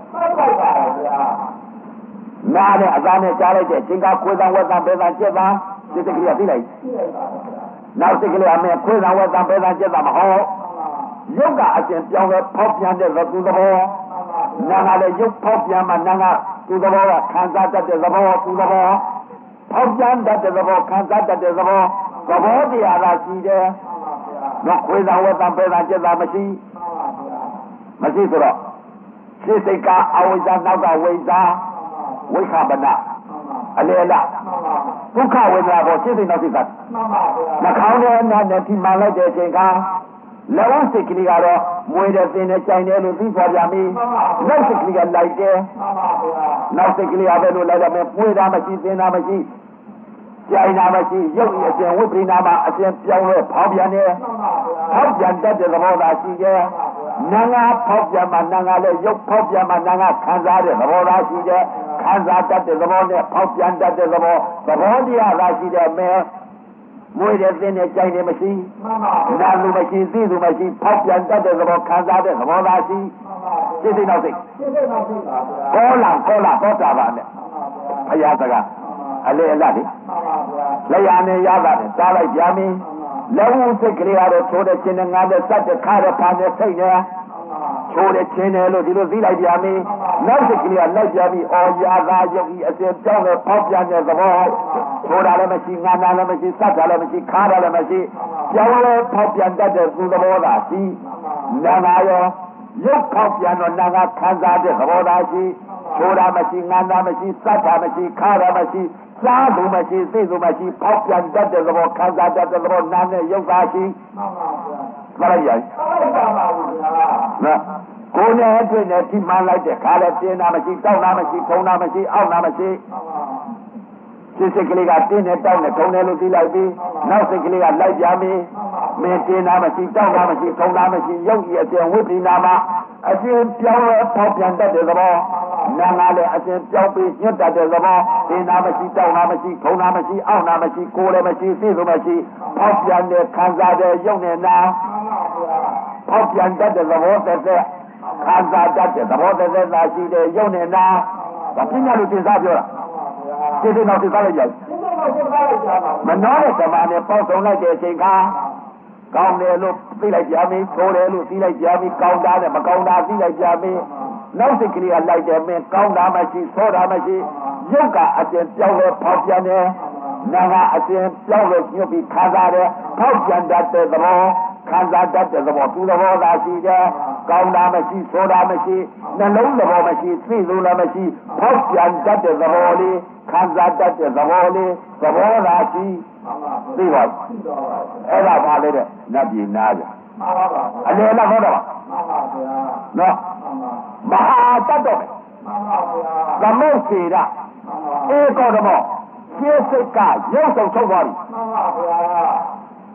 နားနဲ့အသားနဲ့ကြားလိုက်တဲ့အချိန်ကခွေးသံဝက်သံပဲသံကျက်သံစိတ်ကလေးကသိလိုက်နောက်စိတ်ကလေးအမေခွေးသံဝက်သံပဲသံကျက်သံမဟုတ်ရုပ်ကအစဉ်ပြောင်းလဲဖောက်ပြန်တဲ့သူသဘောနာငါလည်းရုပ်ဖောက်ပြန်မှနာငါသူသဘောကခံစားတတ်တဲ့သဘောသူသဘောဖောက်ပြန်တတ်တဲ့သဘောခံစားတတ်တဲ့သဘောသဘောတရားသာရှိတယ်တော့ခွေးသံဝက်သံပဲသံကျက်သံမရှိမရှိဆိုတော့စိတ်စိတ်ကအဝိဇ္ဇာနောက်ကဝိဇ္ဇာဝိခဗနာအလေလားဒုက္ခဝေဒနာပေါ်စိတ်စိတ်နောက်စိတ်ကနှာခေါင်းနဲ့နားနဲ့ထိမှန်လိုက်တဲ့အချိန်ကလောကစိတ်ကလေးကတော့မွေတဲ့သင်နဲ့ကြိုင်တယ်လို့သိပေါ်ကြပြီနောက်စိတ်ကလေးကလိုက်တယ်နောက်စိတ်ကလေးကပဲလို့လိုက်တယ်မဲ့ပွေတာမရှိသင်တာမရှိကြိုင်တာမရှိရုပ်ရည်အစဉ်ဝိပရိနာမှာအစဉ်ပြောင်းလဲဖောက်ပြန်တယ်ဖောက်ပြန်တတ်တဲ့သဘောသာရှိတယ်နာငါဖောက်ပြန်မှနာငါလည်းရုပ်ဖောက်ပြန်မှနာငါခံစားတဲ့သဘောသာရှိတယ်ခံစားတတ်တဲ့သဘောနဲ့ဖောက်ပြန်တတ်တဲ့သဘောသဘောတရားသာရှိတယ်မဲ့မွေတဲ့သင်နဲ့ကြိုင်တယ်မရှိနာလူမရှိသိသူမရှိဖောက်ပြန်တတ်တဲ့သဘောခံစားတဲ့သဘောသာရှိစိတ်စိတ်နောက်စိတ်ကောလာကောလာဟောတာပါနဲ့ဘုရားစကားအလေအလတ်လေလက်ရနဲ့ရတာနဲ့စားလိုက်ပြန်ပြီလက်ဝစိတ်ကလေးကတော့ချိုးတဲ့ချင်းနဲ့ငါတဲ့စက်တဲ့ခါတဲ့ဖာနဲ့စိတ်နဲ့ချိုးတဲ့ချင်းနဲ့လို့ဒီလိုသိလိုက်ပြန်ပြီနောက်စိတ်ကလေးကလိုက်ပြန်ပြီအော်ရာသာယုတ်ဤအစဉ်ပြောင်းလဲဖောက်ပြန်တဲ့သဘောချိုးတာလည်းမရှိငါနာလည်းမရှိစက်တာလည်းမရှိခါတာလည်းမရှိပြောင်းလဲဖောက်ပြန်တတ်တဲ့သူသဘောသာရှိနာနာရောရုပ်ဖောက်ပြန်တော့နာကခံစားတဲ့သဘောသာရှိချိုးတာမရှိငါနာမရှိစက်တာမရှိခါတာမရှိစားသူမရှိသိသူမရှိဖောက်ပြန်တတ်တဲ့သဘောခံစားတတ်တဲ့သဘောနာနဲ့ရုပ်သာရှိမှန်ပါဗျာမှန်ပါဗျာနော်ကိုယ်နဲ့အတွင်းနဲ့ထိမှန်လိုက်တဲ့ခါလဲပြင်းတာမရှိတောက်တာမရှိထုံတာမရှိအောက်တာမရှိစိတ်စိတ်ကလေးကတင်းနဲ့တောက်နဲ့ထုံတယ်လို့သိလိုက်ပြီးနောက်စိတ်ကလေးကလိုက်ကြပြီမင်းတင်းတာမရှိတောက်တာမရှိထုံတာမရှိရုပ်ရည်အစဉ်ဝိပရိနာမှာအစဉ်ပြောင်းလဲဖောက်ပြန်တတ်တဲ့သဘောနာငါလည်းအစဉ်ပြောင်းပြီးညွတ်တတ်တဲ့သဘောတင်းတာမရှိတောက်တာမရှိထုံတာမရှိအောက်တာမရှိကိုယ်လည်းမရှိသိသူမရှိဖောက်ပြန်တဲ့ခံစားတဲ့ရုပ်နဲ့နာဖောက်ပြန်တတ်တဲ့သဘောသက်သက်ခံစားတတ်တဲ့သဘောသက်သက်သာရှိတဲ့ရုပ်နဲ့နာဒါပညာလို့သင်စားပြောတာစိတ်နောက်စိတ်သားလိုက်ကြမနှောတဲ့ဓမ္မနဲ့ပေါက်ဆုံးလိုက်တဲ့အချိန်ကကောင်းတယ်လို့သိလိုက်ကြပြီဆိုးတယ်လို့သိလိုက်ကြပြီကောင်းတာနဲ့မကောင်းတာသိလိုက်ကြပြီနောက်စိတ်ကလေးကလိုက်တယ်မင်းကောင်းတာမရှိဆိုးတာမရှိရုပ်ကအစဉ်ပြောင်းလဲဖောက်ပြန်တယ်နာကအစဉ်ပြောင်းလဲညှို့ပြီးခံစားတယ်ဖောက်ပြန်တတ်တဲ့သဘောခံစားတတ်တဲ့သဘောသူသဘောသာရှိတယ်ကောင်းတာမရှိဆိုးတာမရှိနှလုံးသဘောမရှိသိသူလည်းမရှိဖောက်ပြန်တတ်တဲ့သဘောလေးခံစားတတ်တဲ့သဘောလေးသဘောသာရှိသိပါအဲ့ဒါပါလေတဲ့နတ်ပြည်နာကြအလေလားဟောတော့နော်မဟာတတ်တော့သမုတ်စေရဧကောဓမောရှင်းစိတ်ကရုပ်ဆုံးချုပ်သွားပြီ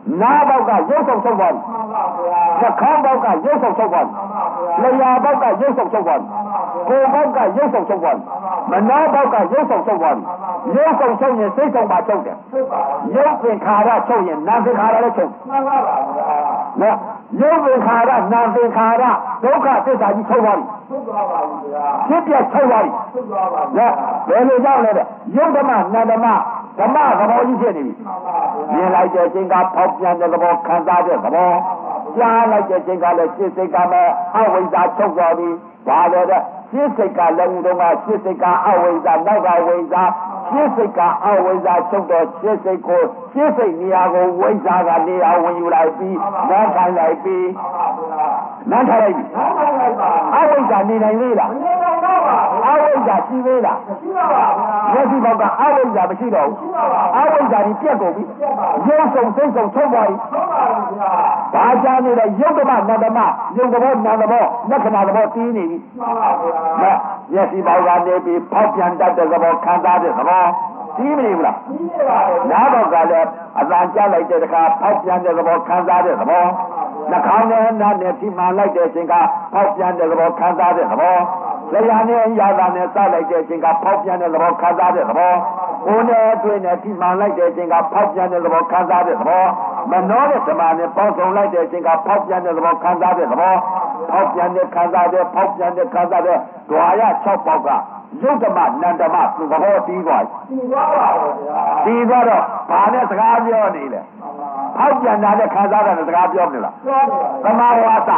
နားဘောက်ကရုပ်ဆောင်ချုပ်သွားပြီနှာခေါင်းဘောက်ကရုပ်ဆောင်ချုပ်သွားပြီလျှာဘောက်ကရုပ်ဆောင်ချုပ်သွားပြီကိုယ်ဘောက်ကရုပ်ဆောင်ချုပ်သွားပြီမနာဘောက်ကရုပ်ဆောင်ချုပ်သွားပြီရုပ်ဆောင်ချုပ်ရင်စိတ်ဆောင်ပါချုပ်တယ်ရုပ်သင်္ခါရချုပ်ရင်နာမ်သင်္ခါရလည်းချုပ်မှန်ပါပါဗျာနော်ရုပ်သင်္ခါရနာမ်သင်္ခါရဒုက္ခသစ္စာကြီးချုပ်သွားပြီချုပ်သွားပါဘူးဗျာဖြစ်ပြချုပ်သွားပြီချုပ်သွားပါဘူးဘယ်လိုကြောင့်လဲတဲ့ယုတ်ဓမ္မနန္ဓမ္မဓမ္မသဘောကြီးဖြစ်နေပြီမြင်လိုက်တဲ့အချိန်ကပေါက်ပြန်တဲ့သဘောခံစားတဲ့သဘောကြားလိုက်တဲ့အချိန်ကလည်းစိတ်စိတ်ကမဲ့အဝိဇ္ဇာချုပ်သွားပြီဒါလည်းတဲ့စိတ်စိတ်ကလည်းဦးတော့ကစိတ်စိတ်ကအဝိဇ္ဇာနောက်ကဝိဇ္ဇာစိတ်စိတ်ကအဝိဇ္ဇာချုပ်တော့စိတ်စိတ်ကိုစိတ်စိတ်နေရာကိုဝိဇ္ဇာကနေရာဝင်ယူလိုက်ပြီးနားထိုင်လိုက်ပြီးနားထိုင်လိုက်ပြီးအဝိဇ္ဇာနေနိုင်လေလားအဝိဇ္ဇာရှိသေးလားမရှိပါဘူးမျက်စိဘောက်ကအဝိဇ္ဇာမရှိတော့ဘူးအဝိဇ္ဇာကြီးပြတ်ကုန်ပြီရုပ်ဆုံးစိတ်ဆုံးချုပ်သွားပြီဒါကြနေတဲ့ယုတ်ဓမ္မနန္ဓမ္မယုတ်သဘောနန္ဓဘောလက္ခဏာသဘောတီးနေပြီမျက်စိဘောက်ကနေပြီးဖောက်ပြန်တတ်တဲ့သဘောခံစားတဲ့သဘောတီးမနေဘူးလားတီးနေပါဘူးနားဘောက်ကလည်းအတန်ကြားလိုက်တဲ့အခါဖောက်ပြန်တဲ့သဘောခံစားတဲ့သဘောနှာခေါင်းနဲ့နားနဲ့ထိမှန်လိုက်တဲ့အချိန်ကဖောက်ပြန်တဲ့သဘောခံစားတဲ့သဘောလျှာနဲ့ရာသာနဲ့စလိုက်တဲ့အချိန်ကဖောက်ပြန်တဲ့သဘောခံစားတဲ့သဘောကိုယ်နဲ့အတွင်းနဲ့ထိမှန်လိုက်တဲ့အချိန်ကဖောက်ပြန်တဲ့သဘောခံစားတဲ့သဘောမနှောတဲ့ဓမ္မနဲ့ပေါင်းစုံလိုက်တဲ့အချိန်ကဖောက်ပြန်တဲ့သဘောခံစားတဲ့သဘောဖောက်ပြန်တဲ့ခံစားတဲ့ဖောက်ပြန်တဲ့ခံစားတဲ့ဓဝါရ၆ပေါက်ကယုတ်ဓမ္မနန္ဓမသဘောတီးသွားပြီတီးသွားပါဘူးဗျာတီးသွားတော့ဘာနဲ့စကားပြောနေလဲဖောက်ပြန်တာနဲ့ခံစားတာနဲ့စကားပြောနေလားပြောပါဘူးသမာဝါစာ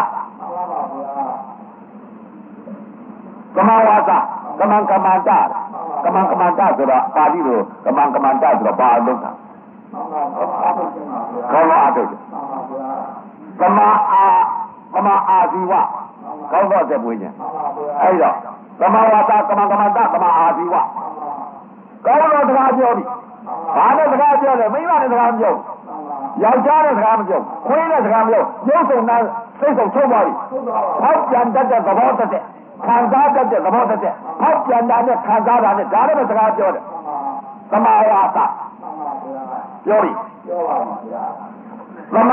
ကမ္မဝါစာကမ္မကမ္မတာကမ္မကမ္မတာဆိုတော့ပါဠိလိုကမ္မကမ္မတာဆိုတော့ဘာအလုံးတာကောင်းပါအထုတ်ကမ္မအာကမ္မအာဇီဝကောင်းတော့တဲ့ပွေးခြင်းအဲ့တော့ကမ္မဝါစာကမ္မကမ္မတာကမ္မအာဇီဝကောင်းတော့စကားပြောပြီဘာနဲ့စကားပြောလဲမိမနဲ့စကားမပြောယောက်ျားနဲ့စကားမပြောခွေးနဲ့စကားမပြောရုပ်ဆုံးနဲ့စိတ်ဆုံးချုပ်သွားပြီဟောက်ပြန်တတ်တဲ့သဘောတတ်တဲ့ခံစားတတ်တဲ့သဘောတတ်တဲ့ဟောက်ပြန်တာနဲ့ခံစားတာနဲ့ဒါလည်းစကားပြောတယ်သမာဝါစာပြောပြီပြောပါပါဗျာသမာ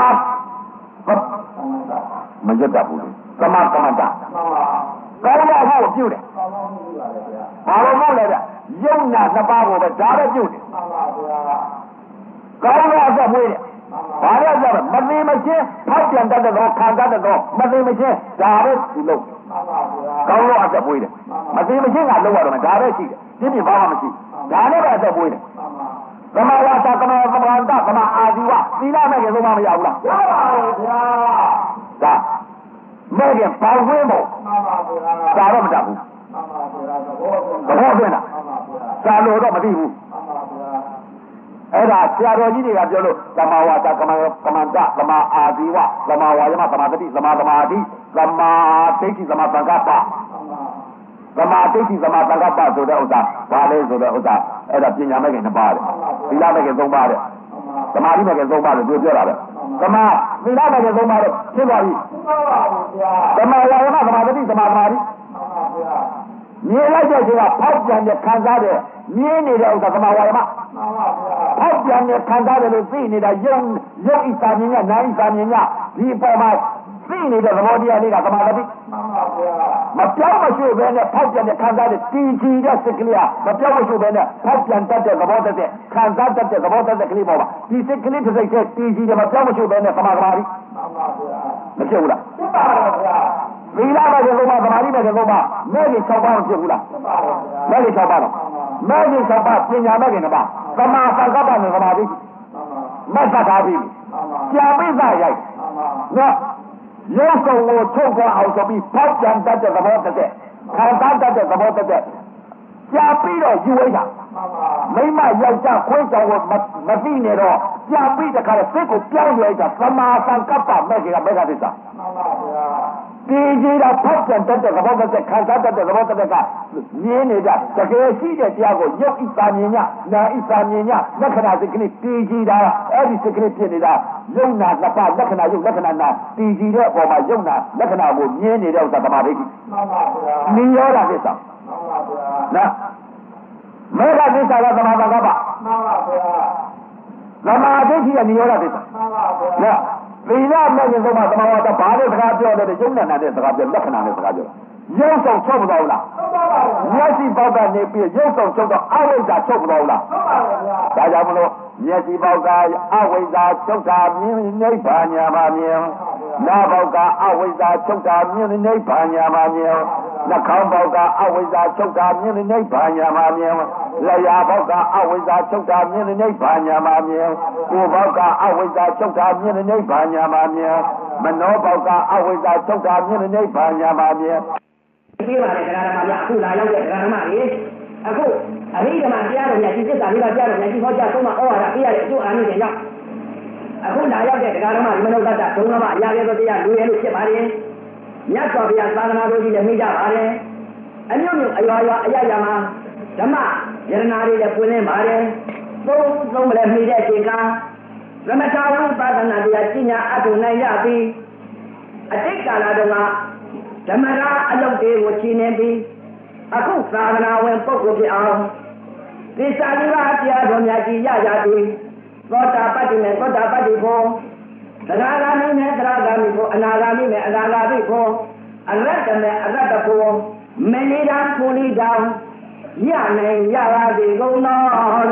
မရတတ်ဘူးသမာကမ္မတာကောင်းရဖို့ပြုတယ်ဘာလို့မို့လဲဗျယုံနာနှစ်ပါးကိုပဲဒါပဲပြုတယ်ကောင်းရဆက်မွေးတယ်ဘာလဲဆိုတော့မသိမချင်းဖောက်ပြန်တတ်တဲ့တော့ခံစားတတ်တော့မသိမချင်းဒါပဲဒီလုံးကောင်းတော့အသက်ပွေးတယ်မသိမချင်းကလုံးရတော့မယ်ဒါပဲရှိတယ်ပြင်းပြဘာမှမရှိဒါနဲ့ပဲအသက်ပွေးတယ်ကမ္မဝါစာကမ္မကမ္မန္တကမ္မအာဇီဝသီလမဲ့ရင်သုံးမမရဘူးလားရပါဘူးဗျာဒါမဲ့ရင်ပေါင်းဝင်းမို့မှန်ပါဗျာဒါတော့မတတ်ဘူးမှန်ပါဗျာသဘောသွင်းတာစာလို့တော့မသိဘူးအဲ့ဒါဆရာတော်ကြီးတွေကပြောလို့သမာဝါစာကမ္မကမ္မန္တသမာအာဇီဝသမာဝါယမသမာတတိသမာသမာဓိသမာဒိဋ္ဌိသမာသံဃပ္ပသမာဒိဋ္ဌိသမာသံဃပ္ပဆိုတဲ့ဥစ္စာဘာလဲဆိုတဲ့ဥစ္စာအဲ့ဒါပညာမဲ့ခင်နှစ်ပါးတယ်သီလမဲ့ခင်သုံးပါးတယ်သမာဓိမဲ့ခင်သုံးပါးတယ်သူပြောတာပဲသမာသီလမဲ့ခင်သုံးပါးတယ်ဖြစ်သွားပြီသမာဝါယမသမာတတိသမာသမာဓိမြင်လိုက်တဲ့အချိန်ကဖောက်ပြန်တဲ့ခံစားတဲ့မြင်နေတဲ့ဥစ္စာသမာဝါယမဖောက်ပြန်တဲ့ခံစားတယ်လို့သိနေတာယုံယုံဣစာမြင်ကနာဣစာမြင်ကဒီပေါ်မှာသိနေတဲ့သဘောတရားလေးကသမာဓိမပြောင်းမရှိဘဲနဲ့ဖောက်ပြန်တဲ့ခံစားတဲ့တည်ကြည်တဲ့စိတ်ကလေးကမပြောင်းမရှိဘဲနဲ့ဖောက်ပြန်တတ်တဲ့သဘောတတ်တဲ့ခံစားတတ်တဲ့သဘောတတ်တဲ့ကလေးပေါ်မှာဒီစိတ်ကလေးတစ်စိတ်တည်းတည်ကြည်တယ်မပြောင်းမရှိဘဲနဲ့သမာဓိမဖြစ်ဘူးလားဖြစ်ပါပါဗျာသီလမဲ့တဲ့ဘုရားသမာဓိမဲ့တဲ့ဘုရားမဲ့ကြီး၆ပါးမဖြစ်ဘူးလားမဲ့ကြီး၆ပါးတော့မဲ့ကြီး၆ပါးပညာမဲ့ကြီးနှစ်ပါးသမာသံဃပ္ပနဲ့သမာဓိမဲ့သတ်ထားပြီကြာပိဿရိုက်နော်ရုပ်ဆောင်ကိုထုတ်ကြအောင်ဆိုပြီးဖောက်ပြန်တတ်တဲ့သဘောတတ်တဲ့ခံစားတတ်တဲ့သဘောတတ်တဲ့ကြာပြီးတော့ယူဝိတာမိမယောက်ျားခွေးဆောင်ကိုမသိနေတော့ကြာပြီးတခါတော့စိတ်ကိုပြောင်းလိုက်တာသမာသံဃပ္ပမဲ့ကြီးကမဲ့ကသစ္စာဒီကြီးတော့ဖောက်ပြန်တတ်တဲ့သဘောတတ်တဲ့ခံစားတတ်တဲ့သဘောတတ်တဲ့ကမြင်နေတာတကယ်ရှိတဲ့တရားကိုရုပ်ဣစာမြင်ညနာဣစာမြင်ညလက္ခဏာစိတ်ကလေးဒီကြီးတာအဲ့ဒီစိတ်ကလေးဖြစ်နေတာယုံနာနှစ်ပါးလက္ခဏာယုံလက္ခဏာနာဒီကြီးတဲ့အပေါ်မှာယုံနာလက္ခဏာကိုမြင်နေတဲ့ဥစ္စာသမာဓိကြီးမှန်ပါဗျာနိရောဓသစ္စာမှန်ပါဗျာနော်မေဃသစ္စာကသမာသံဃပ္ပမှန်ပါဗျာသမာဓိရှိတဲ့နိရောဓသစ္စာနော်သီလမဲ့ရင်ဆုံးမှာသမာဝါဒဘာလို့စကားပြောလဲတဲ့ယုံနာနာတဲ့စကားပြောလက္ခဏာနဲ့စကားပြောရုပ်ဆောင်ချုပ်မသွားဘူးလားမျက်စိပေါက်ကနေပြီးရုပ်ဆောင်ချုပ်တော့အဝိဇ္ဇာချုပ်မသွားဘူးလားဒါကြောင့်မလို့မျက်စိပေါက်ကအဝိဇ္ဇာချုပ်တာမြင်နိဗ္ဗာန်ညာပါမြင်နားပေါက်ကအဝိဇ္ဇာချုပ်တာမြင်နိဗ္ဗာန်ညာပါမြင်နှာခေါင်းပေါက်ကအဝိဇ္ဇာချုပ်တာမြင်နိဗ္ဗာန်ညာပါမြင်လျှာပေါက်ကအဝိဇ္ဇာချုပ်တာမြင်နိဗ္ဗာန်ညာပါမြင်ကိုယ်ပေါက်ကအဝိဇ္ဇာချုပ်တာမြင်နိဗ္ဗာန်ညာပါမြင်မနောပေါက်ကအဝိဇ္ဇာချုပ်တာမြင်နိဗ္ဗာန်ညာပါမြင်ပြေးပါလေတရားဓမ္မများအခုလာရောက်တဲ့တရားဓမ္မတွေအခုအရိဓမ္မတရားတော်များဒီသစ္စာလေးပါးတရားတော်များဒီဟောကြားဆုံးမဩဝါဒပေးရတဲ့အကျိုးအာနိသင်ကြောင့်အခုလာရောက်တဲ့တရားဓမ္မဒီမနုဿတ္တဒုံလမအရာကဲသောတရားလူရဲလို့ဖြစ်ပါတယ်မြတ်စွာဘုရားသာသနာတော်ကြီးလည်းမိကြပါတယ်အမျိုးမျိုးအရွာရွာအရရမှာဓမ္မယရနာတွေလည်းပွင့်လင်းပါတယ်သုံးသုံးလည်းမိတဲ့ချိန်ကသမထဝိပဿနာတရားကျင့်ညာအထုနိုင်ရသည်အတိတ်ကာလတုန်းကဓမ္မရာအလုပ်တွေကိုချီနေပြီးအခုသာသနာဝင်ပုဂ္ဂိုလ်ဖြစ်အောင်သစ္စာလေးပါးတရားတော်များကြီးရကြသည်သောတာပတ္တိမေသောတာပတ္တိဘောသရဂာမိမေသရဂာမိဘောအနာဂာမိမေအနာဂာမိဘောအရတ္တမေအရတ္တဘောမဏိဒံပူလိဒံရနိုင်ရပါသည်ကုန်သော